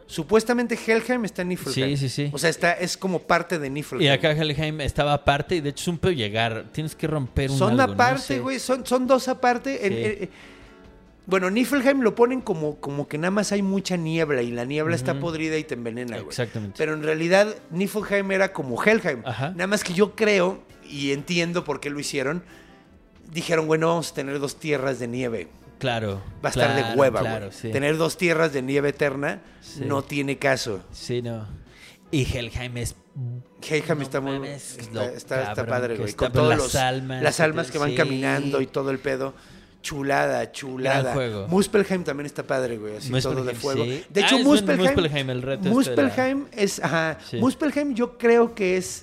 Speaker 3: Supuestamente Helheim está en Niflheim.
Speaker 5: Sí.
Speaker 3: O sea, es como parte de Niflheim.
Speaker 5: Y acá Helheim estaba aparte y de hecho es un pedo llegar. Tienes que romper un
Speaker 3: Son
Speaker 5: algo,
Speaker 3: aparte,
Speaker 5: ¿no?
Speaker 3: güey. Son dos aparte.
Speaker 5: Sí.
Speaker 3: Bueno, Niflheim lo ponen como que nada más hay mucha niebla y la niebla está podrida y te envenena, güey.
Speaker 5: Exactamente.
Speaker 3: Pero en realidad Niflheim era como Helheim.
Speaker 5: Ajá.
Speaker 3: Nada más que yo creo y entiendo por qué lo hicieron. Dijeron, bueno, vamos a tener 2 tierras de nieve.
Speaker 5: Claro.
Speaker 3: Va a estar de hueva,
Speaker 5: claro,
Speaker 3: güey.
Speaker 5: sí.
Speaker 3: Tener 2 tierras de nieve eterna
Speaker 5: Sí.
Speaker 3: no tiene caso.
Speaker 5: Sí, no. Y Helheim es...
Speaker 3: Helheim
Speaker 5: No
Speaker 3: está muy...
Speaker 5: mames,
Speaker 3: Está
Speaker 5: cabrón,
Speaker 3: padre,
Speaker 5: que
Speaker 3: güey.
Speaker 5: está
Speaker 3: Con todas
Speaker 5: las almas
Speaker 3: que van
Speaker 5: sí.
Speaker 3: caminando y todo el pedo. Chulada.
Speaker 5: Gran juego.
Speaker 3: Muspelheim también está padre, güey. Así todo de
Speaker 5: Muspelheim,
Speaker 3: fuego.
Speaker 5: sí.
Speaker 3: De hecho,
Speaker 5: Es Muspelheim, el reto
Speaker 3: Muspelheim es... Ajá.
Speaker 5: Sí.
Speaker 3: Muspelheim yo creo que es...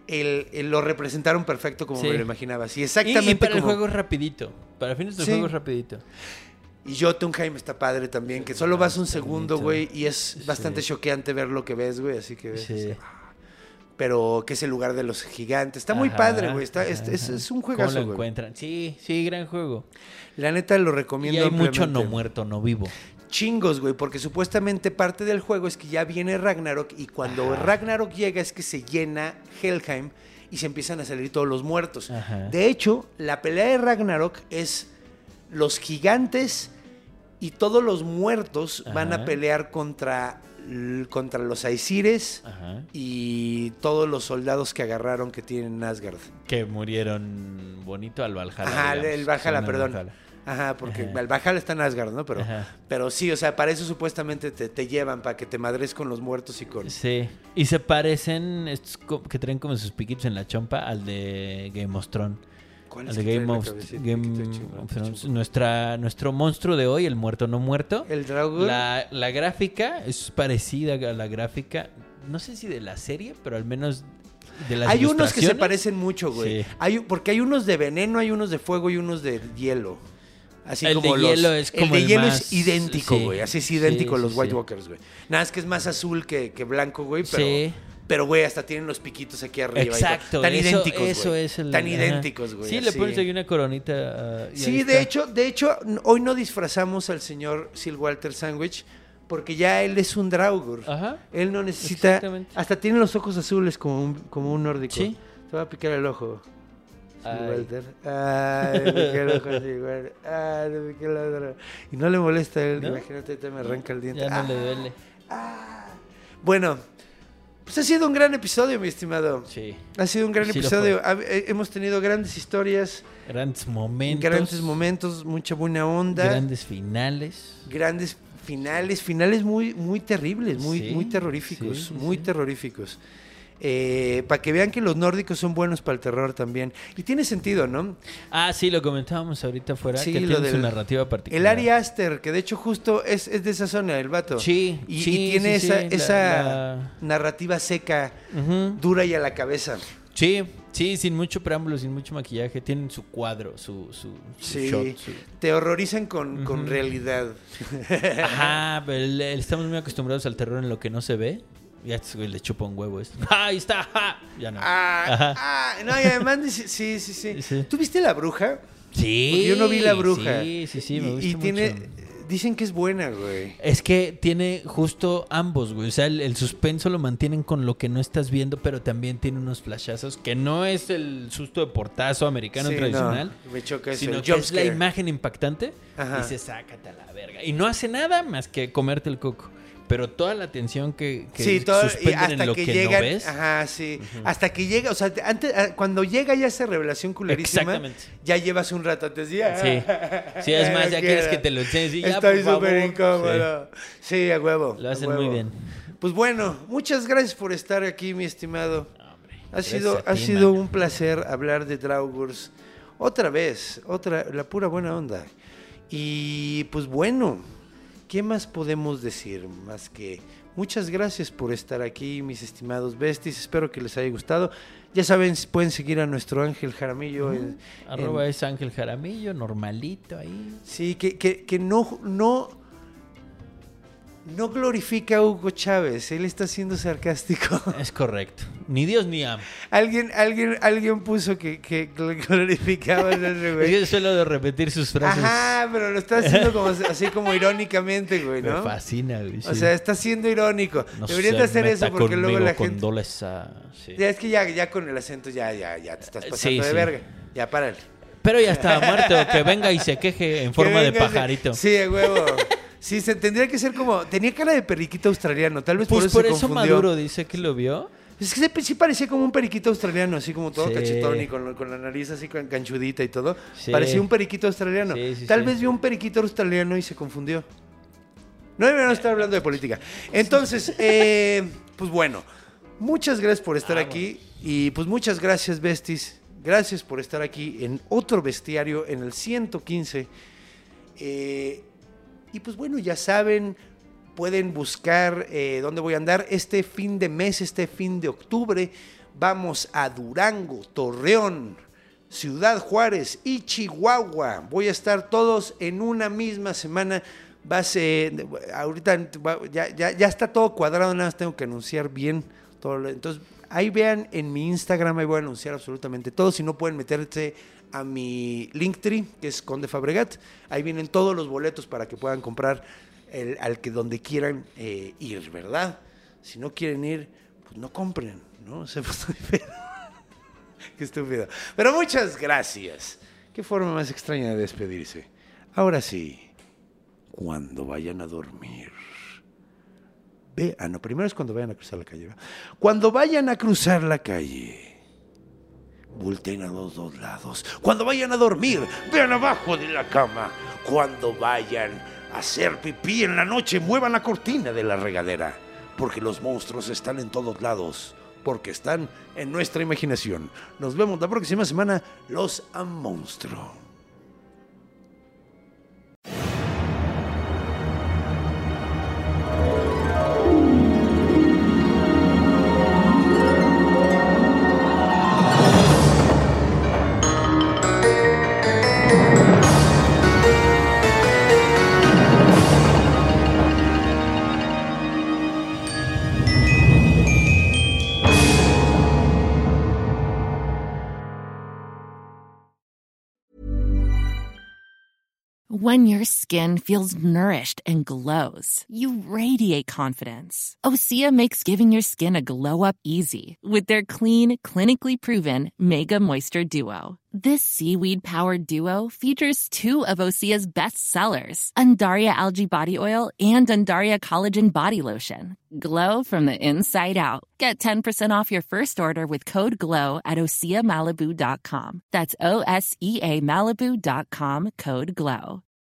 Speaker 3: lo representaron perfecto como
Speaker 5: Sí.
Speaker 3: me lo imaginaba. Sí, exactamente
Speaker 5: y para
Speaker 3: como...
Speaker 5: el juego es rapidito. Para fines del
Speaker 3: Sí.
Speaker 5: juego es rapidito.
Speaker 3: Y Jotunheim está padre también, que solo vas un
Speaker 5: está
Speaker 3: segundo,
Speaker 5: bonito.
Speaker 3: güey, y es bastante
Speaker 5: Sí.
Speaker 3: choqueante ver lo que ves, güey, así que ves.
Speaker 5: Sí.
Speaker 3: Pero que es el lugar de los gigantes. Está muy
Speaker 5: Ajá,
Speaker 3: padre, güey.
Speaker 5: ajá.
Speaker 3: Es un
Speaker 5: ¿Cómo
Speaker 3: juegazo,
Speaker 5: lo
Speaker 3: güey.
Speaker 5: encuentran? Sí, gran juego.
Speaker 3: La neta lo
Speaker 5: Y
Speaker 3: recomiendo
Speaker 5: hay mucho
Speaker 3: ampliamente.
Speaker 5: no muerto, no vivo.
Speaker 3: Chingos, güey, porque supuestamente parte del juego es que ya viene Ragnarok y cuando Ragnarok llega es que se llena Helheim y se empiezan a salir todos los muertos.
Speaker 5: Ajá.
Speaker 3: De hecho, la pelea de Ragnarok es los gigantes y todos los muertos van a
Speaker 5: Ajá.
Speaker 3: pelear contra los Aesires
Speaker 5: Ajá.
Speaker 3: y todos los soldados que agarraron que tienen Asgard.
Speaker 5: Que murieron bonito al Valhalla.
Speaker 3: Ajá,
Speaker 5: digamos.
Speaker 3: el Valhalla,
Speaker 5: Son
Speaker 3: perdón.
Speaker 5: Valhalla.
Speaker 3: Ajá, porque
Speaker 5: Ajá.
Speaker 3: el Valhalla está en Asgard, ¿no?
Speaker 5: Ajá.
Speaker 3: Pero sí, o sea, para eso supuestamente te llevan, para que te madres con los muertos y con...
Speaker 5: Sí. Y se parecen, estos que traen como sus piquitos en la chompa, al de Game of Thrones.
Speaker 3: ¿Cuál
Speaker 5: Al
Speaker 3: es
Speaker 5: de
Speaker 3: que trae
Speaker 5: Game
Speaker 3: la
Speaker 5: of
Speaker 3: cabecita?
Speaker 5: Game
Speaker 3: Piquito chingón,
Speaker 5: of Thrones.
Speaker 3: chingón.
Speaker 5: Nuestro monstruo de hoy, el muerto no muerto.
Speaker 3: El Draugr.
Speaker 5: La gráfica es parecida a la gráfica, no sé si de la serie, pero al menos de las
Speaker 3: Hay unos que se
Speaker 5: ilustraciones.
Speaker 3: parecen mucho, güey.
Speaker 5: Sí.
Speaker 3: Porque hay unos de veneno, hay unos de fuego y unos de hielo. Así
Speaker 5: El
Speaker 3: como
Speaker 5: de
Speaker 3: los,
Speaker 5: hielo es como
Speaker 3: el de
Speaker 5: el
Speaker 3: hielo
Speaker 5: más-
Speaker 3: es idéntico,
Speaker 5: sí.
Speaker 3: güey. Así es idéntico a
Speaker 5: Sí,
Speaker 3: los
Speaker 5: sí,
Speaker 3: White
Speaker 5: sí.
Speaker 3: Walkers, güey. Nada, es que es más azul que blanco, güey. Pero,
Speaker 5: Sí.
Speaker 3: pero, güey, hasta tienen los piquitos aquí arriba. y todo.
Speaker 5: Exacto.
Speaker 3: Tan
Speaker 5: eso,
Speaker 3: idénticos,
Speaker 5: eso
Speaker 3: güey.
Speaker 5: es el...
Speaker 3: Tan
Speaker 5: ajá.
Speaker 3: idénticos, güey.
Speaker 5: Sí,
Speaker 3: así.
Speaker 5: le pones ahí una coronita. Y ahí
Speaker 3: Sí,
Speaker 5: está.
Speaker 3: de hecho, hoy no disfrazamos al señor Sir Walter Sandwich porque ya él es un Draugr.
Speaker 5: Ajá.
Speaker 3: Él no necesita...
Speaker 5: Exactamente.
Speaker 3: Hasta tiene los ojos azules como un nórdico.
Speaker 5: Sí.
Speaker 3: Te va a picar el ojo. Sir
Speaker 5: Ay.
Speaker 3: Walter. Ay, me piqué el ojo así, güey. Ay, me piqué el otro. Y no le molesta a él.
Speaker 5: ¿No?
Speaker 3: Imagínate, te me arranca el diente.
Speaker 5: Ya no le duele.
Speaker 3: Bueno, pues ha sido un gran episodio, mi estimado.
Speaker 5: Sí.
Speaker 3: Ha sido un gran
Speaker 5: Sí lo
Speaker 3: episodio. Hemos tenido grandes historias,
Speaker 5: Grandes momentos.
Speaker 3: grandes momentos, mucha buena onda.
Speaker 5: Grandes finales.
Speaker 3: Grandes finales muy, muy terribles, muy,
Speaker 5: Sí,
Speaker 3: muy terroríficos,
Speaker 5: sí, sí,
Speaker 3: muy
Speaker 5: sí.
Speaker 3: terroríficos. Para que vean que los nórdicos son buenos para el terror también. Y tiene sentido, ¿no?
Speaker 5: Ah, sí, lo comentábamos ahorita afuera.
Speaker 3: Sí,
Speaker 5: que
Speaker 3: lo
Speaker 5: tiene su
Speaker 3: del-
Speaker 5: narrativa particular.
Speaker 3: El Ari Aster, que de hecho justo es de esa zona, el vato.
Speaker 5: Sí,
Speaker 3: Y,
Speaker 5: sí,
Speaker 3: y tiene
Speaker 5: sí,
Speaker 3: esa,
Speaker 5: sí,
Speaker 3: esa narrativa seca,
Speaker 5: Ujú.
Speaker 3: dura y a la cabeza.
Speaker 5: Sí, sin mucho preámbulo, sin mucho maquillaje. Tienen su cuadro, su
Speaker 3: Sí,
Speaker 5: shot.
Speaker 3: te horrorizan con realidad.
Speaker 5: Ajá, pero estamos muy acostumbrados al terror en lo que no se ve. Ya este güey le chupa un huevo. Ahí está. ¡Ja! Ya no. Ajá.
Speaker 3: No, y además, sí.
Speaker 5: Sí.
Speaker 3: ¿Tú viste La Bruja?
Speaker 5: Sí.
Speaker 3: Porque yo no vi La Bruja.
Speaker 5: Sí, me gusta
Speaker 3: y tiene,
Speaker 5: mucho.
Speaker 3: dicen que es buena, güey.
Speaker 5: Es que tiene justo ambos, güey. O sea, el suspenso lo mantienen con lo que no estás viendo, pero también tiene unos flashazos que no es el susto de portazo americano
Speaker 3: Sí,
Speaker 5: tradicional,
Speaker 3: no, me choca eso.
Speaker 5: sino
Speaker 3: el
Speaker 5: que
Speaker 3: jump
Speaker 5: es la
Speaker 3: scare.
Speaker 5: imagen impactante.
Speaker 3: Ajá.
Speaker 5: Y se sácate a la verga. Y no hace nada más que comerte el coco. Pero toda la atención que
Speaker 3: Sí, todo, y
Speaker 5: suspenden
Speaker 3: hasta
Speaker 5: en lo
Speaker 3: que,
Speaker 5: que
Speaker 3: llegan,
Speaker 5: no ves.
Speaker 3: ajá, sí, hasta que llega, o sea, antes, cuando llega ya esa revelación culerísima,
Speaker 5: Exactamente.
Speaker 3: ya llevas un rato antes, ya.
Speaker 5: Sí, es más,
Speaker 3: no
Speaker 5: ya
Speaker 3: quiero.
Speaker 5: quieres que te lo enseñes y ya,
Speaker 3: Estoy
Speaker 5: por favor.
Speaker 3: súper incómodo. Sí, a huevo.
Speaker 5: Lo
Speaker 3: a
Speaker 5: hacen
Speaker 3: huevo.
Speaker 5: muy bien.
Speaker 3: Pues bueno, muchas gracias por estar aquí, mi estimado.
Speaker 5: Hombre,
Speaker 3: Ha
Speaker 5: gracias
Speaker 3: sido,
Speaker 5: a ti,
Speaker 3: sido
Speaker 5: mano.
Speaker 3: un placer hablar de Draugrs. Otra vez, la pura buena onda. Y pues bueno, ¿qué más podemos decir? Más que muchas gracias por estar aquí, mis estimados besties. Espero que les haya gustado. Ya saben, pueden seguir a nuestro Ángel Jaramillo.
Speaker 5: Arroba es Ángel Jaramillo, normalito ahí.
Speaker 3: Sí, que no no glorifica a Hugo Chávez, él está siendo sarcástico.
Speaker 5: Es correcto. Ni Dios ni AM.
Speaker 3: Alguien puso que glorificaba a ese güey.
Speaker 5: Yo suelo de repetir sus frases.
Speaker 3: Ajá, pero lo está haciendo como, así como irónicamente, güey, ¿no?
Speaker 5: Me fascina, güey.
Speaker 3: O
Speaker 5: sí.
Speaker 3: sea, está siendo irónico.
Speaker 5: No
Speaker 3: Deberían
Speaker 5: se
Speaker 3: de hacer
Speaker 5: meta
Speaker 3: eso porque luego la
Speaker 5: conmigo
Speaker 3: gente...
Speaker 5: con Doleza, sí.
Speaker 3: Ya es que ya con el acento ya te estás pasando
Speaker 5: Sí,
Speaker 3: de
Speaker 5: sí.
Speaker 3: verga. Ya párale.
Speaker 5: Pero ya estaba muerto. Que venga y se queje en forma
Speaker 3: Que
Speaker 5: de
Speaker 3: venga
Speaker 5: pajarito.
Speaker 3: Sí, de huevo. Sí, se tendría que ser como... Tenía cara de periquito australiano, tal vez
Speaker 5: Pues
Speaker 3: por
Speaker 5: por
Speaker 3: eso
Speaker 5: eso
Speaker 3: se confundió.
Speaker 5: Maduro dice que lo vio.
Speaker 3: Es que sí parecía como un periquito australiano, así como todo
Speaker 5: Sí.
Speaker 3: cachetón y con la nariz así canchudita y todo.
Speaker 5: Sí.
Speaker 3: Parecía un periquito australiano.
Speaker 5: Sí,
Speaker 3: Tal
Speaker 5: sí.
Speaker 3: vez vio un periquito australiano y se confundió. No deberíamos estar hablando de política. Entonces, pues bueno, muchas gracias por estar aquí. Y pues muchas gracias, Besties. Gracias por estar aquí en otro bestiario, en el 115. Y pues bueno, ya saben, pueden buscar dónde voy a andar este fin de mes, este fin de octubre. Vamos a Durango, Torreón, Ciudad Juárez y Chihuahua. Voy a estar todos en una misma semana. Ahorita ya está todo cuadrado, nada más tengo que anunciar bien todo. Entonces, ahí vean en mi Instagram, ahí voy a anunciar absolutamente todo. Si no, pueden meterse a mi Linktree, que es Conde Fabregat. Ahí vienen todos los boletos para que puedan comprar donde quieran ir, ¿verdad? Si no quieren ir, pues no compren, ¿no? O sea, pues, qué estúpido. Pero muchas gracias. Qué forma más extraña de despedirse. Ahora sí, cuando vayan a dormir. No, primero es cuando vayan a cruzar la calle, ¿verdad? Cuando vayan a cruzar la calle, volteen a los dos lados. Cuando vayan a dormir, vean abajo de la cama. Cuando vayan a hacer pipí en la noche, muevan la cortina de la regadera. Porque los monstruos están en todos lados. Porque están en nuestra imaginación. Nos vemos la próxima semana. Los amonstruo.
Speaker 7: When your skin feels nourished and glows, you radiate confidence. Osea makes giving your skin a glow up easy with their clean, clinically proven Mega Moisture Duo. This seaweed-powered duo features two of Osea's best sellers, Undaria Algae Body Oil and Undaria Collagen Body Lotion. Glow from the inside out. Get 10% off your first order with code GLOW at OseaMalibu.com. That's OSEAMalibu.com, code GLOW.